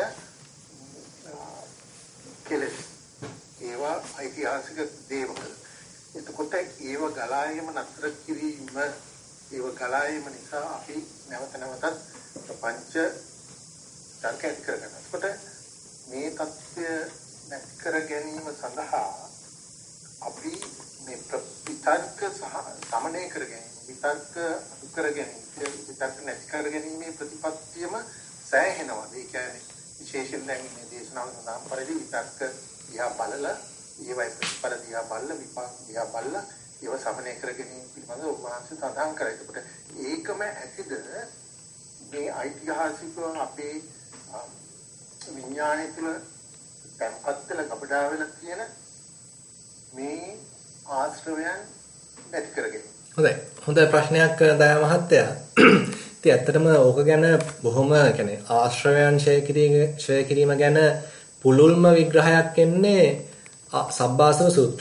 කෙලෙස් ඒවා ඓතිහාසික දේවල්. එතකොට ඒව ගලායම නතර කිරීම ඒව ගලායම නිසා අපි නැවතත් ප්‍රපංච තර්කයක් කරගන්නවා. එතකොට මේ தත්ත්වය නැති කර ගැනීම සඳහා අපි මේ විතර්ක සහ සමනය කර ගැනීම විතර්ක අඩු කර ගැනීම විතර්ක නැති කර ගැනීමේ ප්‍රතිපත්තියම සෑහෙනවා. ඒ කියන්නේ විශේෂයෙන් දැන් මේ දේශනාව සඳහන් පරිදි විතර්ක දිහා බලලා ඒවයි ප්‍රතිඵල දිහා බලලා විපාක දිහා බලලා ඒව සමනය කර ගැනීම පිළිබඳව උන්වහන්සේ සඳහන් කරා. ඒකට ඒකම ඇතිද මේ ඓතිහාසිකව අපේ විඥානය තුළ තැන්පත් වෙලා ගබඩා වෙලා තියෙන මේ ආශ්‍රවයන් නැති කරගෙන. හොඳ ප්‍රශ්නයක් දයා මහත්තයා. ඉතින් ඇත්තටම ඕක ගැන බොහොම කියන්නේ ආශ්‍රවයන් ඡය කිරීම ගැන පුළුල්ම විග්‍රහයක් එන්නේ සබ්බාසව සූත්‍රයේ.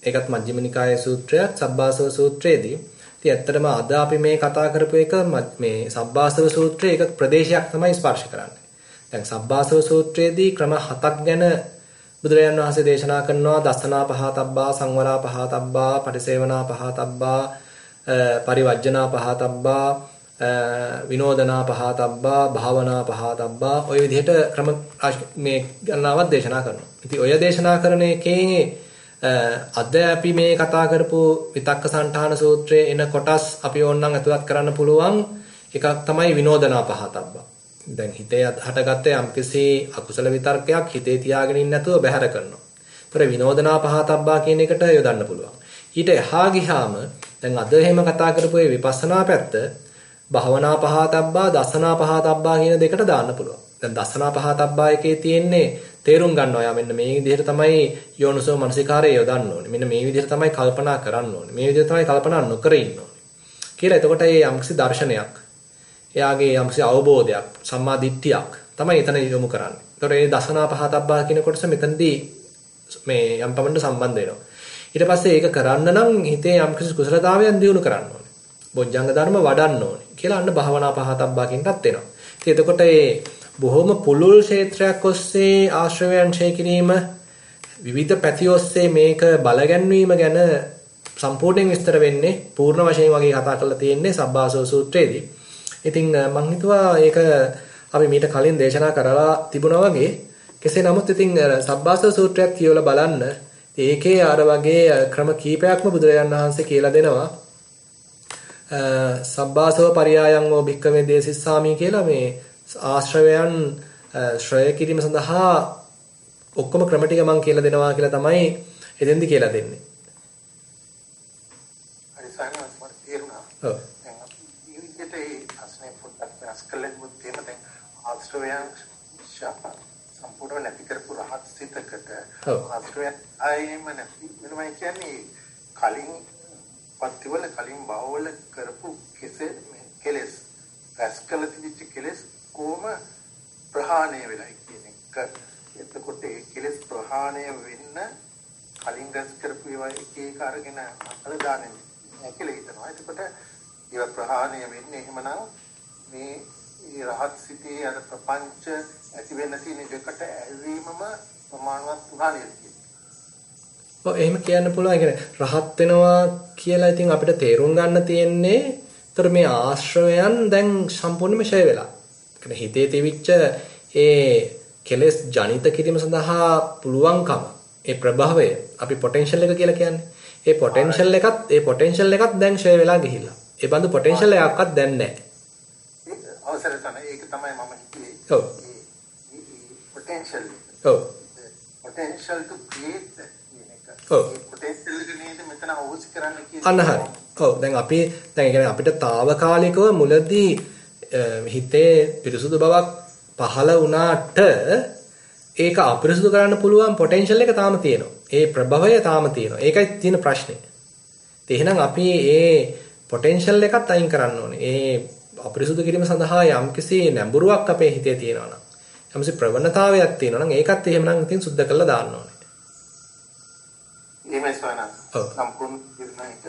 ඒකත් මජ්ක්‍ධිම නිකායේ සූත්‍රයක් සබ්බාසව සූත්‍රයේදී. ඉතින් ඇත්තටම අද අපි මේ කතා කරපු එක මේ සබ්බාසව සූත්‍රයේ එක ප්‍රදේශයක් තමයි ස්පර්ශ කරන්නේ. දැන් සබ්බාසව සූත්‍රයේදී ක්‍රම 7ක් ගැන බුදුරජාණන් වහන්සේ දේශනා කරනවා. දස්සනා පහතබ්බා, සංවරා පහතබ්බා, පටිසේවනා පහතබ්බා, පරිවර්ජනා පහතබ්බා, විනෝදනා පහතබ්බා, භාවනා පහතබ්බා, ඔය විදිහට ක්‍රම මේ ගණනාවක් දේශනා කරනවා. ඉතින් ඔය දේශනා කරන එකේ අද අපි මේ කතා කරපු විතක්ක සන්ඨාන සූත්‍රයේ එන කොටස් අපි ඕනනම් අතුලත් කරන්න පුළුවන් එකක් තමයි විනෝදනා පහතබ්බා. දැන් හිතේ හටගත්ත යම්කිසි අකුසල විතර්කයක් හිතේ තියාගෙන ඉන්න නැතුව බැහැර කරනවා. ඒතර විනෝදනා පහතබ්බා කියන එකට යොදන්න පුළුවන්. ඊට එහා ගියාම දැන් අද එහෙම කතා කරපු මේ විපස්සනා පැත්ත භාවනා පහතබ්බා, දසනා පහතබ්බා කියන දෙකට දාන්න පුළුවන්. දැන් දසනා පහතබ්බා එකේ තියෙන්නේ තේරුම් ගන්නවා. යා මෙන්න මේ විදිහට තමයි යෝනිසෝ මනසිකාරය යොදන්න ඕනේ. මෙන්න මේ විදිහට තමයි කල්පනා කරන්න ඕනේ. මේ විදිහට තමයි කල්පනා නොකර ඉන්න ඕනේ. කියලා එතකොට මේ යම්කිසි දර්ශනයක්, එයාගේ යම්කිසි අවබෝධයක්, සම්මා දිට්ඨියක් තමයි එතන යොමු කරන්නේ. ඒතකොට මේ දසනා පහතබ්බා කියන කොටස මෙතනදී මේ යම් පමණට සම්බන්ධ වෙනවා. ඊට පස්සේ ඒක කරන්න නම් හිතේ යම්කිසි කුසලතාවයන් දියුණු කරන්න ඕනේ. බොජ්ජංග ධර්ම වඩන්න ඕනේ කියලා අන්න භාවනා පහතබ්බා කියනටත් එනවා. ඉතින් එතකොට මේ බොහොම පුළුල් ක්ෂේත්‍රයක් ඔස්සේ ආශ්‍රවයන් ඡය කිරීම විවිධ පැති ඔස්සේ මේක බලගැන්වීම ගැන සම්පූර්ණයෙන් විස්තර වෙන්නේ පූර්ණ වශයෙන් වගේ කතා කරලා තියෙන්නේ සබ්බාසව සූත්‍රයේදී. ඉතින් මම හිතුවා ඒක අපි මීට කලින් දේශනා කරලා තිබුණා වගේ කෙසේ නමුත් ඉතින් සබ්බාසව සූත්‍රයක් කියවලා බලන්න ඒකේ අර වගේ ක්‍රම කීපයක්ම බුදුරජාණන් වහන්සේ කියලා දෙනවා. සබ්බාසව පරියායං වූ භික්ඛවේ දේසිස්සාමි කියලා මේ ආශ්‍රවයන් ශ්‍රය කිරීම සඳහා ඔක්කොම ක්‍රම ටික මම කියලා දෙනවා කියලා තමයි එතෙන්දි කියලා දෙන්නේ. හරි සාමාන්‍යයෙන් මට තේරුණා. ඔව්. දැන් අපි ජීවිතේ අස්නේ පොඩ්ඩක් වෙනස් කළේ මුත්තේම දැන් ආශ්‍රවයන් සම්පූර්ණ නැති කරපු රහත් සිතකට ආශ්‍රවයන් ආයෙම නැති වෙනවා කියන්නේ කලින් පත්තිවල කලින් භවවල කරපු කෙලෙස් රැස්කල තිබිච්ච කෙලෙස් කොහොම ප්‍රහාණය වෙලයි කියන එක. එතකොට ඒ කෙලෙස් ප්‍රහාණය වෙන්න කලින් රැස් කරපු ඒවා එක එක අරගෙන අතල දාන්නේ කියලා හිතනවා. එතකොට ඒවා ප්‍රහාණය වෙන්නේ එහෙමනම් මේ රහත් සිතේ අර ප්‍රපංච ඇති වෙන්න තියෙන දෙකට ඇවීමම ප්‍රමාණවත් උනානේ කියන්නේ. ඔව් එහෙම කියන්න පුළුවන්. ඒ කියන්නේ රහත් වෙනවා කියලා ඉතින් අපිට තේරුම් ගන්න තියෙන්නේ ඒතර මේ ආශ්‍රවයන් දැන් සම්පූර්ණයෙන්ම ඡය වෙලා. ඒ කියන්නේ හිතේ තිබිච්ච ඒ කෙලෙස් ජනිත කිරීම සඳහා පුළුවන්කම, ඒ ප්‍රභවය අපි පොටෙන්ෂල් එක කියලා කියන්නේ. ඒ පොටෙන්ෂල් එකත් දැන් ඡය වෙලා ගිහිල්ලා. ඒ බඳු පොටෙන්ෂල් එකක්වත් දැන් නැහැ. අවසර තමයි ඒක තමයි මම හිතුවේ. ඔව්. potential. ඔව්. potential to create ඔව්. potential එක නේද මෙතන අවශ්‍ය කරන්නේ කියන්නේ. අන්න හරි. ඔව් දැන් අපි දැන් කියන්නේ අපිට తాවකාලිකව මුලදී හිතේ පිරිසුදු බවක් පහළ වුණාට ඒක අපිරිසුදු කරන්න පුළුවන් පොටෙන්ෂල් එක තාම තියෙනවා. ඒ ප්‍රභවය තාම තියෙනවා. ඒකයි තියෙන ප්‍රශ්නේ. ඒ එහෙනම් අපි ඒ පොටෙන්ෂල් එකත් අයින් කරන්න ඕනේ. ඒ අපිරිසුදු කිරීම සඳහා යම්කිසි නැඹුරුවක් අපේ හිතේ තියෙනවා නම් යම්කිසි ප්‍රවණතාවයක් තියෙනවා නම් ඒකත් එහෙමනම් ඉතින් සුද්ධ කරලා දාන්න ඕනේ. එහෙමයි සවනා. සම්පූර්ණ විඥානික.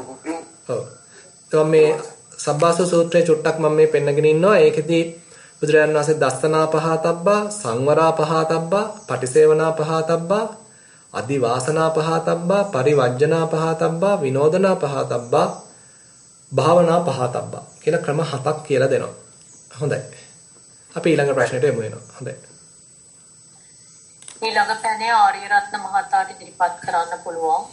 ඔව්. මේ සබ්බාසව සූත්‍රයේ චුට්ටක් මම මේ පෙන්නගෙන ඉන්නවා. ඒකෙදී බුදුරජාණන් වහන්සේ දස්සනා පහතබ්බා, සංවරා පහතබ්බා, පටිසේවනා පහතබ්බා, අදිවාසනා පහතබ්බා, පරිවර්ජනා පහතබ්බා, විනෝදනා පහතබ්බා, භාවනා පහතබ්බා කියලා ක්‍රම 7ක් කියලා දෙනවා. හොඳයි. අපි ඊළඟ ප්‍රශ්නෙට යමු වෙනවා. හොඳයි. ඊළඟ පැනේ ආර්යරත්න මහතාට ඉදිරිපත් කරන්න පුළුවන්.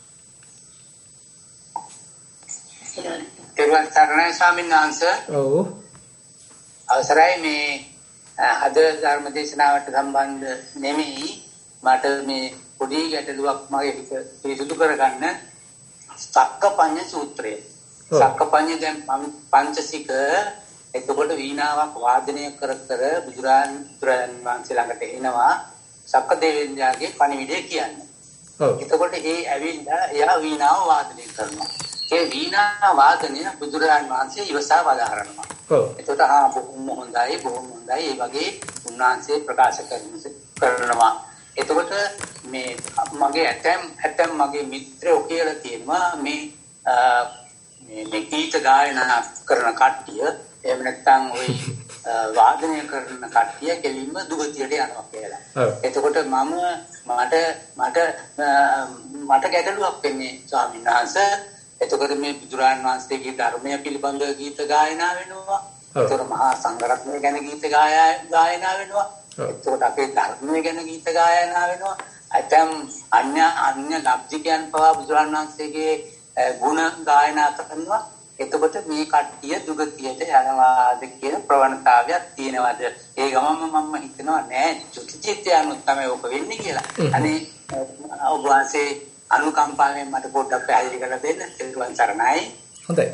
ඒවන් තරණය ස්වාමීන් වහන්සේ. ඔව්. අවසරයි මේ අද ධර්ම දේශනාවට සම්බන්ධ නෙමෙයි මට මේ පොඩි ගැටලුවක් මගේ හිත පිරිසුදු කරගන්න සක්කපඤ්ඤ සූත්‍රය. සක්කපඤ්ඤ දැන් පංචසික එතකොට වීණාවක් වාදනය කර කර බුදුරන් වහන්සේ ළඟට එනවා සක්කදේවයන්ගේ පණිවිඩය කියන්නේ. ඔව්. එතකොට ඒ ඇවිල්ලා එයා වීණාව වාදනය කරනවා. ඒ වීණා වාදනය බුදුරන් වහන්සේ ඉවසා වදාරනවා. ඔව්. එතකොට බොහොම හොඳයි. ඒ වගේ උන්වහන්සේ ප්‍රකාශ කරනවා. එතකොට මේ මගේ ඇතැම් මගේ මිත්‍රයෝ කියලා තියෙනවා මේ ගීත ගායනා කරන කට්ටිය එහෙම නැත්නම් ওই වාදනය කරන කට්ටිය කෙලින්ම දුගතියට යනවා කියලා. එතකොට මට ගැටලුවක් වෙන්නේ ස්වාමීන් වහන්සේ. එතකොට මේ බුදුරජාණන් වහන්සේගේ ධර්මය පිළිබඳව ගීත ගායනා වෙනවා. එතකොට මහා සංඝරත්නය ගැන ගීත ගායනා වෙනවා. එතකොට අපේ ධර්මය ගැන ගීත ගායනා වෙනවා. ඇතම් අන්‍ය ලබ්ධිකයන් පවා බුදුරජාණන් වහන්සේගේ ගුණ ගායනා කරනවා. එතකොට මේ කට්ටිය දුගතියට යනවාද කියන ප්‍රවණතාවයක් තියෙනවද? ඒ ගමම මම හිතනවා නෑ චුතිචිත්ත යනුත් තමයි ඔක වෙන්නේ කියලා. අනේ ඔබ වහන්සේ අනුකම්පාවෙන් මට පොඩ්ඩක් පැහැදිලි කරලා දෙන්න. තෙරුවන් සරණයි. හොඳයි.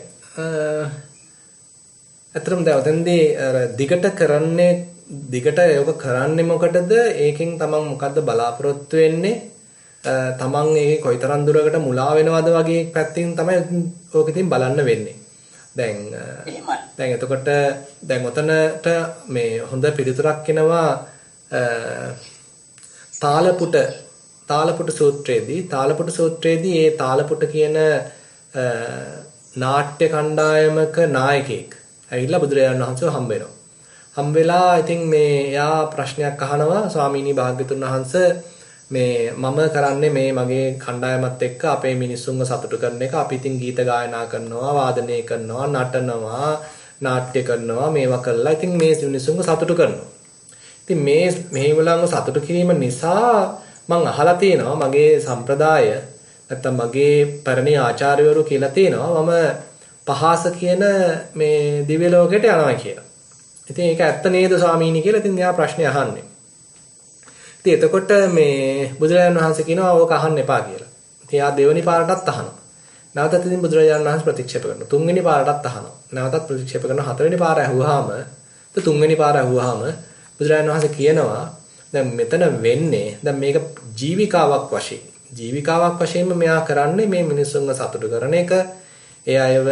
අතරම දැවතෙන්දී දිගට යෝග කරන්නේ මොකටද? ඒකෙන් තමන් මොකද්ද බලාපොරොත්තු වෙන්නේ? තමන් ඒකේ කොයිතරම් දුරකට මුලා වෙනවද වගේ පැත්තෙන් තමයි ඕක ඉතින් බලන්න වෙන්නේ. දැන් එතකොට දැන් ඔතනට මේ හොඳ පිළිතුරක් එනවා තාලපුට සූත්‍රයේදී ඒ තාලපුට කියන නාට්‍ය කණ්ඩායමක නායකයෙක් ඇවිල්ලා බුදුරජාණන් වහන්සේව හම්බ වෙනවා. හම්බ වෙලා ඉතින් මේ එයා ප්‍රශ්නයක් අහනවා ස්වාමීනි භාග්‍යතුන් වහන්සේ මේ මම කරන්නේ මේ මගේ කණ්ඩායමත් එක්ක අපේ මිනිස්සුන්ව සතුටු කරන එක. අපි ඉතින් ගීත ගායනා කරනවා, වාදනය කරනවා, නටනවා, නාට්‍ය කරනවා, මේවා කරලා ඉතින් මේ මිනිස්සුන්ව සතුටු කරනවා. ඉතින් මේ මෙහෙවලංග සතුටු කිරීම නිසා මං අහලා තියෙනවා මගේ සම්ප්‍රදාය නැත්තම් මගේ පැරණි ආචාර්යවරු කියලා තියෙනවා මම පහස කියන මේ දිව්‍ය ලෝකයට යනවා කියලා. ඉතින් ඒක ඇත්ත නේද ස්වාමීනි කියලා ඉතින් එයා ප්‍රශ්නේ අහන්නේ. ඉතින් එතකොට මේ බුදුරජාණන් වහන්සේ කියනවා ඕක අහන්න එපා කියලා. ඉතින් එයා දෙවෙනි පාරටත් අහනවා. නැවතත් ඉතින් බුදුරජාණන් වහන්සේ ප්‍රතික්ෂේප කරනවා. තුන්වෙනි පාරටත් අහනවා. නැවතත් ප්‍රතික්ෂේප කරනවා. හතරවෙනි පාර ඇහුවාම තුන්වෙනි පාර ඇහුවාම බුදුරජාණන් වහන්සේ කියනවා දැන් මෙතන වෙන්නේ දැන් මේක ජීවිකාවක් වශයෙන්ම මෙයා කරන්නේ මේ මිනිස්සුන්ව සතුටු කරන එක, ඒ අයව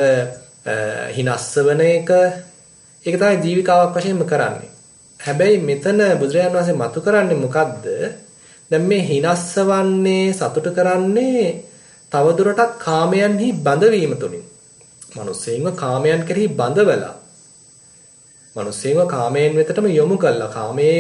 හිනස්සවන එක. ඒක තමයි ජීවිකාවක් වශයෙන්ම කරන්නේ. හැබැයි මෙතන බුදුරජාණන් වහන්සේ මතු කරන්නේ මොකද්ද? දැන් මේ හිනස්සවන්නේ සතුටු කරන්නේ තවදුරටත් කාමයන්හි බඳවීම තුලින්. මිනිස්සෙන්ව කාමයන් කෙරෙහි බඳවලා මිනිස්සෙන්ව කාමයෙන් වෙතටම යොමු කළා.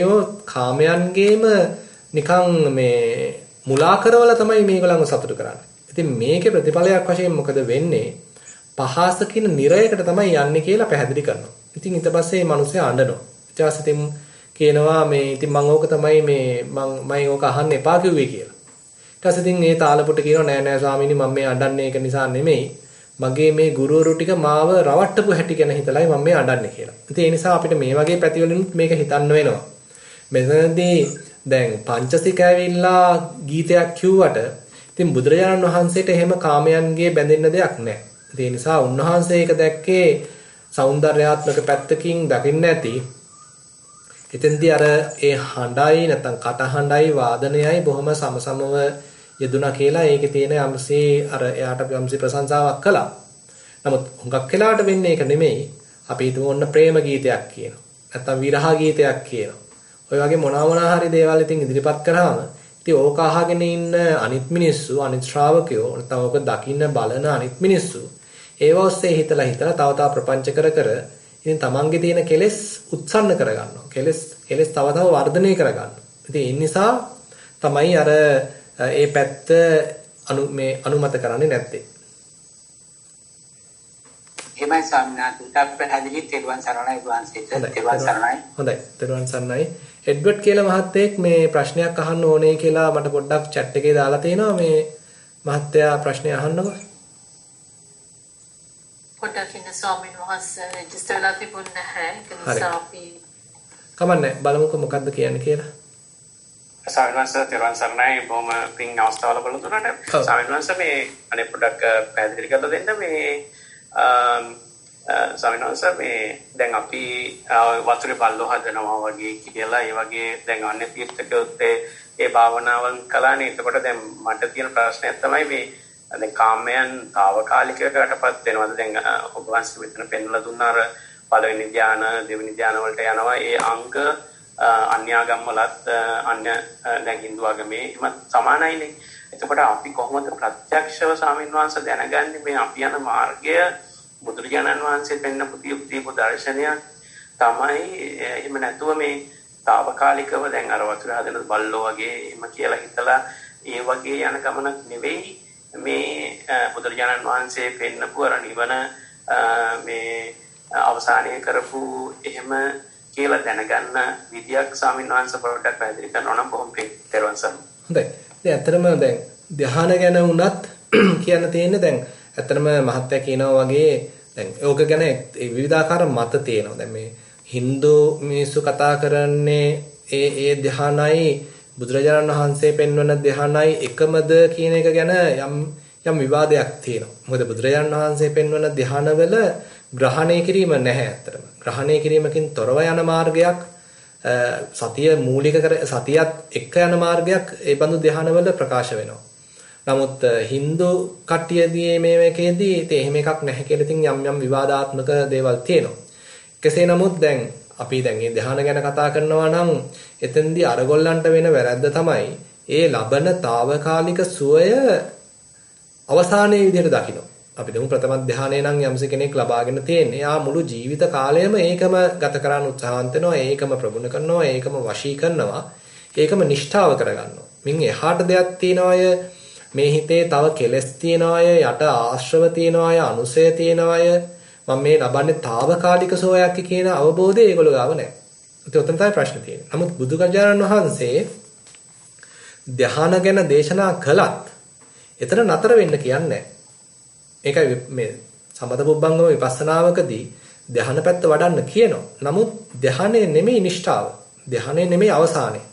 කාමයන්ගේම නිකන් මේ මුලා කරවලා තමයි මේගොල්ලන්ව සතුටු කරන්නේ. ඉතින් මේකේ ප්‍රතිඵලයක් වශයෙන් මොකද වෙන්නේ? පහස කියන නිරයකට තමයි යන්නේ කියලා පැහැදිලි කරනවා. ඉතින් ඊට පස්සේ මේ මිනිස්සයා අඬනවා. ඊට පස්සේ ඉතින් කියනවා මේ ඉතින් මම ඕක තමයි මම ඕක අහන්න එපා කිව්වේ කියලා. ඊට පස්සේ ඉතින් මේ තාලපොට කියනවා නෑ ස්වාමීනි මම මේ අඬන්නේ ඒක නිසා නෙමෙයි. මගේ මේ ගුරුවරු ටික මාව රවට්ටපු හැටි ගැන හිතලයි මම මේ අඬන්නේ කියලා. ඉතින් ඒ නිසා අපිට මේ වගේ පැතිවලිනුත් මේක හිතන්න වෙනවා. මෙතනදී දැන් පංචසික ඇවිල්ලා ගීතයක් කිව්වට ඉතින් බුදුරජාණන් වහන්සේට එහෙම කාමයන්ගේ බැඳෙන්න දෙයක් නැහැ. ඒ නිසා උන්වහන්සේ ඒක දැක්කේ సౌందర్యාත්මක පැත්තකින් දකින්න ඇති. එතෙන්දී අර ඒ හඬයි නැත්නම් කටහඬයි වාදනයයි බොහොම සමසමව යෙදුණා කියලා ඒකේ තියෙන යම්සේ අර එයාට යම්සේ ප්‍රශංසාවක් කළා. නමුත් හුඟක් වෙලාවට වෙන්නේ ඒක නෙමෙයි. අපි හිතමු ඔන්න ප්‍රේම ගීතයක් කියනවා. නැත්නම් විරහ ගීතයක් කියනවා. ඔය වගේ මොනවා හරි දේවල් ඉතින් ඉදිරිපත් කරාම ඉතින් ඕක අහගෙන ඉන්න අනිත් මිනිස්සු අනිත් ශ්‍රාවකයෝ නැත්නම් ඕක දකින්න බලන අනිත් මිනිස්සු ඒව ඔස්සේ හිතලා තව ප්‍රපංච කර ඉතින් තමන්ගේ තියෙන කෙලෙස් උත්සන්න කරගන්නවා. කෙලෙස් තව වර්ධනය කරගන්නවා. ඉතින් ඒ නිසා තමයි අර ඒ පැත්ත අනුමත කරන්නේ නැත්තේ. එහෙමයි සම්මාතුන්ට පැහැදිලි තෙරුවන් සරණයි වහන්සේට. තෙරුවන් සරණයි. හොඳයි. තෙරුවන් සරණයි. එඩ්වර්ඩ් කියලා මහත්තයෙක් මේ ප්‍රශ්නයක් අහන්න ඕනේ කියලා මට පොඩ්ඩක් chat එකේ දාලා තිනවා. මේ මහත්තයා ප්‍රශ්නේ අහන්නකෝ. පොඩ්ඩක් ඉන්න ස්වාමීන් වහන්සේ රෙජිස්ටර් වෙලා තිබුණ නැහැ. ඒක නිසා අපි කමන්නේ බලමුකෝ මොකද්ද කියන්නේ කියලා. ස්වාමීන් වහන්සේ තෙරුවන් සරණයි. බොහොම පිං අවස්ථාවල බලතුනට ස්වාමීන් වහන්සේ මේ අනේ පොඩ්ඩක් පැහැදිලි කරලා දෙන්න මේ ස්වාමීන් වහන්සේ මේ දැන් අපි වතුරේ බල්ලෝ හදනවා වගේ කියලා ඒ වගේ දැන් අන්‍ය තීර්ථකයොත් ඒ භාවනාවන් කළානේ. එතකොට දැන් මට තියෙන ප්‍රශ්නයක් තමයි මේ දැන් කාමයන් తాවකාලිකවකටපත් වෙනවද? දැන් ඔබ වහන්සේ මෙතන පෙන්වලා දුන්නා අර පළවෙනි ධානය දෙවෙනි ධානය වලට යනවා. ඒ අංග අන්‍යාගම් වලත් දැන් Hindu ආගමේ එමත් සමානයිනේ. එතකොට අපි කොහොමද ප්‍රත්‍යක්ෂව ස්වාමීන් වහන්සේ දැනගන්නේ මේ අපි යන මාර්ගය බුදුරජාණන් වහන්සේ පෙන්නපු දීපු දර්ශනයක් තමයි. එහෙම නැතුව මේ తాවකාලිකව දැන් අර වතුර හදන බල්ලෝ වගේ එහෙම කියලා හිතලා ඒ වගේ යන ගමනක් නෙවෙයි මේ බුදුරජාණන් වහන්සේ පෙන්නපු අර නිවන මේ අවසානයේ කරපු එහෙම කියලා දැනගන්න විදියක් ස්වාමීන් වහන්සේ පොඩ්ඩක් පැහැදිලි කරනවා නම් බොහොම තෙරුවන් සරණයි. හොඳයි. දැන් ඇත්තටම දැන් ධ්‍යාන ගැන වුණත් කියන්න තියෙන්නේ දැන් ඇත්තටම මහත්තයා කියනවා වගේ දැන් ඕක ගැන විවිධාකාර මත තියෙනවා. දැන් මේ Hindu මිනිස්සු කතා කරන්නේ ඒ ධ්‍යානයි බුදුරජාණන් වහන්සේ පෙන්වන ධ්‍යානයි එකමද කියන එක ගැන යම් විවාදයක් තියෙනවා. මොකද බුදුරජාණන් වහන්සේ පෙන්වන ධ්‍යානවල ග්‍රහණය කිරීම නැහැ ඇත්තටම. ග්‍රහණය කිරීමකින් තොරව යන මාර්ගයක් සතිය මූලික කර සතියත් එක්ක යන මාර්ගයක් ඒ බඳු ධ්‍යානවල ප්‍රකාශ වෙනවා. නමුත් Hindu කට්ටියදී මේකේදී ඉතින් එහෙම එකක් නැහැ කියලා ඉතින් යම් විවාදාත්මක දේවල් තියෙනවා. කෙසේ නමුත් දැන් අපි දැන් මේ ධ්‍යාන ගැන කතා කරනවා නම් එතෙන්දී අරගොල්ලන්ට වෙන වැරද්ද තමයි ඒ ලබන తాවකාලික සුවය අවසානයේ විදිහට දකින්න. අපි දෙමු ප්‍රථම ධ්‍යානය නම් යම්ස කෙනෙක් ලබාගෙන තියෙන්නේ. යා මුළු ජීවිත කාලයම ඒකම ගත කරන්න උත්සාහන්ත වෙනවා, ඒකම ප්‍රගුණ කරනවා, ඒකම වශී කරනවා, ඒකම නිෂ්ඨාව කරගන්නවා. මින් එහාට දෙයක් තියනවාය, මේ හිතේ තව කෙලස් තියනවාය, යට ආශ්‍රව තියනවාය, අනුසය තියනවාය. මම මේ ලබන්නේ తాවකාලික සෝයක් කියන අවබෝධය ඒගොල්ලෝ ගාව නැහැ. ඒත් උතන තමයි ප්‍රශ්නේ තියෙන්නේ. නමුත් බුදුරජාණන් වහන්සේ ධ්‍යාන ගැන දේශනා කළත් එතන නතර වෙන්න කියන්නේ නැහැ. ඒකයි මේ සමත පුබ්බංගම විපස්සනාවකදී ධ්‍යාන පැත්ත වඩන්න කියනවා. නමුත් ධ්‍යානයේ නෙමෙයි නිෂ්ඨාව. ධ්‍යානයේ නෙමෙයි අවසානය.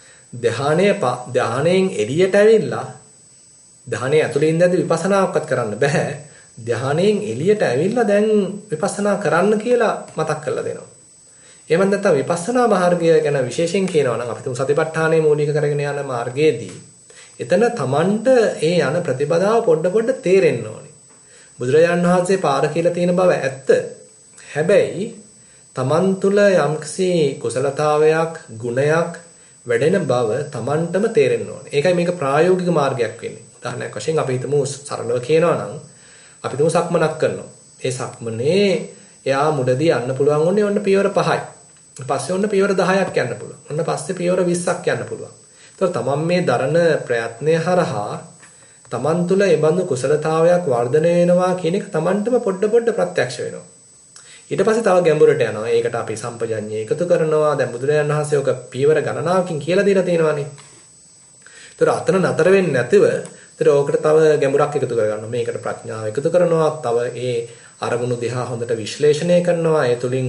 ධ්‍යානයෙන් එළියට ඇවිල්ලා ධ්‍යානයේ ඇතුළේ ඉඳද්දි විපස්සනාවක්වත් කරන්න බෑ. ධ්‍යානයෙන් එළියට ඇවිල්ලා දැන් විපස්සනා කරන්න කියලා මතක් කරලා දෙනවා. එහෙම නැත්නම් විපස්සනා මාර්ගය ගැන විශේෂයෙන් කියනවා නම් අපි තුන් සතිපට්ඨානයේ මූලික කරගෙන යන මාර්ගයේදී එතන Tamanට ඒ යන ප්‍රතිපදාව පොඩ තේරෙන්න ඕනේ. බුදුරජාණන් වහන්සේ පාර කියලා තියෙන බව ඇත්ත. හැබැයි Taman තුල යම්කිසි කුසලතාවයක්, ගුණයක් වැඩෙන බව Tamanටම තේරෙන්න ඕනේ. ඒකයි මේක ප්‍රායෝගික මාර්ගයක් වෙන්නේ. උදාහරණයක් වශයෙන් අපි හිතමු සරලව කියනවා නම් අපි තුමු සක්මනක් කරනවා. ඒ සක්මනේ එයා මුලදී යන්න පුළුවන් වුණේ ඔන්න පියවර 5යි. පස්සේ ඔන්න පියවර 10ක් යන්න පුළුවන්. ඔන්න පස්සේ පියවර 20ක් යන්න පුළුවන්. ඒතකොට තමන් මේ දරන ප්‍රයත්නය හරහා තමන් තුළ ඒ බඳු කුසලතාවයක් වර්ධනය වෙනවා කියන එක තමන්ටම පොඩ ප්‍රත්‍යක්ෂ වෙනවා. ඊට පස්සේ තව ගැඹුරට යනවා. ඒකට අපි සම්පජඤ්ඤය එකතු කරනවා. දැන් බුදුරජාණන් වහන්සේ ඔක පියවර ගණනාවකින් කියලා දීලා තියෙනවානේ. ඒතර අතන නතර වෙන්නේ නැතිව ඕකට තව ගැඹුරක් එකතු කරගන්නවා. මේකට ප්‍රඥාව එකතු කරනවා. තව ඒ අරමුණු දිහා හොඳට විශ්ලේෂණය කරනවා. ඒ තුලින්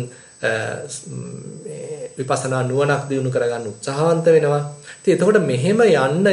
විපස්සනා නුවණක් දිනු කරගන්න උත්සාහවන්ත වෙනවා. ඉතින් එතකොට මෙහෙම යන්න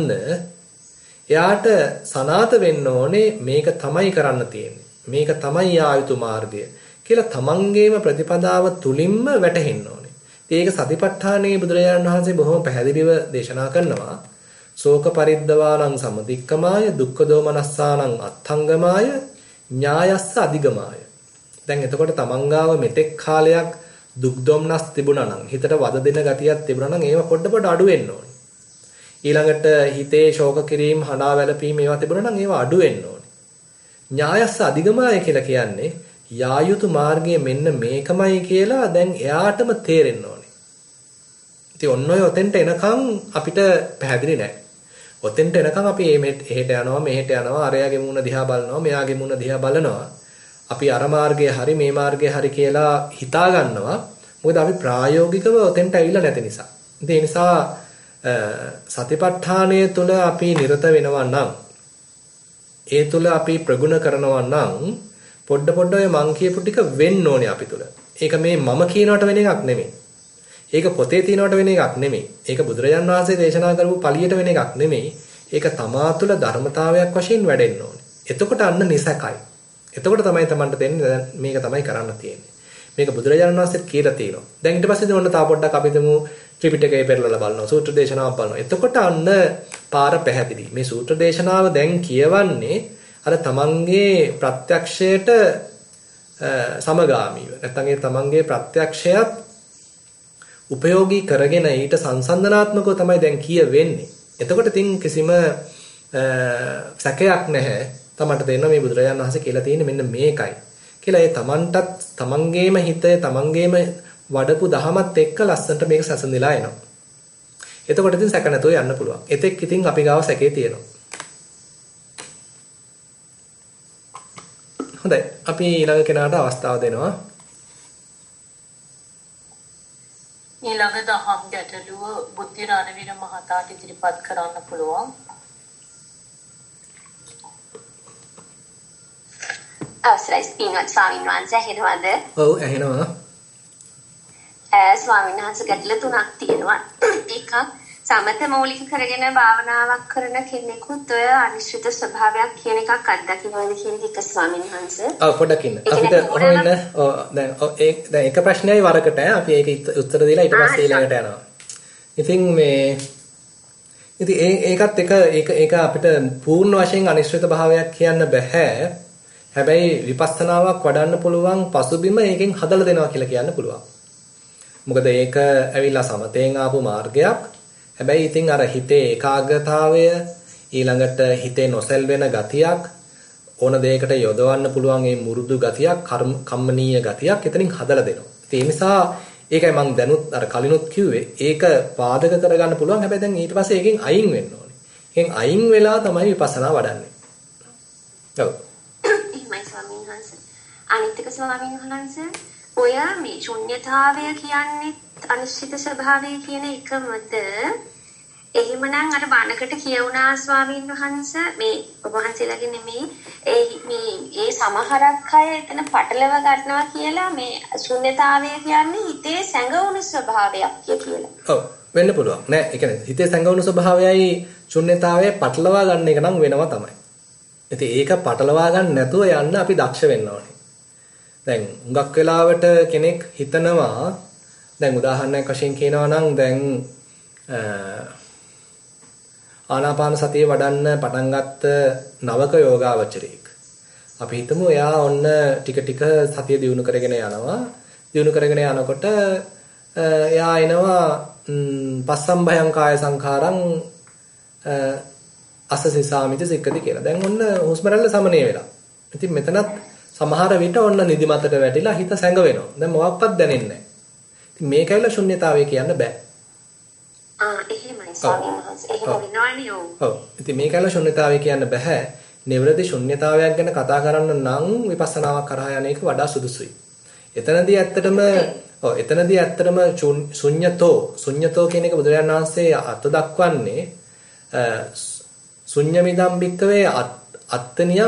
එයාට සනාත වෙන්න ඕනේ මේක තමයි කරන්න තියෙන්නේ. මේක තමයි ආයුතු මාර්ගය කියලා තමන්ගේම ප්‍රතිපදාව තුලින්ම වැටහෙන්න ඕනේ. ඉතින් ඒක සතිපට්ඨානයේ බුදුරජාණන් වහන්සේ බොහොම පැහැදිලිව දේශනා කරනවා. සෝක පරිද්දවානං සමදික්කමාය දුක්ඛ දෝමනස්සානං අත්ථංගමාය ඥායස්ස අධිගමාය. දැන් එතකොට තමන්ගාව මෙතෙක් කාලයක් දුක් දොම්නස් තිබුණා නම් හිතට වද දෙන ගතියක් තිබුණා නම් ඒව පොඩ අඩු වෙන්න ඕනේ. ඊළඟට හිතේ ශෝක කිරීම, හඬා වැළපීම ඒවා තිබුණා නම් ඒවා අඩු වෙන්න ඕනේ. ඥායස්ස අධිගමාය කියලා කියන්නේ යායුතු මාර්ගය මෙන්න මේකමයි කියලා දැන් එයාටම තේරෙන්න ඕනේ. ඉතින් ඔන්න ඔය ඔතෙන්ට එනකන් අපිට පැහැදිලි නැහැ. ඔතෙන්ට එනකන් අපි එහෙට යනවා මෙහෙට යනවා අරයාගේ මූණ දිහා බලනවා මෙයාගේ මූණ දිහා බලනවා. අපි අර මාර්ගය හරි මේ මාර්ගය හරි කියලා හිතා ගන්නවා. මොකද අපි ප්‍රායෝගිකව ඔතෙන්ට ඇවිල්ලා නැති නිසා. ඒ නිසා සතිපට්ඨානය තුළ අපි නිරත වෙනවා නම් ඒ තුළ අපි ප්‍රගුණ කරනවා නම් පොඩ ඔය මං කියපු ටික වෙන්න ඕනේ අපි තුළ. ඒක මේ මම කියනවට වෙන එකක් නෙමෙයි. ඒක පොතේ තියෙනවට වෙන එකක් නෙමෙයි. ඒක බුදුරජාන් වහන්සේ දේශනා කරපු පළියට වෙන එකක් නෙමෙයි. ඒක තමා තුළ ධර්මතාවයක් වශයෙන් වැඩෙන්න ඕනේ. එතකොට අන්න නිසකයි. එතකොට තමයි Tamanට දෙන්නේ මේක තමයි කරන්න තියෙන්නේ. මේක බුදුරජාණන් වහන්සේත් කියලා තියෙනවා. දැන් ඊට පස්සේ ඔන්න තා පොඩ්ඩක් අපි දෙමු ත්‍රිපිටකය පෙරලලා බලනවා. සූත්‍ර දේශනාවක් බලනවා. එතකොට අන්න පාර පැහැදිලි. මේ සූත්‍ර දේශනාව දැන් කියවන්නේ අර තමන්ගේ ප්‍රත්‍යක්ෂයට සමගාමීව. නැත්නම් ඒ තමන්ගේ ප්‍රත්‍යක්ෂයත් උපයෝගී කරගෙන ඊට සංසන්දනාත්මකව තමයි දැන් කියවෙන්නේ. එතකොට ඉතින් කිසිම සැකයක් නැහැ. තමන්ට තේරෙනවා මේ බුදුරජාණන් වහන්සේ කියලා තියෙන්නේ මෙන්න මේකයි. කියලා ඒ තමන්ටත් තමන්ගේම හිතේ තමන්ගේම වඩපු දහමත් එක්ක ලස්සනට මේක සැසඳිලා එනවා. එතකොට ඉතින් සැක නැතුව යන්න පුළුවන්. එතෙක් ඉතින් අපි ගාව සැකේ තියෙනවා. හොඳයි. අපි ඊළඟ කෙනාට අවස්ථාව දෙනවා. ඊළඟ දහම් ගැටලුව බුද්ධි රණවීර මහතාට ඉදිරිපත් කරන්න පුළුවන්. අවසරයි ස්පීනත් ස්වාමීන් වහන්සේ ඇහෙනවද? ඔව් ඇහෙනවා. ස්වාමීන් වහන්සේ ගැටලු තුනක් තියෙනවා. එකක් සමත මූලික කරගෙන භාවනාවක් කරන කෙනෙකුත් ඔය අනිශ්චිත ස්වභාවයක් කියන එකක් අත්දකින්නවද කියන එක ස්වාමීන් වහන්සේ. ඔව් පොඩ්ඩක් ඉන්න. අපිට ඔහොම ඉන්න. දැන් එක ප්‍රශ්නයයි වරකට අපි ඒක උත්තර දීලා ඊට පස්සේ ඊළඟට යනවා. ඉතින් ඒකත් අපිට පූර්ණ වශයෙන් අනිශ්චිත භාවයක් කියන්න බෑ. හැබැයි විපස්සනාවක් වඩන්න පුළුවන් පසුබිම ඒකෙන් හදලා දෙනවා කියලා කියන්න පුළුවන්. මොකද ඒක ඇවිල්ලා සමතෙන් ආපු මාර්ගයක්. හැබැයි ඉතින් අර හිතේ ඒකාග්‍රතාවය ඊළඟට හිතේ නොසැල්වෙන ගතියක් ඕන දෙයකට යොදවන්න පුළුවන් මේ මුරුදු ගතියක් කම්මනීය ගතියක් එතනින් හදලා දෙනවා. ඒ නිසා ඒකයි මම දැනුත් අර කලිනුත් කිව්වේ ඒක පාදක කරගන්න පුළුවන්. හැබැයි දැන් ඊට පස්සේ ඒකෙන් අයින් වෙන්න ඕනේ. ඒකෙන් අයින් වෙලා තමයි විපස්සනා වඩන්නේ. ඔව්. අනිත් එක ස්වාමීන් වහන්සේ ඔය මේ ශුන්‍යතාවය කියන්නේ අනිශ්චිත ස්වභාවය කියන එකමද එහෙමනම් අර බණකට කියුණා ස්වාමීන් වහන්සේ මේ ඔබ වහන්සේලාගේ නෙමෙයි ඒ සමහරක් අය එතන පටලව ගන්නවා කියලා මේ ශුන්‍යතාවය කියන්නේ හිතේ සැඟවුණු ස්වභාවයක් කියලා. ඔව් වෙන්න පුළුවන්. නෑ ඒ කියන්නේ හිතේ සැඟවුණු ස්වභාවයයි ශුන්‍යතාවය පටලවා ගන්න එක නම් වෙනවා තමයි. ඉතින් ඒක පටලවා ගන්න නැතුව යන්න අපි දක්ෂ වෙන්න ඕනේ. දැන් හුඟක් වෙලාවට කෙනෙක් හිතනවා දැන් උදාහරණයක් වශයෙන් කියනවා නම් දැන් ආනාපාන සතිය වඩන්න පටන් ගත්ත නවක යෝගාවචරයෙක්. අපි හිතමු එයා ඔන්න ටික ටික සතිය දියුණු කරගෙන යනවා. දියුණු කරගෙන යනකොට එයා එනවා පස්සම්භයං කාය සංඛාරං අසසිසාමිති සික්කති කියලා. දැන් ඔන්න හුස්ම රැල්ල සමනය වෙලා. ඉතින් මෙතනත් සමහර විට ඔන්න නිදිමතට වැටිලා හිත සැඟ වෙනවා. දැන් මොකක්වත් දැනෙන්නේ නැහැ. ඉතින් මේකයිල ශුන්‍යතාවය කියන්න බෑ. එහෙමයි ස්වාමීන් වහන්සේ. එහෙම වෙනවනේ ඔව්. ඔව්. ඉතින් මේකයිල ශුන්‍යතාවය කියන්න බෑ. නිවැරදි ශුන්‍යතාවයක් ගැන කතා කරන්න නම් විපස්සනාවක් කරා යන එක වඩා සුදුසුයි. එතනදී ඇත්තටම ශුන්‍යතෝ කියන එක බුදුරජාණන් වහන්සේ අත දක්වන්නේ ශුන්‍යමිදම් භික්කවේ අත්තනියං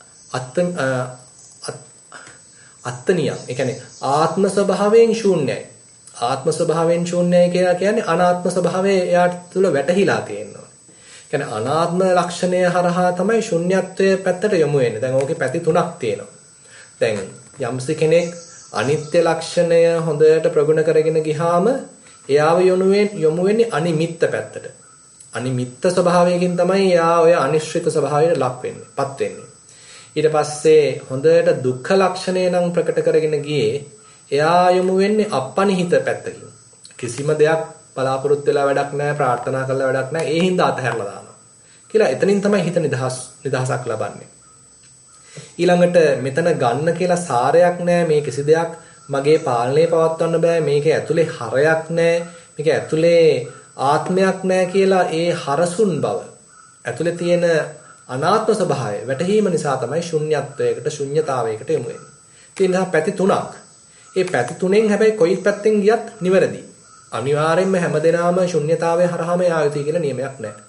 අත්තනියං. ඒ කියන්නේ ආත්ම ස්වභාවයෙන් ශූන්‍යයි. ආත්ම ස්වභාවයෙන් ශූන්‍යයි කියලා කියන්නේ අනාත්ම ස්වභාවය එයාට තුල වැටහිලා තියෙනවා. කියන්නේ අනාත්ම ලක්ෂණය හරහා තමයි ශුන්‍යත්වයේ පැත්තට යොමු වෙන්නේ. දැන් ඕකේ පැති තුනක් තියෙනවා. දැන් යම්සි කෙනෙක් අනිත්‍ය ලක්ෂණය හොඳට ප්‍රගුණ කරගෙන ගියාම එයාව යොමු වෙන්නේ අනිමිත්ත පැත්තට. අනිමිත්ත ස්වභාවයකින් තමයි එයා ඔය අනිශ්චිත ස්වභාවයට ලක් වෙන්නේ, පත් වෙන්නේ. ඊට පස්සේ හොඳට දුක්ඛ ලක්ෂණය නම් ප්‍රකට කරගෙන ගියේ එයා යොමු වෙන්නේ අපනිහිත පැත්තකින්. කිසිම දෙයක් බලාපොරොත්තු වෙලා වැඩක් නැහැ, ප්‍රාර්ථනා කරලා වැඩක් නැහැ. ඒ හින්දා අතහැරලා දානවා. කියලා එතනින් තමයි හිත නිදහසක් ලබන්නේ. ඊළඟට මෙතන ගන්න කියලා සාරයක් නැහැ. මේ කිසි දෙයක් මගේ පාලනයේ පවත්වන්න බෑ. මේකේ ඇතුලේ හරයක් නැහැ. මේකේ ඇතුලේ ආත්මයක් නැහැ කියලා ඒ හරසුන් බව ඇතුලේ තියෙන අනාත්ම ස්වභාවය වැටහීම නිසා තමයි ශුන්‍යත්වයකට ශුන්‍යතාවයකට යොමු වෙන්නේ. ඒ නිසා පැති තුනක්. ඒ පැති තුනෙන් හැබැයි කොයි පැත්තෙන් ගියත් නිවැරදි. අනිවාර්යයෙන්ම හැමදෙනාම ශුන්‍යතාවය හරහාම යා යුතුයි කියලා නියමයක් නැහැ.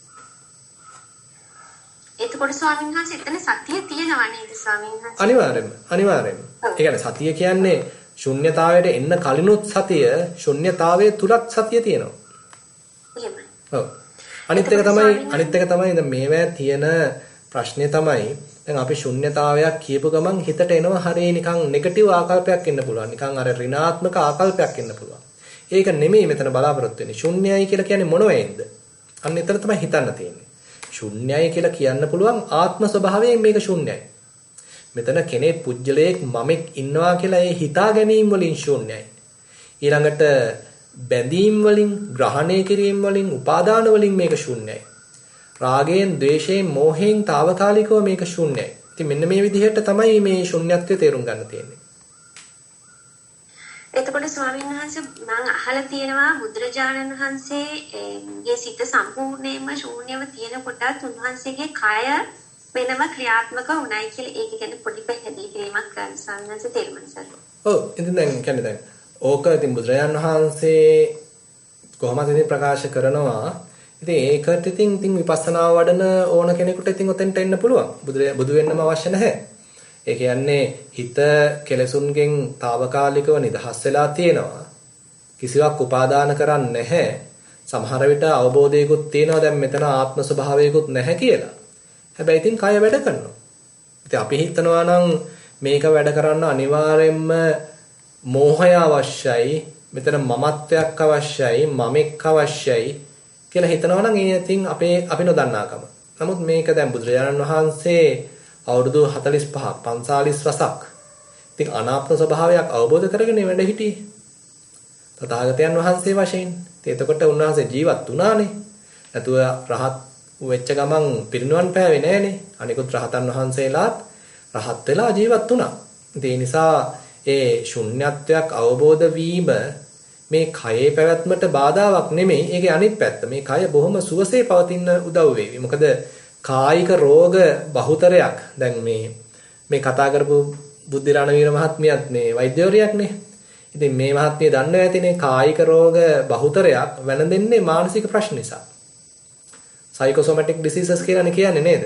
එතකොට ස්වාමීන් වහන්සේ එතන සතිය තියෙනවා නේද ස්වාමීන් වහන්සේ? අනිවාර්යයෙන්ම. ඒ කියන්නේ සතිය කියන්නේ ශුන්‍යතාවයට එන්න කලිනුත් සතිය, ශුන්‍යතාවයේ තුලත් සතිය තියෙනවා. එහෙමයි. ඔව්. අනිත් එක තමයි දැන් මේවැ තියෙන ප්‍රශ්නේ තමයි දැන් අපි ශුන්‍යතාවයක් කියපු ගමන් හිතට එනවා හරිය නිකන් නෙගටිව් ආකල්පයක් එන්න පුළුවන්. නිකන් අර ඍණාත්මක ආකල්පයක් එන්න පුළුවන්. ඒක නෙමෙයි මෙතන බලාපොරොත්තු වෙන්නේ. ශුන්‍යයි කියලා කියන්නේ මොන වෙයින්ද? අන්න එතන තමයි හිතන්න තියෙන්නේ. ශුන්‍යයි කියලා කියන්න පුළුවන් ආත්ම ස්වභාවයෙන් මේක ශුන්‍යයි. මෙතන කෙනෙක් පුජ්‍යලයක් මමෙක් ඉන්නවා කියලා ඒ හිතා ගැනීම වලින් ශුන්‍යයි. ඊළඟට බැඳීම් වලින්, ග්‍රහණය කිරීම වලින්, උපාදාන වලින් මේක ශුන්‍යයි. රාගයෙන්, ද්වේෂයෙන්, මෝහයෙන් తాවකාලිකව මේක ශුන්‍යයි. ඉතින් මෙන්න මේ විදිහට තමයි මේ ශුන්‍යත්වය තේරුම් ගන්න තියෙන්නේ. එතකොට ස්වාමීන් වහන්සේ මම අහලා තියෙනවා බුදුරජාණන් වහන්සේගේ සිත සම්පූර්ණයෙන්ම ශූන්‍යව තියෙනකොටත් උන්වහන්සේගේ කය වෙනම ක්‍රියාත්මක වුණයි කියලා ඒක කියන්නේ පොඩි පැහැදිලි කිරීමක් කරන්න සම්මත තේරුම්සක්. ඔව් ඉතින් දැන් කියන්නේ දැන් ඕක ඉතින් බුදුරජාණන් වහන්සේ කොහොමද ඉතින් ප්‍රකාශ කරනවා. ඉතින් ඒකට ඉතින් විපස්සනා වඩන ඕන කෙනෙකුට ඉතින් ඔතෙන්ට එන්න පුළුවන්. බුදු වෙන්නම අවශ්‍ය නැහැ. ඒ කියන්නේ හිත කෙලසුන්ගෙන් తాවකාලිකව නිදහස් වෙලා තියෙනවා. කිසිවක් උපාදාන කරන්නේ නැහැ. සමහර විට අවබෝධයකුත් තියෙනවා දැන් මෙතන ආත්ම ස්වභාවයකුත් නැහැ කියලා. හැබැයි ඉතින් කය වැඩ කරනවා. ඉතින් අපි හිතනවා නම් මේක වැඩ කරන්න අනිවාර්යයෙන්ම මෝහය අවශ්‍යයි. මෙතන මමත්වයක් අවශ්‍යයි, මමෙක් අවශ්‍යයි කියලා හිතනවා නම් ඒ ඉතින් අපි නොදන්නාකම. නමුත් මේක දැන් බුදුරජාණන් වහන්සේ අවුරුදු 45ක් 45 වසක් ඉතින් අනාත්ම ස්වභාවයක් අවබෝධ කරගෙන වැඩ හිටියේ. තථාගතයන් වහන්සේ වශයෙන්. ඉතින් එතකොට උන්වහන්සේ ජීවත් වුණානේ. නැතුව රහත් වෙච්ච ගමන් පිරිනුවන් පෑවේ නෑනේ. අනිකුත් රහතන් වහන්සේලාත් රහත් වෙලා ජීවත් වුණා. ඒ නිසා ඒ ශුන්‍යත්වයක් අවබෝධ වීම මේ කයේ පැවැත්මට බාධාවක් නෙමෙයි. ඒකේ අනිත් පැත්ත. මේ කය බොහොම සුවසේ පවතින උදව් වෙවි. මොකද කායික රෝග බහුතරයක් දැන් මේ කතා කරපු බුද්ධි රණවීර මහත්මියත් මේ වෛද්‍යවරියක්නේ. ඉතින් මේ මහත්මිය දන්නවා ඇතිනේ කායික රෝග බහුතරයක් වෙනදෙන්නේ මානසික ප්‍රශ්න නිසා. සයිකෝසොමැටික් ඩිසීසස් කියලානේ කියන්නේ නේද?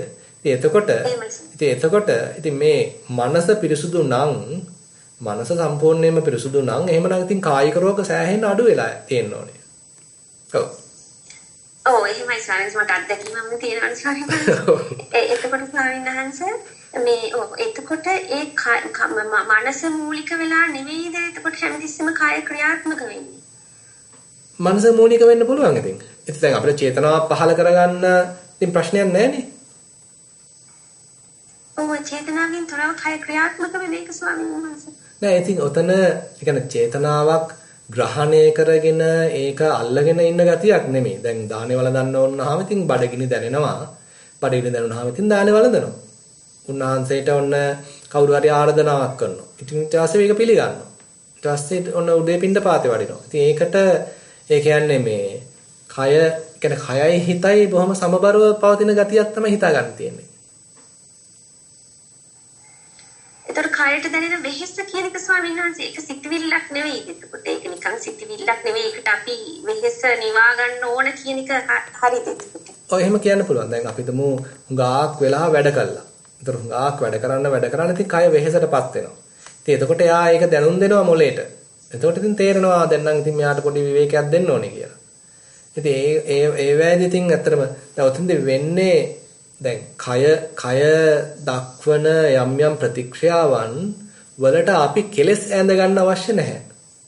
ඉතින් එතකොට මේ මනස පිරිසුදු නම් මනස සම්පූර්ණයෙන්ම පිරිසුදු නම් එහෙමනම් ඉතින් කායික රෝග සෑහෙන අඩු වෙලා තියෙන්න ඕනේ. ඔව්. ඔව් එහෙමයි ස්වාමීන් වහන්සේ මට අත්දැකීමක් තියෙනවා ස්වාමීන් වහන්සේ. එතකොට ස්වාමීන් වහන්සේ මේ එතකොට ඒ මනස මූලික වෙලා නෙවෙයිද එතකොට හැමතිස්සෙම කාය ක්‍රියාත්මක වෙන්නේ. මනස මූලික වෙන්න පුළුවන් ඉතින්. ඉතින් දැන් අපිට චේතනාව පහළ කරගන්න ඉතින් ප්‍රශ්නයක් නැහැනේ. ඔව් චේතනාවෙන් තොරව කාය ක්‍රියාත්මක වෙන එක ස්වාමීන් වහන්සේ. නෑ ඉතින් ඔතන කියන්නේ චේතනාවක් ග්‍රහණය කරගෙන ඒක අල්ලගෙන ඉන්න ගතියක් නෙමෙයි. දැන් දානේ වළඳන්න ඕනහම ඉතින් බඩගිනි දැනෙනවා. බඩගිනි දැනුනහම ඉතින් දානේ වළඳනවා. උන්වහන්සේට ඔන්න කවුරු හරි ආරාධනාවක් කරනවා. ඉතින් ඊට පස්සේ මේක පිළිගන්නවා. ඊට පස්සේ ඔන්න උදේ පින්ඩ පාතේ වඩිනවා. ඉතින් ඒකට ඒ කියන්නේ මේ කය කියන්නේ කයයි හිතයි බොහොම සමබරව පවතින ගතියක් තමයි හිතා ගන්න තියෙන්නේ. ඒතර කයට දැනෙන වෙහෙස කියන එක ස්වාමීන් වහන්සේ ඒක සිතවිල්ලක් නෙවෙයි. එතකොට ඒක නිකන් සිතවිල්ලක් නෙවෙයි. ඒකට අපි වෙහෙස නිවා ගන්න ඕන කියන එක හරිද? ඔය එහෙම කියන්න පුළුවන්. දැන් අපි තුමු හුඟාක් වෙලා වැඩ කළා. ඒතර හුඟාක් වැඩ කරන්න ඉතින් කය වෙහෙසටපත් වෙනවා. ඉතින් එතකොට එයා ඒක දැනුම් දෙනවා මොලේට. එතකොට ඉතින් තේරෙනවා දැන් නම් ඉතින් මෙයාට පොඩි විවේකයක් දෙන්න ඕනේ කියලා. ඉතින් ඒ වේදී ඉතින් ඇත්තටම දැන් ඔතෙන්ද වෙන්නේ දැන් කය දක්වන යම් ප්‍රතික්‍රියාවන් වලට අපි කෙලස් ඇඳ ගන්න අවශ්‍ය නැහැ.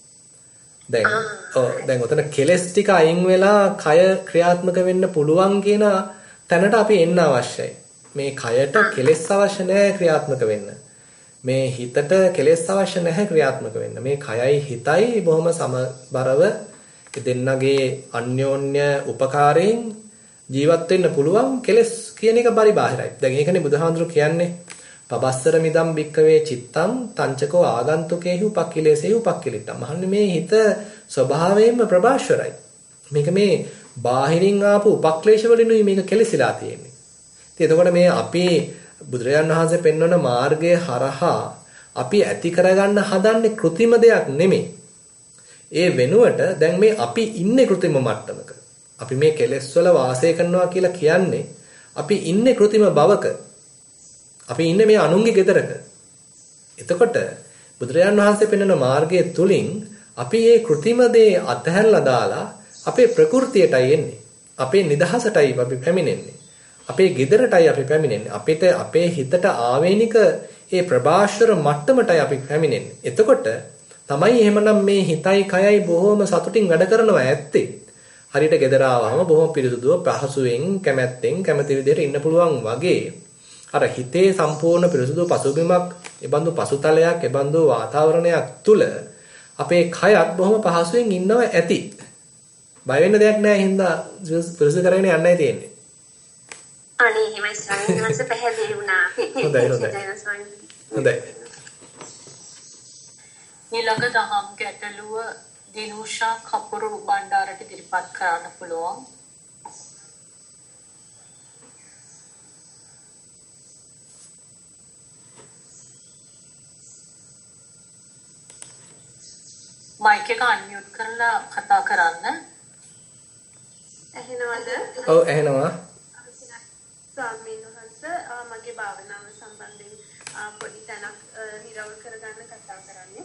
දැන් ඔතන කෙලස් ටික අයින් වෙලා කය ක්‍රියාත්මක වෙන්න පුළුවන් කියන තැනට අපි එන්න අවශ්‍යයි. මේ කයට කෙලස් අවශ්‍ය නැහැ ක්‍රියාත්මක වෙන්න. මේ හිතට කෙලස් අවශ්‍ය නැහැ ක්‍රියාත්මක වෙන්න. මේ කයයි හිතයි බොහොම සමබරව දෙන්නගේ අන්‍යෝන්‍ය උපකාරයෙන් ජීවත් වෙන්න පුළුවන් කෙලස් කියන එක පරිබාහිරයි. දැන් ඒකනේ බුදුහාඳුරු කියන්නේ පබස්සර මිදම් බික්කවේ චිත්තං තංචකෝ ආගන්තුකේහි උපක්ඛිලේසෙහි උපක්ඛිලිට්ඨං. මහන්නේ මේ හිත ස්වභාවයෙන්ම ප්‍රබාෂරයි. මේක මේ බාහිරින් ආපු උපක්ලේශ වලිනුයි මේක කෙලසිලා තියෙන්නේ. ඉතින් එතකොට මේ අපි බුදුරජාණන් වහන්සේ පෙන්වන මාර්ගය හරහා අපි ඇති කරගන්න හදන්නේ કૃතිම දෙයක් නෙමෙයි. ඒ වෙනුවට දැන් මේ අපි ඉන්නේ કૃතිම මට්ටමක. අපි මේ කෙලෙස් වල වාසය කරනවා කියලා කියන්නේ අපි ඉන්නේ કૃතිම භවක. අපි ඉන්නේ මේ අනුන්ගේ ගෙදරක. එතකොට බුදුරජාණන් වහන්සේ පෙන්වන මාර්ගයේ තුලින් අපි මේ કૃතිම දේ අතහැරලා දාලා අපේ ප්‍රകൃතියටයි එන්නේ. අපේ නිදහසටයි අපි පැමිණෙන්නේ. අපේ ගෙදරටයි අපි පැමිණෙන්නේ. අපිට අපේ හිතට ආවේනික ඒ ප්‍රභාෂර මට්ටමටයි අපි පැමිණෙන්නේ. එතකොට තමයි එහෙමනම් මේ හිතයි කයයි බොහොම සතුටින් වැඩ කරනවා ඇත්තේ. හරියට ගෙදර ආවම බොහොම පිරිසුදුව පහසුවෙන් කැමැත්තෙන් කැමති විදිහට ඉන්න පුළුවන් වගේ අර හිතේ සම්පූර්ණ පිරිසුදු පසුබිමක්, ඒබඳු පසුතලයක්, ඒබඳු වාතාවරණයක් තුල අපේ කයත් බොහොම පහසුවෙන් ඉන්නව ඇති. බය වෙන්න දෙයක් නැහැ හින්දා පිරිසිදු කරගෙන යන්නයි තියෙන්නේ. අනේ එහෙමයි ස්වාමීන් වහන්සේ පැහැදිලි වුණා. හොඳයි. ඊළඟ දහම් ගැටලුව දිනුෂා කපුරු බණ්ඩාරට ඉදිරිපත් කරන්න පුළුවන්. මයික් එක අන්මියුට් කරලා කතා කරන්න. ඇහෙනවද? ඔව් ඇහෙනවා. ස්වාමීන් වහන්සේ මගේ භාවනාව සම්බන්ධයෙන් පොඩි තැනක් නිරවුල් කරගන්න කතා කරන්නේ.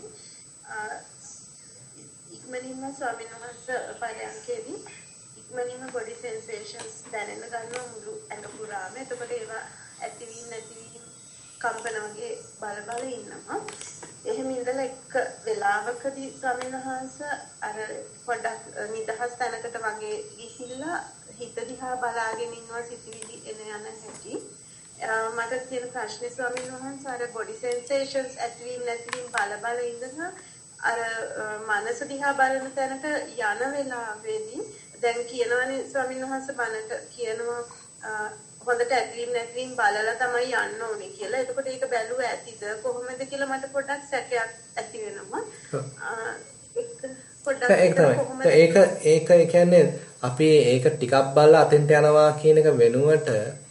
ඉක්මනින්ම ස්වාමීන් වහන්සේ පරයන්කේදී ඉක්මනින්ම බොඩි සෙන්සේෂන්ස් දැනෙන්න ගන්නවා මුළු ඇඟ පුරාම. එතකොට ඒවා ඇතිවීම නැතිවීම කම්පන වගේ බල ඉන්නවා. එහෙම ඉඳලා එක වෙලාවකදී ස්වාමීන් වහන්සේ අර පොඩක් නිදහස් තැනකට වගේ ගිහිල්ලා හිත දිහා බලාගෙන ඉන්නවා සිතිවිලි එන යන හැටි. මට තියෙන ප්‍රශ්නේ ස්වාමීන් වහන්සේ අර බොඩි සෙන්සේෂන්ස් ඇතිවීම නැතිවීම බල ඉඳලා අර මනස දිහා බලන තැනට යන වෙලාවේදී දැන් කියනවනේ ස්වාමීන් වහන්සේ බණට කියනවා හොඳට ඇතිවීම නැතිවීම බලලා තමයි යන්න ඕනේ කියලා. එතකොට ඒක බැලුව ඇතිද කොහොමද කියලා මට පොඩ්ඩක් සැකයක් ඇති වෙනවා. ඒක කියන්නේ අපි ඒක ටිකක් බලලා අතෙන්ට යනවා කියන එක වෙනුවට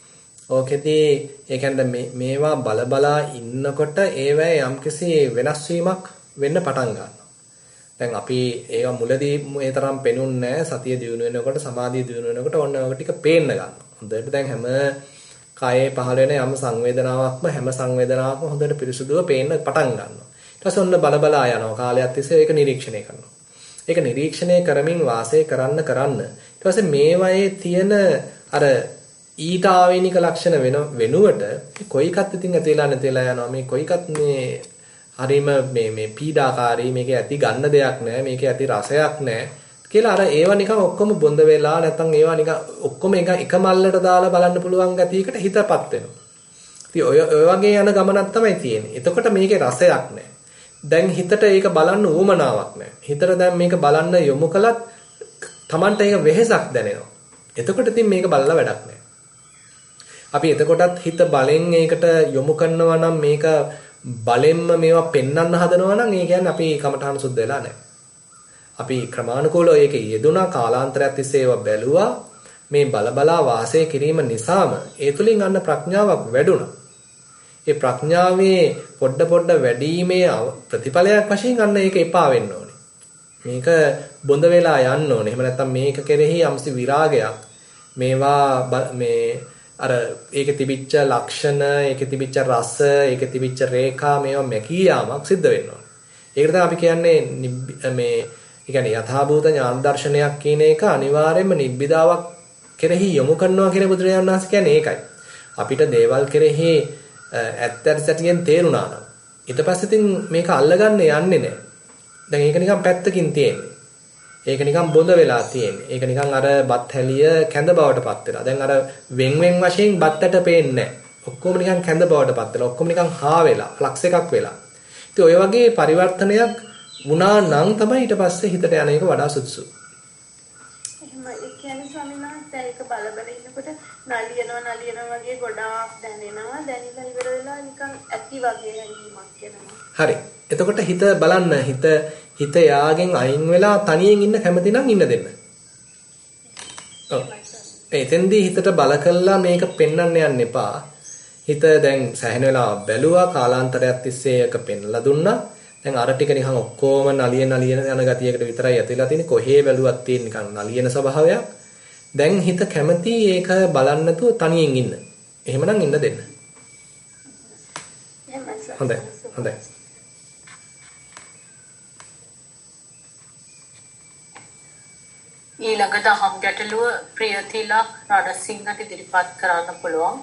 ඕකෙදී ඒ කියන්නේ මේවා බලා ඉන්නකොට ඒවැ යම්කිසි වෙනස් වීමක් වෙන්න පටන් ගන්නවා. දැන් අපි ඒවා මුලදී මේ තරම් පෙනුන්නේ නැහැ. සතිය දියුණු වෙනකොට සමාධිය දියුණු වෙනකොට ඔන්න ඔය ටික පේන්න ගන්නවා. හොඳට දැන් හැම කායේ පහළ වෙන යම් සංවේදනාවක්ම හැම සංවේදනාවක්ම හොඳට පිරිසුදුව පේන්න පටන් ගන්නවා. ඊට පස්සේ ඔන්න බලා යනවා. කාලයක් තිස්සේ ඒක නිරීක්ෂණය කරනවා. ඒක නිරීක්ෂණය කරමින් වාසය කරන්න ඊට පස්සේ මේවායේ තියෙන අර ඊට ආවේනික ලක්ෂණ වෙනුවට කොයි එකත් ඉතින් ඇතිලා නැතිලා යනවා. මේ කොයි එකත් මේ හරීම මේ පීඩාකාරී මේකේ ඇති ගන්න දෙයක් නැහැ. මේකේ ඇති රසයක් නැහැ. කියලා අර ඒවා නිකන් ඔක්කොම බොඳ වෙලා නැත්නම් ඒවා නිකන් ඔක්කොම එක මල්ලට දාලා බලන්න පුළුවන් ගතියකට හිතපත් වෙනවා. ඉතින් ඔය වගේ යන ගමනක් තමයි තියෙන්නේ. එතකොට මේකේ රසයක් නැහැ. දැන් හිතට ඒක බලන්න උවමනාවක් නැහැ. හිතට දැන් මේක බලන්න යොමු කළත් Tamanට ඒක වෙහෙසක් දැනෙනවා. එතකොට ඉතින් මේක බලලා වැඩක් නැහැ. අපි එතකොටත් හිත බලෙන් ඒකට යොමු කරනවා නම් මේක බලෙන්ම මේවා පෙන්වන්න හදනවා නම් ඒ කියන්නේ අපි කමඨාන සුද්ධ වෙලා නැහැ. අපි ක්‍රමානුකූලව ඒක යෙදුනා කාලාන්තරයක් තිස්සේ ඒවා බැලුවා මේ බලබලා වාසය කිරීම නිසාම ඒ තුලින් අන්න ප්‍රඥාවක් වැඩුණා. ඒ ප්‍රඥාවේ පොඩ වැඩිීමේ ප්‍රතිඵලයක් වශයෙන් අන්න ඒක එපා වෙන්න ඕනේ. මේක බොඳ වෙලා යන්න ඕනේ. එහෙම නැත්නම් මේක කෙරෙහි යම්සි විරාගයක් මේවා මේ අර ඒකේ තිබිච්ච ලක්ෂණ, ඒකේ තිබිච්ච රස, ඒකේ තිබිච්ච රේඛා මේවා මැකී යාමක් සිද්ධ වෙන්න ඕනේ. ඒකට තමයි අපි කියන්නේ මේ ඒ කියන්නේ යථාභූත ඥාන දර්ශනයක් කියන එක අනිවාර්යයෙන්ම නිබ්බිදාවක් කෙරෙහි යොමු කරනවා කියන බුදුරජාණන් වහන්සේ කියන්නේ ඒකයි. අපිට දේවල් කෙරෙහි ඇත්ත සැටියෙන් තේරුණා නම් ඊට පස්සේ ඉතින් මේක අල්ලගන්න යන්නේ නැහැ. දැන් ඒක නිකන් පැත්තකින් තියෙන්නේ. ඒක නිකන් බොඳ වෙලා තියෙන්නේ. ඒක නිකන් අර බත් හැලිය කැඳ බවටපත් වෙලා. දැන් අර වෙන් වශයෙන් බත්තට පේන්නේ නැහැ. ඔක්කොම නිකන් කැඳ බවටපත් වෙලා. ඔක්කොම නිකන් හා වෙලා, ෆ්ලක්ස් එකක් වෙලා. ඉතින් ඔය වගේ පරිවර්තනයක් වුණා නම් තමයි ඊට පස්සේ හිතට යන එක වඩා සුදුසු. එහෙම ඒ කියන්නේ ස්වාමීන් වහන්සේ ඒක බල ඉන්නකොට නලියනවා වගේ ගොඩාක් දැනෙනවා. දැනිලා ඉවර වෙලා නිකන් ඇති වගේ හැඟීමක් එනවා. හරි. එතකොට හිත බලන්න හිත යාගෙන් අයින් වෙලා තනියෙන් ඉන්න කැමති නම් ඉන්න දෙන්න. ඔව්. එතෙන්දී හිතට බල කළා මේක පෙන්වන්න යන්න එපා. හිත දැන් සැහැණ වෙලා බැලුවා කාලාන්තරයක් තිස්සේ එක පෙන්ලා දුන්නා. දැන් අර ටික නිකන් ඔක්කොම නලියන යන ගතියකට විතරයි ඇතිලා තියෙන්නේ. කොහේ බැලුවත් තියෙන නිකන් නලියන ස්වභාවයක්. දැන් හිත කැමති ඒක බලන්න නැතුව තනියෙන් ඉන්න. එහෙමනම් ඉන්න දෙන්න. හොඳයි. ඊළඟ දහම් ගැටලුව ප්‍රියතිලක් රණසිංහට ඉදිරිපත් කරන්න පුළුවන්.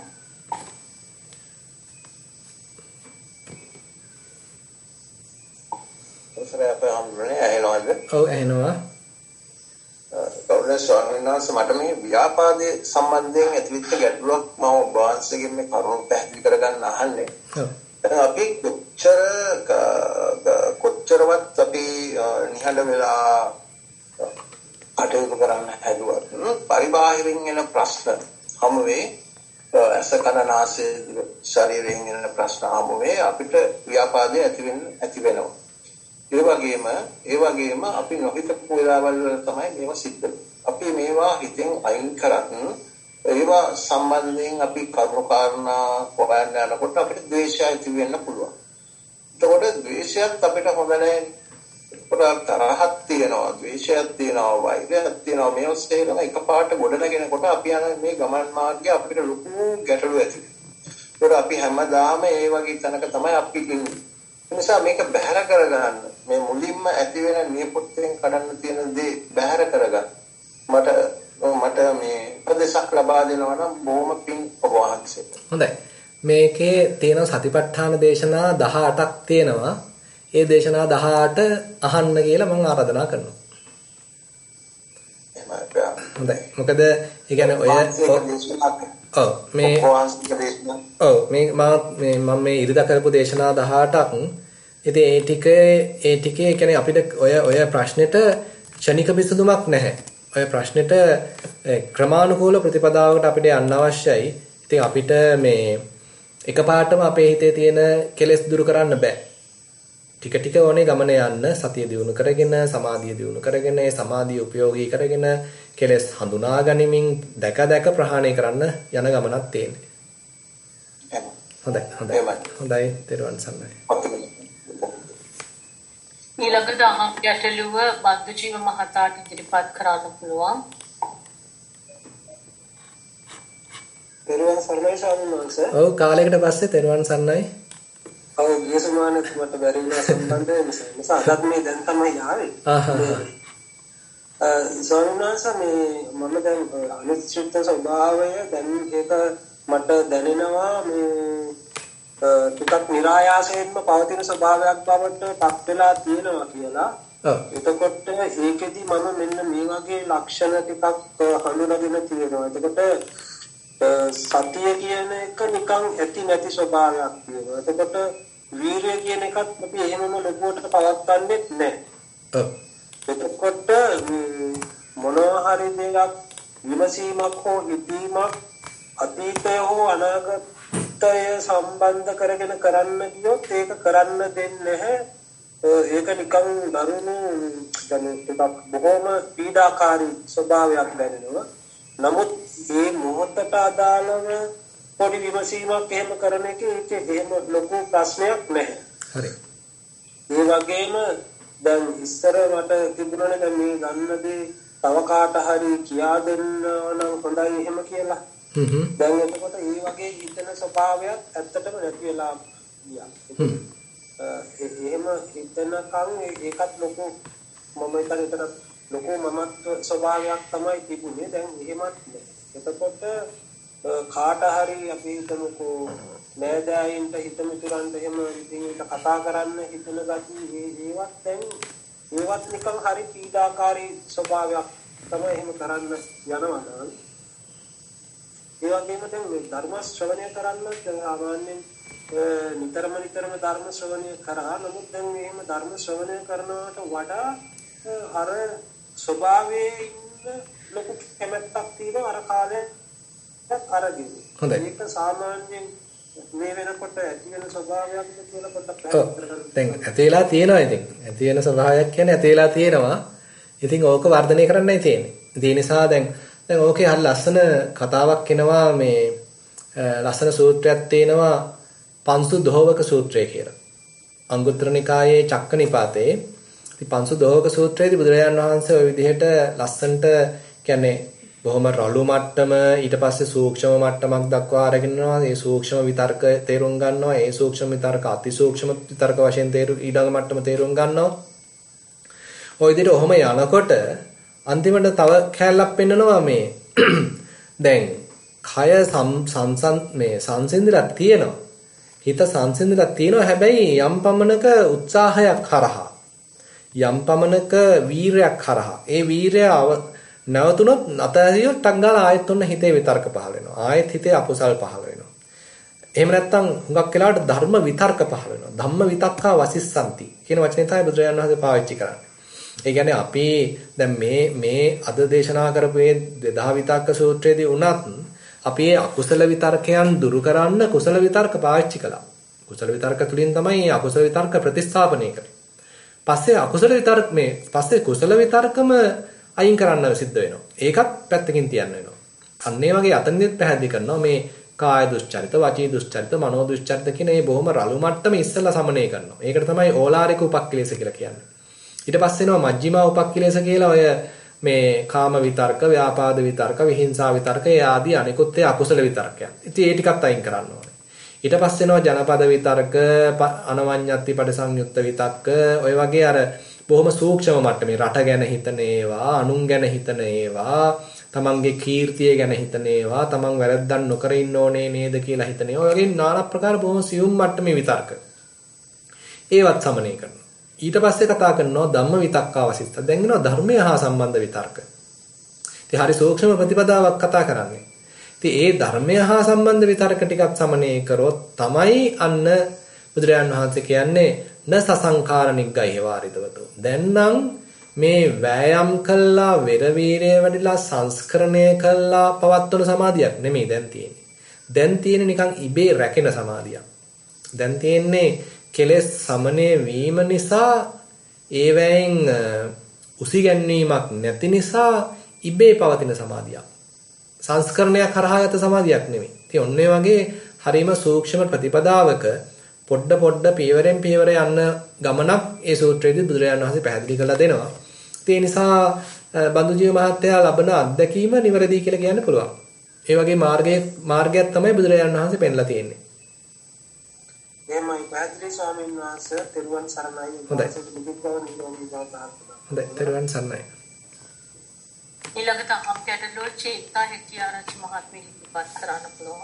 ඔසරේ අපේ හම්බුනේ ඇහෙනවද? ඔව් ඇහෙනවා. කවුරුද ස්වාමීන් වහන්සේ මට මේ ව්‍යාපාදයේ සම්බන්ධයෙන් ඇතිවෙච්ච ගැටලුවක් මම ඔබ වහන්සේගෙන් මේ කරුණු පැහැදිලි කරගන්න අහන්නේ. ඔව්. දැන් අපි කොච්චර කොච්චරවත් අපි නිහඬ වෙලා කටයුතු කරන්න හැදුවත් පරිබාහිරින් එන ප්‍රශ්න හැමවේ ඇස කන නාසය ශරීරයෙන් එන ප්‍රශ්න හැමවේ අපිට ව්‍යාපාදේ ඇති වෙනවා. ඒ වගේම අපි නොහිතපු වෙලාවල් වල තමයි මේවා සිද්ධ වෙන්නේ. අපි මේවා හිතෙන් අයින් කරත් ඒවා සම්බන්ධයෙන් අපි කරුණු කාරණා හොයන්න යනකොට අපිට ද්වේෂය ඇති වෙන්න පුළුවන්. එතකොට ද්වේෂයත් අපිට හොඳ නැහැ. තරහක් තියෙනවා, ද්වේෂයක් තියෙනවා, වෛරයක් තියෙනවා. මේ ඔස්සේ එකපාරට ගොඩනගෙනකොට අපි යන මේ ගමන් මාර්ගය අපිට ලොකු ගැටලු ඇති වෙනවා. ඒකට අපි හැමදාම ඒ වගේ තැනක තමයි අපි ඉන්නේ. ඒ නිසා මේක බැහැර කරගන්න මේ මුලින්ම ඇති වෙන නියපොත්තෙන් කඩන්න තියෙන දේ බැහැර කරගන්න. මට මේ උපදේශක් ලබා දෙනවා නම් බොහොම පිං ඔබ වහන්සේ. හොඳයි. මේකේ තියෙන සතිපට්ඨාන දේශනා 18ක් තියෙනවා. ඒ දේශනා 18 අහන්න කියලා මම ආරාධනා කරනවා. හොඳයි. මොකද ඒ කියන්නේ ඔය මම මේ ඉරිදා කරපු දේශනා 18ක් ඉතින් ඒ ටිකේ කියන්නේ අපිට ඔය ප්‍රශ්නෙට ක්ෂණික විසඳුමක් නැහැ. ඔය ප්‍රශ්නෙට ක්‍රමානුකූල ප්‍රතිපදාවකට අපිට යන්න අවශ්‍යයි. ඉතින් අපිට මේ එකපාරටම අපේ හිතේ තියෙන කෙලෙස් දුරු කරන්න බෑ. ටික ටික ඕනේ ගමන යන්න සතිය දියුණු කරගෙන සමාධිය දියුණු කරගෙන ඒ සමාධිය උපයෝගී කරගෙන කෙලෙස් හඳුනා ගනිමින් දැක ප්‍රහාණය කරන්න යන ගමනක් තියෙන්නේ. හොඳයි තෙරුවන් සරණයි. ඊළඟ දහම් ගැටලුව බන්දු ජීව මහතාට ඉදිරිපත් කරන්න පුළුවන්. තෙරුවන් සරණයි ස්වාමීන් වහන්සේ. ඔව් කාලයකට පස්සේ තෙරුවන් සරණයි. ඔව් ගිය සමානෙත් මට බැරි වුණා සම්බන්ධ නිසා අදත් මේ දැන් තමයි ආවේ. ස්වාමීන් වහන්සේ මම දැන් අනිශ්චිත ස්වභාවය දැන් ඒක මට දැනෙනවා මේ ටිකක් નિરાයාසයෙන්ම පවතින ස්වභාවයක් බවට පත් වෙලා තියෙනවා කියලා. එතකොට ඒකෙදි මම මෙන්න මේ වගේ ලක්ෂණ ටිකක් හඳුනාගෙන තියෙනවා. එතකොට සතිය කියන එක නිකන් ඇති නැති ස්වභාවයක් තියෙනවා. එතකොට වීරිය කියන එකත් අපි එහෙමම ලොකුවට පවත්වන්නේ නැහැ. එතකොට මොනවා හරි දෙයක් විමසීමක් හෝ හිතීමක් අතීතය හෝ අනාගතය සම්බන්ධ කරගෙන කරන්න ගියොත් ඒක කරන්න දෙන්නේ නැහැ. ඒක නිකන් දරුණු ටිකක් බොහොම පීඩාකාරී ස්වභාවයක් දැනෙනවා. නමුත් මේ මොහොතට අදාළව පොඩි විමසීමක් එහෙම කරන එකේ එහෙම ලොකු ප්‍රශ්නයක් නැහැ. හරි. ඒ වගේම දැන් ඉස්සර මට තිබුණානේ දැන් මේ ගන්නදී තව කාට හරි කියා දෙන්න නම් හොඳයි එහෙම කියලා. දැන් එතකොට මේ වගේ හිතන ස්වභාවයක් ඇත්තටම නැති වෙලා ගියා. එහෙම හිතනකම් ඒකත් ලොකු මම හිතන ලොකු මමත්ව ස්වභාවයක් තමයි තිබුණේ. දැන් එහෙමත් නෑ. එතකොට කාට හරි අපි හිතමුකෝ නෑදෑයින්ට හිතමිතුරන්ට එහෙම ඉතින් කතා කරන්න හිතන ගති ඒවත් නිකන් හරි පීඩාකාරී ස්වභාවයක් තමයි එහෙම කරන්න යනවා නම්. ඒ වගේම දැන් මේ ධර්ම ශ්‍රවණය කරන්න සාමාන්‍යයෙන් නිතරම ධර්ම ශ්‍රවණය කරා. නමුත් දැන් එහෙම ධර්ම ශ්‍රවණය කරනවට වඩා අර ස්වභාවයේ ඉන්න ලොකු කැමැත්තක් තියෙනවා අර කාලේ අරගෙන. ඒක සාමාන්‍යයෙන් මේ වෙනකොට ඇති වෙන ස්වභාවයක්ද කියලා පොඩ්ඩක් පැහැදිලි කරගන්න. දැන් ඇතිලා තියෙනවා ඉතින්. ඇති වෙන ස්වභාවයක් කියන්නේ ඇතිලා තියෙනවා. ඉතින් ඕක වර්ධනය කරන්නයි තියෙන්නේ. ඒ නිසා දැන් ඕකේ හරි ලස්සන කතාවක් එනවා මේ ලස්සන සූත්‍රයක් තියෙනවා පංසු දෝවක සූත්‍රය කියලා. අංගුත්තර නිකායේ චක්ක නිපාතේ පංසු දෝවක සූත්‍රයේදී බුදුරජාණන් වහන්සේ ওই විදිහට ලස්සන්ට කියන්නේ බොහොම රළු මට්ටම ඊට පස්සේ සූක්ෂම මට්ටමක් දක්වා අරගෙන යනවා. ඒ සූක්ෂම විතර්ක තේරුම් ගන්නවා. ඒ සූක්ෂම විතර්ක අතිසූක්ෂම විතර්ක වශයෙන් ඊළඟ මට්ටම තේරුම් ගන්නවා. ওই විදිහට ඔහොම යනකොට අන්තිමට තව කැලලක් පෙන්නනවා මේ දැන් කය සංසිඳිලා තියෙනවා. හිත සංසිඳිලා තියෙනවා. හැබැයි යම් පමණක උත්සාහයක් කරහා යම් පමණක වීරයක් කරහා ඒ වීරය නැවතුනොත් නැතරියොත් ටක් ගාලා ආයෙත් ඔන්න හිතේ විතර්ක පහළ වෙනවා. ආයෙත් හිතේ අකුසල් පහළ වෙනවා. එහෙම නැත්නම් හුඟක් වෙලාවට ධර්ම විතර්ක පහළ වෙනවා. ධම්ම විතක්කා වසිස්සanti කියන වචනේ තමයි බුදුරජාණන් වහන්සේ පාවිච්චි කරන්නේ. ඒ කියන්නේ අපි දැන් මේ අද දේශනා කරපු මේ 20 විතක්ක සූත්‍රයේදී උනත් අපි මේ අකුසල විතර්කයන් දුරු කරන්න කුසල විතර්ක පාවිච්චි කළා. කුසල විතර්ක තුලින් තමයි මේ අකුසල විතර්ක ප්‍රතිස්ථාපනය කරන්නේ. පස්සේ කුසල විතර්කම අයින් කරන්න සිද්ධ වෙනවා. ඒකත් පැත්තකින් තියන්න වෙනවා. අන්න ඒ වගේ අතනදිත් පැහැදිලි කරනවා මේ කාය දුස්චරිත, වචී දුස්චරිත, මනෝ දුස්චරිත කියන මේ බොහොම රළු මට්ටම ඉස්සෙල්ලා සමනය කරනවා. ඒකට තමයි ඕලාරික උපක්ඛිලේශ කියලා කියන්නේ. ඊට පස්සේ එනවා මජ්ක්‍ධිමා උපක්ඛිලේශ කියලා ඔය මේ කාම විතර්ක, ව්‍යාපාද විතර්ක, විහිංසා විතර්ක ආදී අනිකුත් ඒ අකුසල විතර්කයන්. ඉතින් ඒ ටිකත් අයින් කරන්න ඕනේ. ඊට පස්සේ එනවා ජනපද විතර්ක, අනවඤ්ඤත්ති පටිසංයුක්ත විතක්ක, ඔය වගේ අර බොහොම සූක්ෂම මට්ටමේ රට ගැන හිතන ඒවා, අනුන් ගැන හිතන ඒවා, තමන්ගේ කීර්තිය ගැන හිතන ඒවා, තමන් වැරද්දක් නොකර ඉන්න ඕනේ නේද කියලා හිතන ඒවා, වගේ নানা ප්‍රකාර බොහොම සියුම් මට්ටමේ විතර්ක. ඒවත් සමනය කරනවා. ඊට පස්සේ කතා කරනවා ධම්ම විතක්කාවසිත. දැන් වෙනවා ධර්මය හා සම්බන්ධ විතර්ක. ඉතින් හරි සූක්ෂම ප්‍රතිපදාවක් කතා කරන්නේ. ඉතින් ඒ ධර්මය හා සම්බන්ධ විතර්ක ටිකක් සමනය කරොත් තමයි අන්න බුදුරජාණන් වහන්සේ කියන්නේ න සසංකාර නිග්ගය වාරිදවතෝ. දැන් නම් මේ වෑයම් කළා, වෙර වීරය වැඩිලා, සංස්කරණය කළා පවත්වන සමාධියක් නෙමෙයි දැන් තියෙන්නේ. දැන් තියෙන්නේ නිකන් ඉබේ රැකෙන සමාධියක්. දැන් තියෙන්නේ කෙලෙස් සමනය වීම නිසා ඒවැයෙන් උසිගැන්වීමක් නැති නිසා ඉබේ පවතින සමාධියක්. සංස්කරණයක් කරහා යත සමාධියක් නෙමෙයි. ඉතින් ඔන්න වගේ හරීම සූක්ෂම ප්‍රතිපදාවක පොඩ පියවරෙන් පියවර යන්න ගමනක් ඒ සූත්‍රයේදී බුදුරජාණන් වහන්සේ පැහැදිලි කරලා දෙනවා. ඒ නිසා බඳුජීව මහත්තයා ලබන අත්දැකීම නිවැරදි කියලා කියන්න පුළුවන්. ඒ වගේ මාර්ගයක් තමයි බුදුරජාණන් වහන්සේ පෙන්ලා තියෙන්නේ. එහෙමයි පැහැදිලි ස්වාමීන් වහන්සේ තෙරුවන් සරණයි. හොඳයි තෙරුවන් සරණයි. ඊළඟට අප ගැටලුව චේතා හෙටිආරච්චි මහත්මිය ඉදිරිපත් කරන්න පුළුවන්.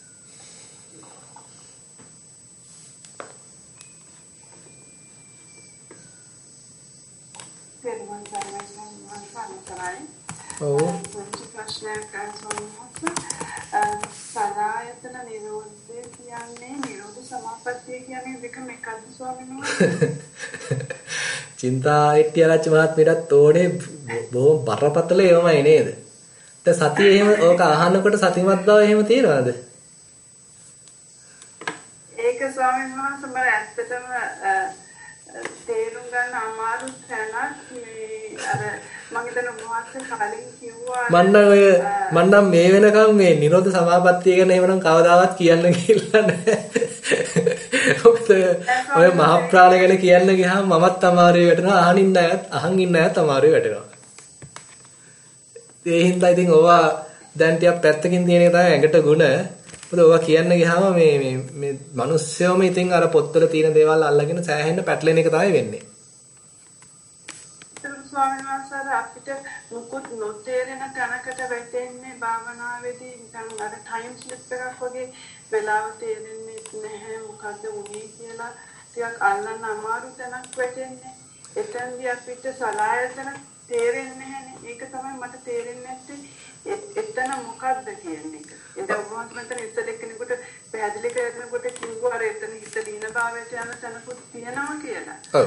තෙරුවන් සරණයි සම්මානයි. ඔව්. ප්‍රශ්නයක් සදායතන නිරෝධය කියන්නේ නිරෝධ සමාපත්තිය කියන්නේ දෙකම එකද ස්වාමීන් වහන්සේ? චින්තා හිටියලච්ච මහත්මියට ඕනේ බොහොම බරපතල ඒවමයි නේද? දැන් සතිය එහෙම ඕක අහනකොට සතිමත් බව එහෙම තියනවාද? ඒක ස්වාමීන් වහන්සේ මම ඇත්තටම තේරුම් ගන්න අමාරු තැනක් මේ අර මම හිතන මොහොතේ කලින් කිව්වා මන්නම් මේ වෙනකම් මේ නිරෝධ සමාපත්තිය ගැන එහෙමනම් කවදාවත් කියන්න ගිහිල්ලා නැහැ. ඔය මහ ප්‍රාණ ගැන කියන්න ගියාම මමත් අමාරුයි වැටෙනවා, අහන් ඉන්න අයත් අමාරුයි වැටෙනවා. ඒ හින්දා ඉතින් ඕවා දැන් ටිකක් පැත්තකින් තියෙන එක තමයි ඇඟට ගුණ. මොකද ඕවා කියන්න ගියාම මේ මිනිස්සුයෝම ඉතින් අර පොත්වල තියෙන දේවල් අල්ලගෙන සෑහෙන්න පැටලෙන එක තමයි වෙන්නේ. ස්වාමීන් වහන්සේ අපිට මුකුත් නොතේරෙන තැනකට වැටෙන්නේ භාවනාවේදී නිකන් අර ටයිම් ස්ලිප් එකක් වගේ වෙලාව තේරෙන්නේ නැහැ මොකද්ද වුනේ කියලා ටිකක් අල්ලන්න අමාරු තැනක් වැටෙන්නේ. එතෙන්දී අපිට සලායතන තේරෙන්නේ නැහැනේ. ඒක තමයි මට තේරෙන්නේ නැත්තේ. එතන මොකද්ද කියන එක. ඒක වුණත් ඉස්සර එක්කෙනෙකුට පැහැදිලි කරනකොට කිව්වා අර එතන හිත දීන භාවයට යන තැනකුත් තියෙනවා කියලා. ඔව්.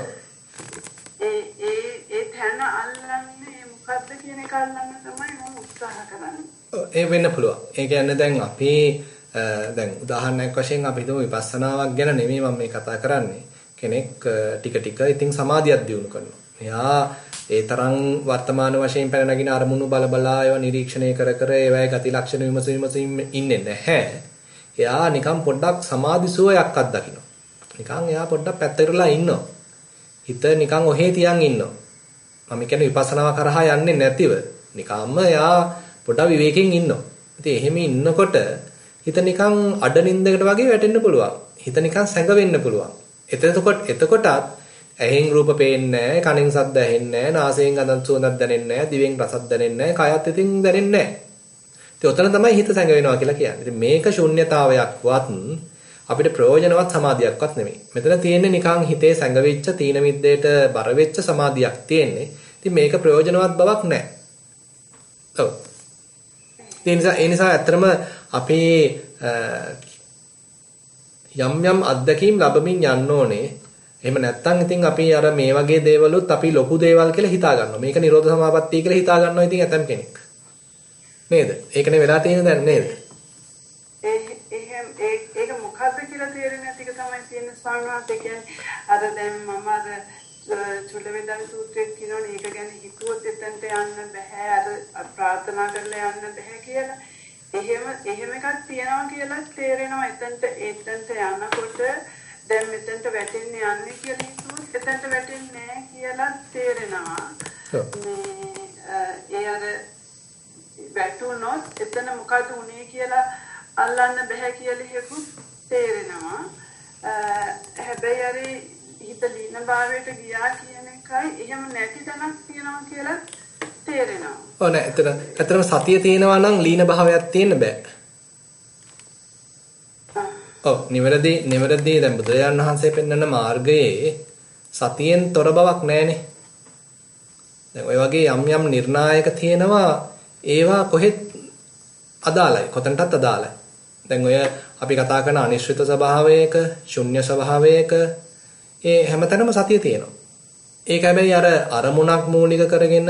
ඒ තැන අල්ලන්නේ මොකද්ද කියන එක අල්ලන්න තමයි මම උත්සාහ කරන්නේ. ඒ වෙන්න පුළුවන්. ඒ කියන්නේ දැන් අපි දැන් උදාහරණයක් වශයෙන් අපි හිතමු විපස්සනාවක් ගැන නෙමෙයි මම මේ කතා කරන්නේ. කෙනෙක් ටික ඉතින් සමාධියක් දියුණු කරනවා. එයා ඒ තරම් වර්තමාන වශයෙන් පැන නගින අරමුණු බලා ඒවා නිරීක්ෂණය කර ඒවායේ ගති ලක්ෂණ විමසින් ඉන්නේ නැහැ. එයා නිකන් පොඩ්ඩක් සමාධි සුවයක් අත්දකින්න. නිකන් එයා පොඩ්ඩක් පැත්තකටලා ඉන්නවා. හිත නිකන් ඔහේ තියන් ඉන්නවා. මම කියන්නේ විපස්සනාව කරහා යන්නේ නැතිව නිකම්ම එයා පොඩ්ඩක් විවේකයෙන් ඉන්නවා. ඉතින් එහෙම ඉන්නකොට හිත නිකන් අඩ නින්දකට වගේ වැටෙන්න පුළුවන්. හිත නිකන් සැඟවෙන්න පුළුවන්. එතකොටත් ඇහෙන් රූප පේන්නේ නැහැ, කනෙන් ශබ්ද ඇහෙන්නේ නැහැ, නාසයෙන් ගඳ සුවඳක් දැනෙන්නේ නැහැ, දිවෙන් රසක් දැනෙන්නේ නැහැ, කයත් ඉතින් දැනෙන්නේ නැහැ. ඉතින් ඔතන තමයි හිත සැඟවෙනවා කියලා කියන්නේ. ඉතින් මේක ශුන්්‍යතාවයක්වත් අපිට ප්‍රයෝජනවත් සමාධියක්වත් නෙමෙයි. මෙතන තියෙන්නේ නිකන් හිතේ සැඟවිච්ච තීන මිද්දේට බර වෙච්ච සමාධියක් තියෙන්නේ. ඉතින් මේක ප්‍රයෝජනවත් බවක් නැහැ. ඔව්. ඒ නිසා ඇත්තටම අපි යම් අත්දැකීම් ලැබමින් යන්න ඕනේ. එහෙම නැත්නම් ඉතින් අපි අර මේ වගේ දේවලුත් අපි ලොකු දේවල් කියලා හිතා ගන්නවා. මේක නිරෝධ සමාපත්තිය කියලා හිතා ගන්නවා ඉතින් ඇතම් කෙනෙක්. නේද? ඒකනේ වෙලා තියෙන්නේ දැන් නේද? ඒක මොකද්ද කියලා තේරෙන්නේ නැති එක තමයි තියෙන ස්වාමීන් වහන්සේ කියන්නේ. අර දැන් මම අර චුල්ලවේදන සූත්‍රයේ කියනෝනේ ඒක ගැන හිතුවොත් එතනට යන්න බෑ. අර ප්‍රාර්ථනා කරලා යන්න බෑ කියලා. එහෙම එකක් තියනවා කියලා තේරෙනවා. එතනට යනකොට දැන් මෙතනට වැටෙන්නේ යන්නේ කියලා හිතුවොත් එතනට වැටෙන්නේ නැහැ කියලා තේරෙනවා. ඒ අර වැටුනොත් එතන මොකද උනේ කියලා අල්ලන්න බෑ කියලා හිතුවොත් තේරෙනවා. හැබැයි අර හිත ලීන භාවයට ගියා කියන එකයි එහෙම නැති තැනක් තියෙනවා කියලා තේරෙනවා. ඔව් නෑ ඇත්තටම සතිය තියෙනවා නම් ලීන භාවයක් තියෙන්න බෑ. ඔව් නිවැරදි දැන් බුදුරජාණන් වහන්සේ පෙන්වන මාර්ගයේ සතියෙන් තොර බවක් නැහැනේ. දැන් ඔය වගේ යම් නිර්ණායක තියෙනවා ඒවා කොහෙත් අදාළයි කොතනටත් අදාළයි. දැන් ඔය අපි කතා කරන අනිශ්චිත ස්වභාවයක ශුන්‍ය ස්වභාවයක ඒ හැමතැනම සතිය තියෙනවා. ඒක හැබැයි අර අරමුණක් මූලික කරගෙන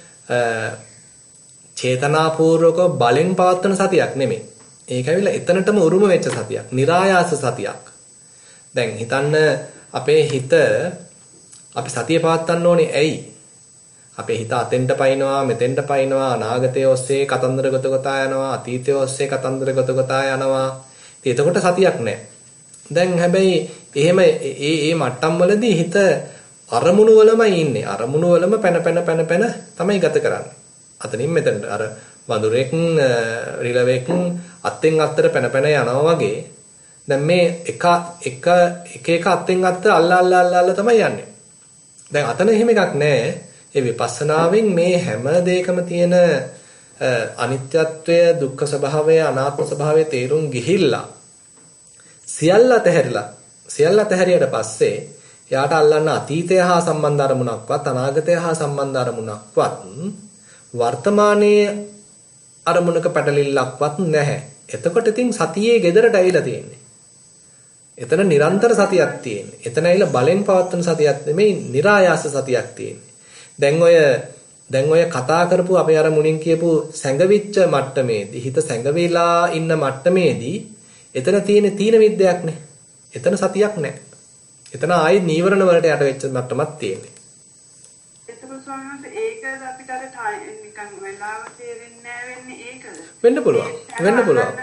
චේතනාපූර්වක බලෙන් පවත්වන සතියක් නෙමෙයි. ඒක ඇවිල්ලා එතනටම උරුම වෙච්ච සතියක්. નિરાයාස සතියක්. දැන් හිතන්න අපේ හිත අපි සතිය පවත්වන්න ඕනේ ඇයි? අපේ හිත අතෙන්ට පයින්නවා මෙතෙන්ට පයින්නවා අනාගතයේ ඔස්සේ කතන්දර ගොතගතා යනවා අතීතයේ ඔස්සේ කතන්දර ගොතගතා යනවා. ඉතින් එතකොට සතියක් නැහැ. දැන් හැබැයි එහෙම ඒ මට්ටම් වලදී හිත අරමුණු වලමයි ඉන්නේ. අරමුණු වලම පැන තමයි ගත කරන්නේ. අතනින් මෙතනට අර වඳුරෙක් රිලවෙක් අත්ෙන් අත්තට පැන යනවා වගේ දැන් මේ එක අත්ෙන් අත්ත අල්ලා තමයි යන්නේ. දැන් අතන එහෙම එකක් නැහැ. ඒ විපස්සනාවෙන් මේ හැම දෙයකම තියෙන අනිත්‍යත්වය, දුක්ඛ ස්වභාවය, අනාත්ම ස්වභාවය තේරුම් ගිහිල්ලා සියල්ල අතහැරියට පස්සේ එයාට අල්ලන්න අතීතය හා සම්බන්ධ අරමුණක්වත් අනාගතය හා සම්බන්ධ අරමුණක්වත් වර්තමානයේ අරමුණක පැටලිල්ලක්වත් නැහැ. එතකොට ඉතින් සතියේ ගෙදරට ඇවිල්ලා තියෙන්නේ. එතන නිරන්තර සතියක් තියෙන්නේ. එතන ඇවිල්ලා බලෙන් පවත්වන සතියක් නෙමෙයි, નિરાයාස සතියක් තියෙන්නේ. දැන් ඔය කතා කරපු අපි අර මුලින් කියපු සැඟවිච්ච මට්ටමේදී හිත සැඟවිලා ඉන්න මට්ටමේදී එතන තියෙන තීන විද්‍යාවක්නේ. එතන සතියක් නැහැ. එතන ආයි නීවරණ වලට යට වෙච්ච මට්ටමක් තියෙන්නේ. එතකොට ස්වාමීන් වහන්සේ ඒකද අපිට අර නිකන් වෙලාව තේරෙන්නේ නැහැ වෙන්නේ ඒකද? වෙන්න පුළුවන්.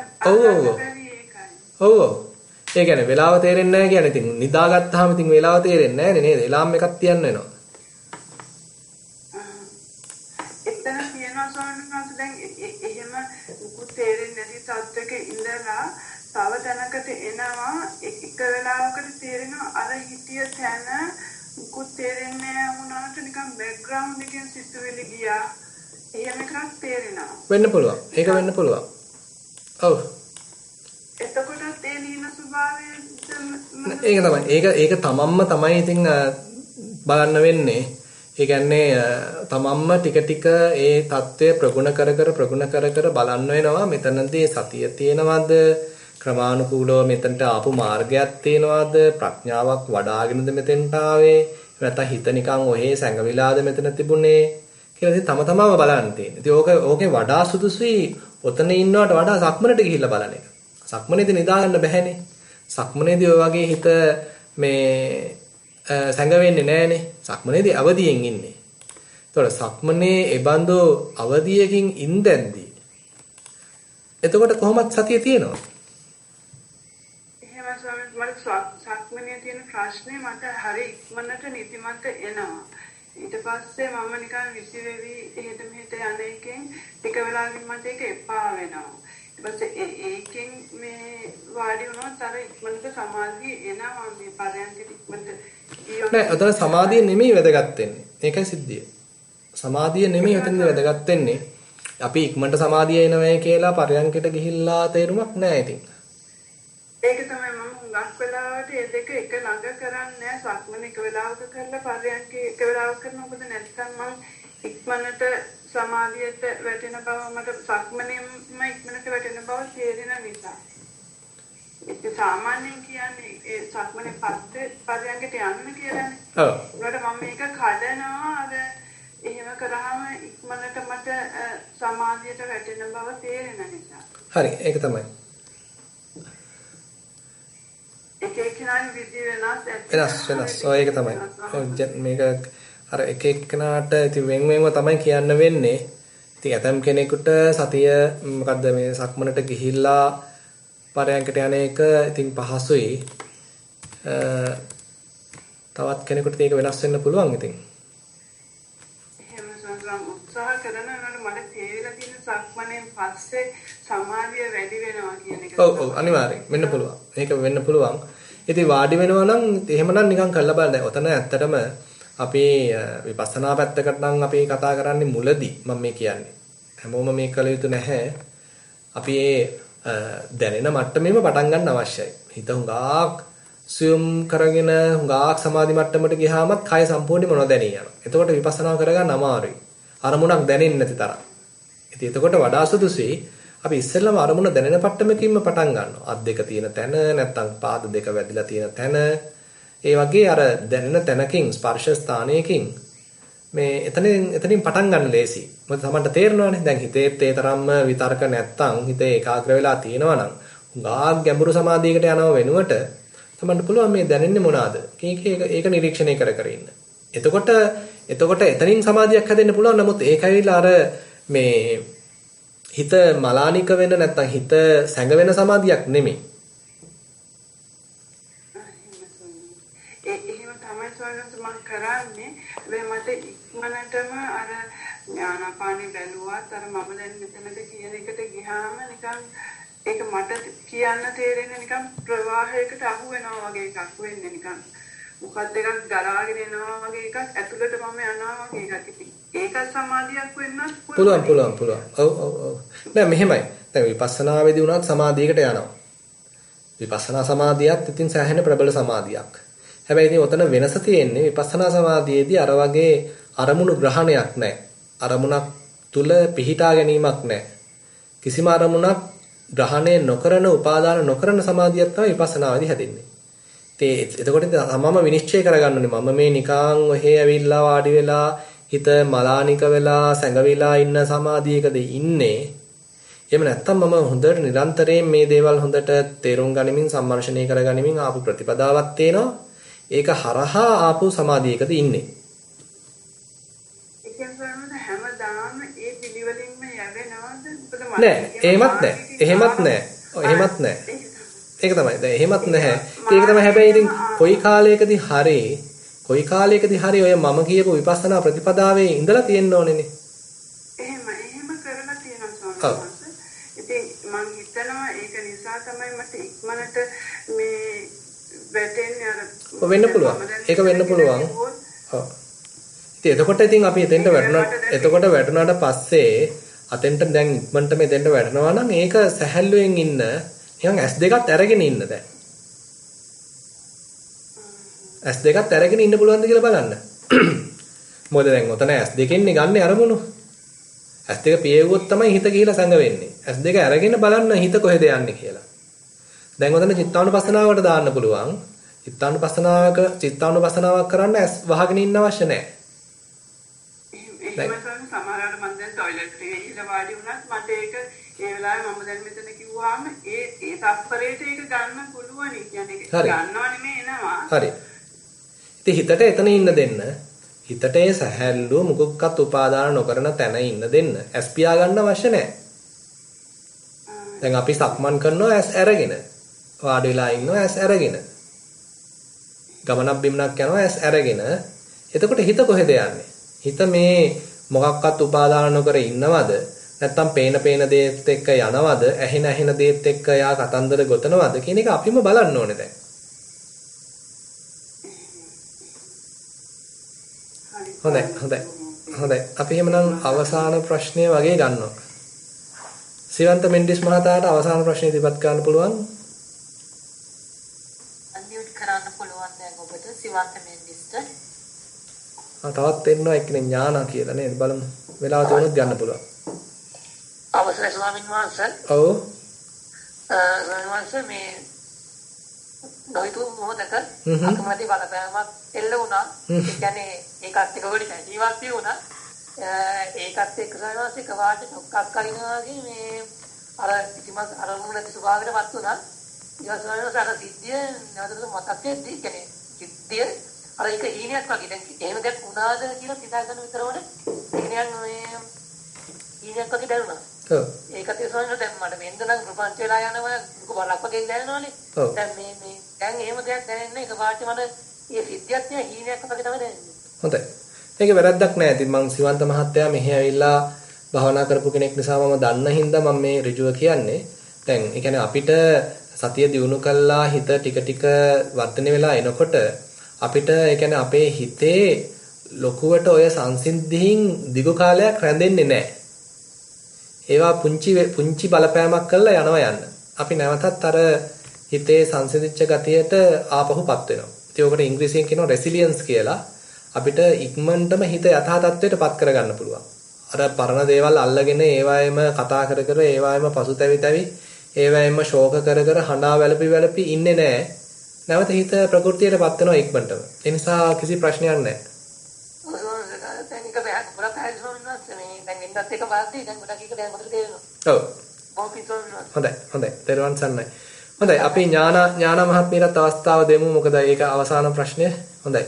ඔව්. ඒ කියන්නේ වෙලාව තේරෙන්නේ නැහැ කියන්නේ ඉතින් නිදාගත්තාම ඉතින් වෙලාව තේරෙන්නේ නැහැ නේද? එලාම් එකක් තියන්න වෙනවා. එතන තියෙනවා ස්වාමීන් වහන්සේ දැන් එහෙම මුකුත් තේරෙන්නේ නැති තත්ත්වයක ඉඳලා තව තැනකට එනවා එක වෙලාවකට තේරෙනවා අර හිතිය තැන මුකුත් තේරෙන්නේ නැහැ වුණාට නිකන් බෑග්ග්‍රවුන්ඩ් එකෙන් සිතුවිලි ගියා. එහෙම එකක් තේරෙනවා. වෙන්න පුළුවන්. ඒක වෙන්න පුළුවන්. ඔව්. එතකොට ඒ ලීන ස්වභාවය ඒක තමයි. ඒක තමන්ම තමයි ඉතින් බලන්න වෙන්නේ. ඒ කියන්නේ තමන්ම ටික ඒ தත්ත්වය ප්‍රගුණ කර බලන්න වෙනවා. මෙතනදී සතිය තියෙනවද? ක්‍රමානුකූලව මෙතනට ආපු මාර්ගයක් තියෙනවද? ප්‍රඥාවක් වඩාගෙනද මෙතෙන්ට ආවේ? නැත්නම් හිත නිකන් ඔහේ සැඟවිලාද මෙතන තිබුණේ? කියලා ඉතින් තම තමම බලන්න තියෙන්නේ. ඉතින් ඕකේ වඩා සුදුසුයි ඔතන ඉන්නවට වඩා සක්මනට ගිහිල්ලා බලන එක. සක්මනේදී නිදාගන්න බැහැනේ. සක්මනේදී ඔය වගේ හිත මේ සැඟවෙන්නේ නැහනේ. සක්මනේදී අවදියෙන් ඉන්නේ. ඒතකොට සක්මනේ ඒබඳු අවදියකින් ඉඳද්දී එතකොට කොහොමද සතිය තියෙනවද? එහෙම මට සක්මනේ තියෙන ප්‍රශ්නේ මට හරි ඉක්මනට නිදිමත එනවා. ඊට පස්සේ මම නිකන් විසිරෙවි එහෙට මෙහෙට යන එකෙන් ටික වෙලාවකින් මට ඒක එපා වෙනවා. ඊට පස්සේ ඒකෙන් මේ වාඩි වුණොත් අර ඉක්මනට සමාධිය එනවා මේ පරයන්ක ඉක්මනට නෑ අතන සමාධිය නෙමෙයි වැදගත් වෙන්නේ. ඒකයි සිද්ධිය. සමාධිය නෙමෙයි එතනදී වැදගත් වෙන්නේ. අපි ඉක්මනට සමාධිය එනවයි කියලා පරයන්කට ගිහිල්ලා තේරුමක් නෑ ඉතින්. ඒක තමයි මම හුඟක් වෙලාවට ඒ දෙක එක ළඟ කරන්නේ සක්මන එක වෙලාවක කරලා පරයන්ක එක වෙලාවක කරන මොකද නැත්නම් මම ඉක්මනට සමාධියට වැටෙන බව මට සක්මනේම ඉක්මනට වැටෙන බව තේරෙන නිසා. ඒක සාමාන්‍යයෙන් කියන්නේ ඒ සක්මනේ පස්සේ පරයන්කට යන්න කියලානේ. ඔව්. ඒකට මම මේක කඩනවා අර එහෙම කරාම ඉක්මනට මට සමාධියට වැටෙන බව තේරෙන නිසා. හරි ඒක තමයි. එකෙක්නාගේ විදිය වෙනස්. ඔය ඒක තමයි. මේක අර එක එක්කෙනාට ඉතින් වෙන වෙනම තමයි කියන්න වෙන්නේ. ඉතින් ඇතම් කෙනෙකුට සතිය මොකද්ද මේ සක්මනට ගිහිල්ලා පරයන්කට යන එක ඉතින් පහසුයි. තවත් කෙනෙකුට ඒක වෙනස් වෙන්න පුළුවන් ඉතින්. එහෙම උත්සාහ කරනකොට මට තේරිලා තියෙන සක්මනේ පස්සේ සමාධිය වැඩි වෙනවා කියන එක. ඔව් අනිවාර්යෙන් වෙන්න පුළුවන්. මේක වෙන්න පුළුවන්. ඉතින් වාඩි වෙනවා නම් එහෙමනම් නිකන් කරලා බලන්න. ඔතන ඇත්තටම අපි විපස්සනා පැත්තකට නම් අපි කතා කරන්නේ මුලදී මම මේ කියන්නේ. හැමෝම මේ කළ යුතු නැහැ. අපි දැනෙන මට්ටමේම පටන් ගන්න අවශ්‍යයි. හිත හුඟක් සියුම් කරගෙන හුඟක් සමාධි මට්ටමට ගියාමත් කය සම්පූර්ණයෙන්ම නොදැනී යනවා. එතකොට විපස්සනා කරගන්න අමාරුයි. අරමුණක් දැනෙන්නේ නැති තරම්. ඉතින් එතකොට වඩා සුදුසුයි අපි ඉස්සෙල්ලාම අරමුණ දැනෙන පට්ටමකින්ම පටන් ගන්නවා. අත් දෙක තියෙන තැන නැත්නම් පාද දෙක වැදිලා තියෙන තැන. ඒ වගේ අර දැනෙන තැනකින් ස්පර්ශ ස්ථානයකින් මේ එතනින් පටන් ගන්න ලේසි. මොකද තමන්ට තේරෙනවානේ දැන් හිතේත් ඒ තරම්ම විතර්ක නැත්තම් හිතේ ඒකාග්‍ර වෙලා තියෙනවා නම් හුඟක් ගැඹුරු සමාධියකට යනව වෙනුවට තමන්ට පුළුවන් මේ දැනෙන්නේ මොනවාද? ඒක නිරීක්ෂණය කර කර ඉන්න. එතකොට එතනින් සමාධියක් හැදෙන්න පුළුවන්. නමුත් ඒක ඇවිල්ලා අර මේ හිත මලානික වෙන්න නැත්තම් හිත සැඟවෙන සමාධියක් නෙමෙයි. එහෙම තමයි සෝනස් මම කරන්නේ. මට ඉක්මනටම අර ඥානපාණි බැලුවත් අර මම දැන් මෙතනද කියන එකට ගියාම නිකන් ඒක මට කියන්න තේරෙන්නේ නිකන් ප්‍රවාහයකට අහු වෙනවා වගේ එකක් වෙන්නේ නිකන් මොකක්ද එකක් ගලාගෙන එනවා වගේ එකක් ඇතුළට මම යනවා වගේ එකක් ඉතින් ඒක සමාධියක් වෙන්නත් පුළුවන්. ඔව්. නෑ මෙහෙමයි. දැන් විපස්සනාවේදී උනත් සමාධියකට යනවා. විපස්සනා සමාධියත් ඉතින් සෑහෙන ප්‍රබල සමාධියක්. හැබැයි ඉතින් ඔතන වෙනස තියෙන්නේ විපස්සනා සමාධියේදී අර වගේ අරමුණු ග්‍රහණයක් නැහැ. අරමුණක් තුල පිහිටා ගැනීමක් නැහැ. කිසිම අරමුණක් ග්‍රහණය නොකරන උපාදාන නොකරන සමාධියක් තමයි විපස්සනාවේදී හැදෙන්නේ. එතකොට තමම විනිශ්චය කරගන්න ඕනේ මම මේ නිකන් ඔහෙ ඇවිල්ලා වාඩි වෙලා හිත මලානික වෙලා සැඟවිලා ඉන්න සමාධියකද ඉන්නේ. එහෙම නැත්නම් මම හොඳට නිරන්තරයෙන් මේ දේවල් හොඳට තේරුම් ගනිමින් සම්මර්ෂණය කරගනිමින් ආපු ප්‍රතිපදාවක් තියෙනවා. ඒක හරහා ආපු සමාධියකද ඉන්නේ. ඒ කියන්නේ හැමදාම ඒ පිළිවෙලින්ම යවෙනවද? නෑ, එහෙමත් නෑ. ඒක තමයි. දැන් එහෙමත් නැහැ. ඒක තමයි හැබැයි ඉතින් කොයි කාලයකදී හරි ඔය මම කියපු විපස්සනා ප්‍රතිපදාවේ ඉඳලා තියෙන්න ඕනේනේ. එහෙම කරලා තියෙනවා සෝමස්. ඉතින් මම හිතනවා ඒක නිසා තමයි මට ඉක්මනට මේ වැටෙන්නේ අර වෙන්න පුළුවන්. ඒක වෙන්න පුළුවන්. ඔව්. ඉතින් එතකොට ඉතින් අපි එතකොට වැටුණාට පස්සේ අතෙන්ට දැන් ඉක්මනට මෙතෙන්ට වැටෙනවා නම් ඒක සැහැල්ලුවෙන් ඉන්න නිකන් S2ත් අරගෙන ඉන්න දැන්. S2ත් අරගෙන ඉන්න පුළුවන්ද කියලා බලන්න. මොකද දැන් ඔතන S2කින් ගන්න අරමුණු. S2 පියෙව්වොත් තමයි හිත ගිහිලා සංග වෙන්නේ. S2 අරගෙන බලන්න හිත කොහෙද යන්නේ කියලා. දැන් ඔතන චිත්තානුපස්සනාවට දාන්න පුළුවන්. චිත්තානුපස්සනාවක් කරන්න S වහගෙන ඉන්න අවශ්‍ය නැහැ. එහෙම සමහරවිට මම දැන් টয়ලට් එකේ ඉඳලා වාඩි වුණත් මට ඒක ඒ වෙලාවේ මම දැන් මෙතන කිව්වහම ඒ තත්පරේට ඒක ගන්න පුළුවන්. කියන්නේ ගන්නව නෙමෙයි එනවා. හරි. ඉතින් හිතට එතන ඉන්න දෙන්න. හිතට ඒ සැහැල්ලුව මුකුක්වත් උපාදාන නොකරන තැන ඉන්න දෙන්න. ඇස් පියා ගන්න අවශ්‍ය නැහැ. දැන් අපි සක්මන් කරනවා ඇස් අරගෙන. වාඩි වෙලා ඉන්නවා ඇස් අරගෙන. ගමනක් බිමනක් යනවා ඇස් අරගෙන. එතකොට හිත කොහෙද යන්නේ? හිත මේ මොකක්වත් උපාදාන නොකර ඉන්නවද? නැත්තම් පේන දේත් එක්ක යනවද? ඇහෙන දේත් එක්ක යා කතන්දර ගොතනවද කියන එක අපිම බලන්න ඕනේ දැන්. හොඳයි. අපි එහෙමනම් අවසාන ප්‍රශ්නය වගේ ගන්නවා. සිවන්ත මෙන්ඩිස් මහතාට අවසාන ප්‍රශ්නේ ඉදිරිපත් කරන්න පුළුවන්? අන්මියුට් කරන්න පුළුවන් දැන් ඔබට සිවන්ත මෙන්ඩිස්ට. තවත් එන්නවා එක්කනේ ඥානා කියලා නේද? බලමු. වෙලාව තුනක් ගන්න පුළුවන්. අවසරයි ස්වාමීන් වහන්සේ. ඔව්. ස්වාමීන් වහන්සේ මේ නොහිතු මොහොතක අකමැති බලපෑමක් එල්ල වුණා. ඒ කියන්නේ ඒකත් එක වෙලට ජීවත් වුණා. ඒකත් එක්ක සාමාසික වාට ඩොක්කක් අරිනවා වගේ මේ අර කිසිමත් අරමුණ නැති ස්වභාවයකටපත් වුණා. ඊට පස්සේ අර සිද්ධිය නැවතත් මතක් වෙද්දී කියන්නේ සිද්ධිය අර එක හීනයක් වගේ දැන් එහෙම දෙයක් වුණාද කියලා හිතා ගන්න විතරවල හීනයක් මේ හීනයක් වගේ දැනුණා. ඔව්. ඒකත් ඒ සෝනන දැන් මට වෙන්ද නම් ප්‍රපංච වෙලා යනවා දුක බලක් වගේ දැනෙනවනේ. දැන් මේ දැන් එහෙම දෙයක් දැනෙන්නේ එක පාට මට ඒ සිද්ධියක් නේ හීනයක් වගේ තමයි දැනෙන්නේ. හොඳයි. මේක වැරද්දක් නෑ. ඉතින් මං සිවන්ත මහත්තයා මෙහි ඇවිල්ලා භාවනා කරපු කෙනෙක් නිසා මම දන්න හින්දා මම මේ ඍජුව කියන්නේ. දැන් ඒ කියන්නේ අපිට සතිය දියුණු කළා හිත ටික ටික වර්ධනය වෙලා එනකොට අපිට ඒ කියන්නේ අපේ හිතේ ලොකුවට ඔය සංසිද්ධීන් දිගු කාලයක් රැඳෙන්නේ නැහැ. ඒවා පුංචි බලපෑමක් කරලා යනවා යන්න. අපි නැවතත් අර හිතේ සංසිඳිච්ච ගතියට ආපහුපත් වෙනවා. ඉතින් ඔකට ඉංග්‍රීසියෙන් කියනවා රෙසිලියන්ස් කියලා. අපිට ඉක්මනටම හිත යථා තත්ත්වයටපත් කරගන්න පුළුවන්. අර පරණ දේවල් අල්ලගෙන ඒවායෙම කතා කර කර ඒවායෙම පසුතැවි ඒවායෙම ශෝක කර කර හඬා වැළපි ඉන්නේ නැහැ. නැවත හිත ප්‍රകൃතියටපත් වෙනවා ඉක්මනටම. ඒ නිසා කිසි ප්‍රශ්නයක් නැහැ. ඔව්. හොඳයි. තෙරුවන් සරණයි. හොඳයි අපි ඥාන මහත්මියට අවස්ථාව දෙමු. මොකද ඒක අවසාන ප්‍රශ්නය. හොඳයි.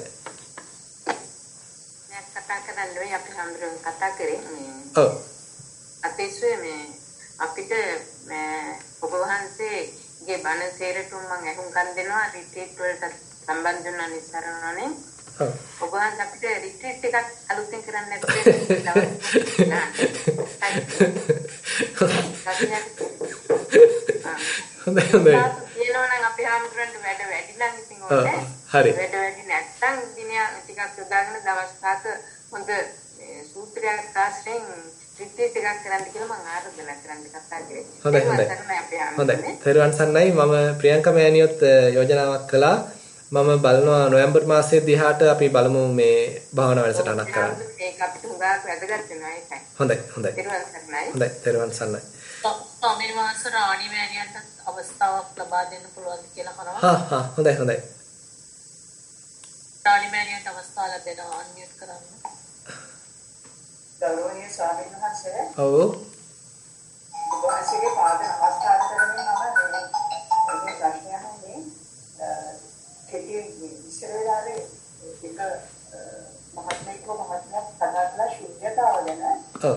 කතා කරේ ඔව් අපේ මේ අපිට ඔබ වහන්සේගේ බණ සේරටුම් මම අහුම්කම් දෙනවා රිට්‍රීට් වලට සම්බන්ධ වෙන නිසරණනේ ඔබ වහන්සේ අපිට රිට්‍රීට් එකක් අලුතෙන් කරන්න නැත්නම් හොඳයි කියනවනම් අපි හාමුදුරන්ට වැඩ වැඩි නම් ඉතින් ඕනේ හරි වැඩ වැඩි නැත්නම් දිනයක් ටිකක් යොදාගෙන දවස් 7ක හොඳ සූත්‍රයක් ආශ්‍රයෙන් රිට්‍රීට් එකක් කරන්න කියලා මම ආරාධනා කරන්න කතා කරේ. හොඳයි. තෙරුවන් සරණයි. මම ප්‍රියංකා මෑණියොත් යෝජනාවක් කළා. මම බලනවා නොවැම්බර් මාසයේ දිහාට අපි බලමු මේ භාවනා වැඩසටහනක් කරන්න. ඒක අපිට හුඟක් වැදගත් වෙනවා ඒකයි. හොඳයි. තෙරුවන් සරණයි. හොඳයි. තෙරුවන් සරණයි. ස්වාමීන් වහන්සේ රාණි මෑණියන්ට අවස්ථාවක් ලබා දෙන්න පුළුවන්ද කියලා අහනවා. හා හොඳයි. රාණි මෑණියන්ට අවස්ථාව ලැබෙනවා අන්මියුට් කරන්න. ගෞරවනීය ස්වාමීන් වහන්සේ ඔව් ඔබ වහන්සේගේ පාද නමස්කාර කරමින් මම මේ ප්‍රශ්නය අහන්නේ කෙටි ඉස්සර වෙලාවේ එක මහත්මයෙක් කතා කළා ශුන්‍යතාව ගැන ඔව්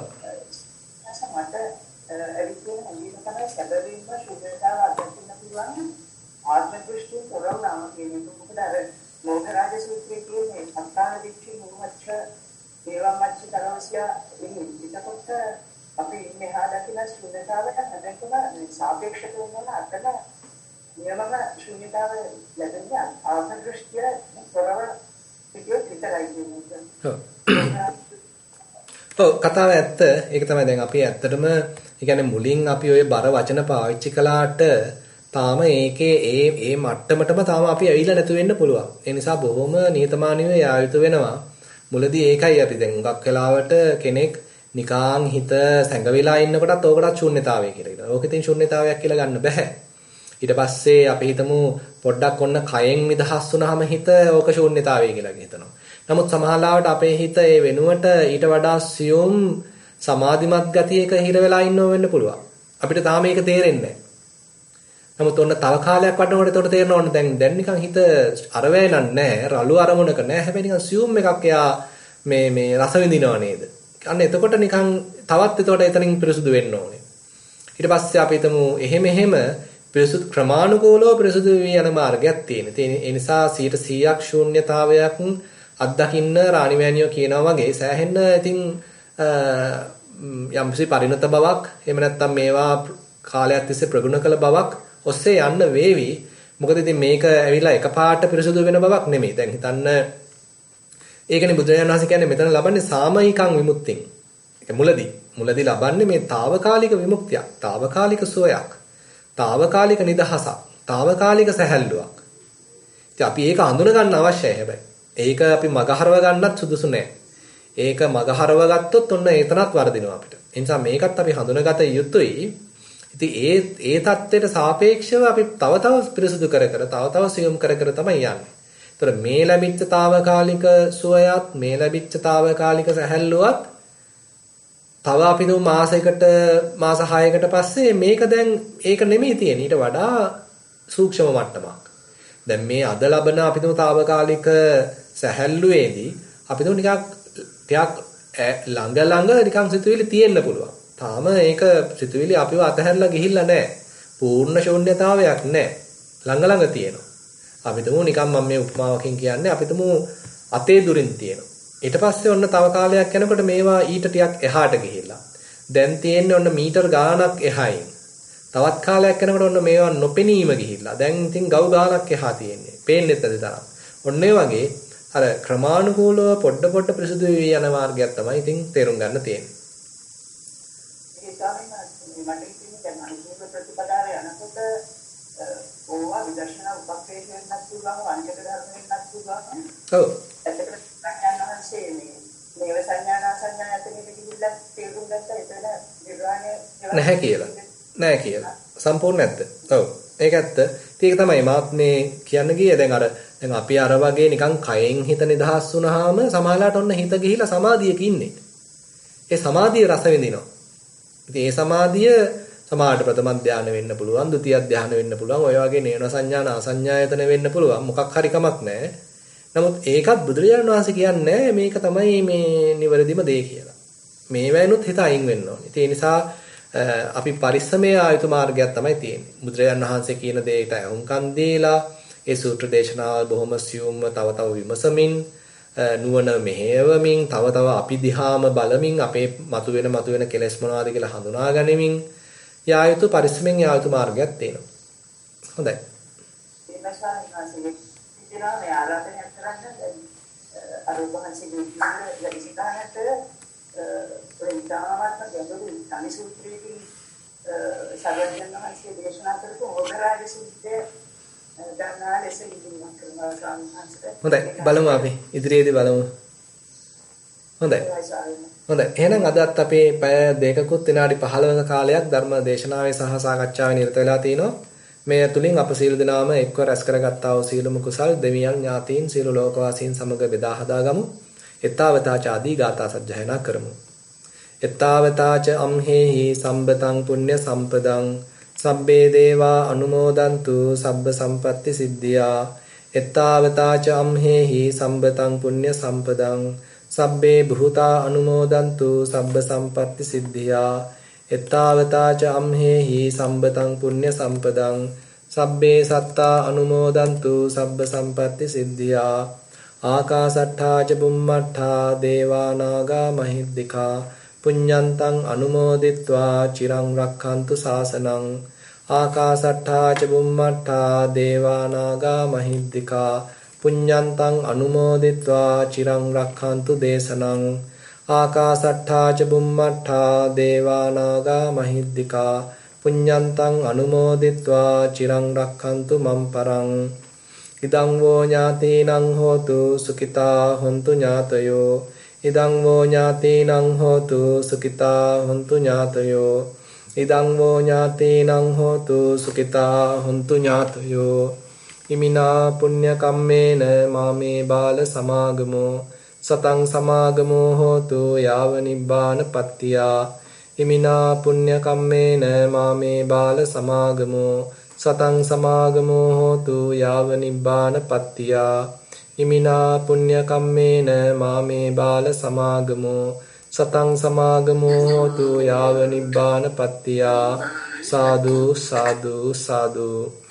මට එවිටින් හඳින්න තමයි සැබවින්ම ශුන්‍යතාව අත්දකින්න පුළුවන් ආත්ම දෘෂ්ටි තොරවම කියන්නේ මොකද අර මොහරාජ සූත්‍රයේ කියන්නේ අත්තාන දික්ෂි මොහච්ච ඒවා මච්ච තරවසියා ඉන්නකොට අපි මෙහා දකින ශුන්‍යතාවට හැදෙන්න සාපේක්ෂව වෙන අතන නියමම ශුන්‍යතාව ලැබෙන්නේ ආත්ම දෘෂ්ටිය තොරව විතරයි කියන්නේ. ඔව් කතාව ඇත්ත. ඒක තමයි දැන් අපි ඇත්තටම කියන්නේ මුලින් අපි ওই බර වචන පාවිච්චි කළාට තාම ඒකේ ඒ මට්ටමටම තාම අපි ඇවිල්ලා නැතු වෙන්න පුළුවන්. ඒ නිසා බොහොම නිහතමානීව යා යුතු වෙනවා. මුලදී ඒකයි අපි දැන් හුඟක් වෙලාවට කෙනෙක් නිකාං හිත සැඟවිලා ඉන්නකොටත් ඕකටත් ශූන්‍යතාවය කියලා කියනවා. ඕක ඉතින් ශූන්‍යතාවයක් කියලා ගන්න බෑ. ඊට පස්සේ අපි හිතමු පොඩ්ඩක් ඔන්න කයෙන් නිදහස් වුනහම හිත ඕක ශූන්‍යතාවය කියලා හිතනවා. නමුත් සමහරවිට අපේ හිත ඒ වෙනුවට ඊට වඩා සියුම් සමාධිමත් ගතියක හිර වෙලා ඉන්නව වෙන්න පුළුවන්. අපිට තාම මේක තේරෙන්නේ නැහැ. නමුත් ඔන්න තව කාලයක් වඩනකොට ඒකට තේරෙනවා ඔන්න දැන් නිකන් හිත අර වේනක් නැහැ, රළු අරමුණක නැහැ. හැබැයි නිකන් සියුම් එකක් එයා මේ රස විඳිනව නේද? අන්න එතකොට නිකන් තවත් එතකොට එතනින් පිරිසුදු වෙන්න ඕනේ. ඊට පස්සේ අපි හිතමු එහෙම පිරිසුදු ක්‍රමානුකූලව පිරිසුදු වී යන මාර්ගයක් තියෙනවා. ඒ නිසා 100% ශූන්‍යතාවයක් අත්දකින්න රාණිමෑණියෝ කියනවා වගේ සෑහෙන්න ඉතින් යම්කිසි පරිණත බවක් එහෙම නැත්නම් මේවා කාලයක් තිස්සේ ප්‍රගුණ කළ බවක් ඔස්සේ යන්න වේවි. මොකද ඉතින් මේක ඇවිල්ලා එකපාරට පිරිසුදු වෙන බවක් නෙමෙයි. දැන් හිතන්න ඒකනේ බුදුරජාණන් වහන්සේ කියන්නේ මෙතන ලබන්නේ සාමයිකං විමුක්තිය. ඒක මුලදී ලබන්නේ මේ తాවකාලික විමුක්තියක්, తాවකාලික සුවයක්, తాවකාලික නිදහසක්, తాවකාලික සැහැල්ලුවක්. ඉතින් අපි ඒක හඳුන ගන්න අවශ්‍යයි හැබැයි. ඒක අපි මගහරව ගන්නත් සුදුසු නෑ. ඒක මගහරව ගත්තොත් ඔන්න ඒතනත් වර්ධිනවා අපිට. ඒ නිසා මේකත් අපි හඳුනගත යුතුයි. ඉතින් ඒ தත්ත්වයට සාපේක්ෂව අපි තව පිරිසුදු කර තව සියුම් කර තමයි යන්නේ. ඒතර මේ ලැබිච්ච తాවකාලික සුවයත් මේ ලැබිච්ච తాවකාලික සැහැල්ලුවත් තව අපි දුම් මාස 6කට පස්සේ මේක දැන් ඒක නෙමෙයි තියෙන්නේ. ඊට වඩා සූක්ෂම මට්ටමක්. දැන් මේ අද ලබන අපි දුම් తాවකාලික සැහැල්ලුවේදී අපි දුම් ටිකක් ළඟ නිකන් සිතුවිලි තියෙන්න පුළුවන්. තාම ඒක සිතුවිලි අපිව අතහැරලා ගිහිල්ලා නැහැ. පූර්ණ ශූන්‍යතාවයක් නැහැ. ළඟ තියෙනවා. අපි තුමු නිකන් මම මේ උපමාවකින් කියන්නේ අපි තුමු අතේ දුරින් තියෙනවා. ඊට පස්සේ ඔන්න තව කාලයක් යනකොට මේවා ඊට ටිකක් එහාට ගිහිල්ලා. දැන් තියෙන්නේ ඔන්න මීටර් ගාණක් එහායින්. තවත් කාලයක් යනකොට ඔන්න මේවා නොපෙනීම ගිහිල්ලා. දැන් ඉතින් ගව් ගාණක් එහා තියෙන්නේ. පේන්නේ නැති තරම්. ඔන්න ඒ වගේ අර ක්‍රමානුකූලව පොඩ පිරිසුදු වෙවි යන මාර්ගයක් තමයි ඉතින් තේරුම් ගන්න තියෙන්නේ. මට ඉතින් දැන් අනුකූල ප්‍රතිපදාවේ යනකොට ඕවා විදර්ශනා උපක්‍රේෂ වෙන්නත් පුළුවන් අනිකට ධර්ම වෙන්නත් පුළුවන්. ඔව්. එතකොට සංඥාන්වහන්සේ මේ සංඥානා සංඥායතනෙට ගිහිල්ලා තේරුම් ගත්තා එතන නිර්වාණය නැහැ කියලා. සම්පූර්ණ නැත්ද? ඔව්. ඒක ඇත්ත. ඒක තමයි මාත් මේ කියන්න ගියේ දැන් අපි අර වගේ නිකන් කයෙන් හිත නිදහස් වුණාම සමාලාට ඔන්න හිත ගිහිලා සමාධියක ඉන්නේ. ඒ සමාධිය රස විඳිනවා. ඉතින් ඒ සමාධිය සමාහට ප්‍රථම ධානය වෙන්න පුළුවන්, ဒုတိ ධානය වෙන්න පුළුවන්, ඔය වගේ නේන සංඥාන අසංඥායතන වෙන්න පුළුවන්. මොකක් හරි කමක් නැහැ. නමුත් ඒකත් බුදුරජාණන් වහන්සේ කියන්නේ මේක තමයි මේ නිවැරදිම දේ කියලා. මේ වෙනුත් හිත අයින් වෙන්න ඕනේ. ඒ නිසා අපි පරිස්සමයේ ආයුතු මාර්ගයක් තමයි තියෙන්නේ. බුදුරජාණන් වහන්සේ කියන දෙයට අහුම්කම් දීලා ඒ සූත්‍ර දේශනාව බොහොම සියුම්ව තව විමසමින් නුවණ මෙහෙයවමින් තව අපි දිහාම බලමින් අපේ මතුවෙන කෙලෙස් මොනවාද කියලා හඳුනා ගනිමින් යායුතු පරිස්සමෙන් යායුතු මාර්ගයක් තියෙනවා. හොඳයි. හොඳයි බලමු අපි ඉදිරියේදී බලමු. හොඳයි. එහෙනම් අදත් අපේ පැය දෙකකුත් විනාඩි 15ක කාලයක් ධර්ම දේශනාවේ සහ සාකච්ඡාවේ නිරත වෙලා තිනවා. මේ තුලින් අප සීල දනාම එක්ව රැස් කරගත්තා වූ සීලමු කුසල් දෙවියන් ඥාතීන් සීල ලෝකවාසීන් සමග බෙදා හදාගමු. එත්තාවතාච ආදී ගාථා සජ්ජායනා කරමු. එත්තාවතාච අම්හෙහි සම්බතං පුඤ්ඤ සම්පදං සබ්බේ දේවා අනුමෝදන්තු සබ්බ සම්පatti සිද්ධියා. එත්තාවතාච අම්හෙහි සම්බතං පුඤ්ඤ සම්පදං සබ්බේ බුතා අනුමෝදන්තු සබ්බ සම්පatti සිද්ධියා. එත්තාවතාච අම්හෙහි සම්බතං පුඤ්ඤ සම්පදං සබ්බේ සත්තා අනුමෝදන්තු සබ්බ සම්පatti සිද්ධියා. ආකාසට්ඨා ච බුම්මට්ඨා දේවා නාග මහිද්దికා පුඤ්ඤන්තං අනුමෝදිත්වා චිරං රක්ඛන්තු ශාසනං. ආකාසට්ඨා ච බුම්මට්ඨා දේවා නාග මහිද්దికා පුඤ්ඤන්තං අනුමෝදිත්වා චිරං රක්ඛන්තු දේශනං. ආකාසට්ඨා ච බුම්මට්ඨා දේවා නාග මහිද්దికා පුඤ්ඤන්තං අනුමෝදිත්වා චිරං රක්ඛන්තු මම් පරං. ඉදං වෝ ඥාතීනං හෝතු සුඛිතා හොන්තු ඥාතයෝ. ඉදං වෝ ඥාතීනං හෝතු සුඛිතා හොන්තු ඥාතයෝ. ඉදං වෝ ඥාතීනං හෝතු සුඛිතා හොන්තු ඥාතයෝ. ඉමිනා පුඤ්ඤ කම්මේන මාමේ බාල සමාගමෝ සතං සමාගමෝ හෝතු යාව නිබ්බාන පත්තියා. ඉමිනා පුඤ්ඤ කම්මේන මාමේ බාල සමාගමෝ සතං සමාගමෝ හෝතු යාව නිබ්බාන පත්තියා. ඉමිනා පුඤ්ඤ කම්මේන මාමේ බාල සමාගමෝ සතං සමාගමෝ හෝතු යාව නිබ්බාන පත්තියා. සාදු සාදු සාදු.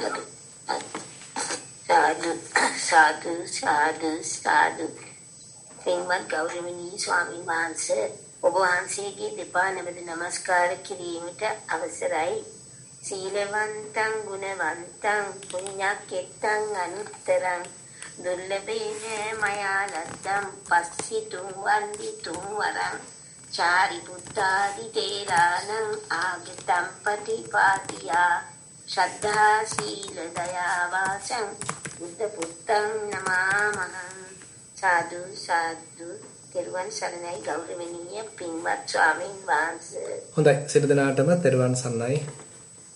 සාදු සාදු සාදු. පින්වත් ගෞරවනීය ස්වාමීන් වහන්සේ ඔබ වහන්සේගේ දෙපා නැමෙද නමස්කාර කිරීමට අවසරයි. සීලවන්තං ගුණවන්තං පුඤ්ඤක්කෙත්තං අනුත්තරං දුර්ලභේන මයා ලද්දම් පස්සිතුං වන්දිතුං වරං චාරිපුත්තාදි තේරාණං ආගතම් පටිපාටියා. ශ්‍රද්ධා සීල දයා වාසං බුද්ධ පුත්තං නමාමහං. සාදු සාදු. තෙරුවන් සරණයි ගෞරවනීය පින්වත් ස්වාමීන් වහන්සේ. හොඳයි සියලු දෙනාටම තෙරුවන් සරණයි.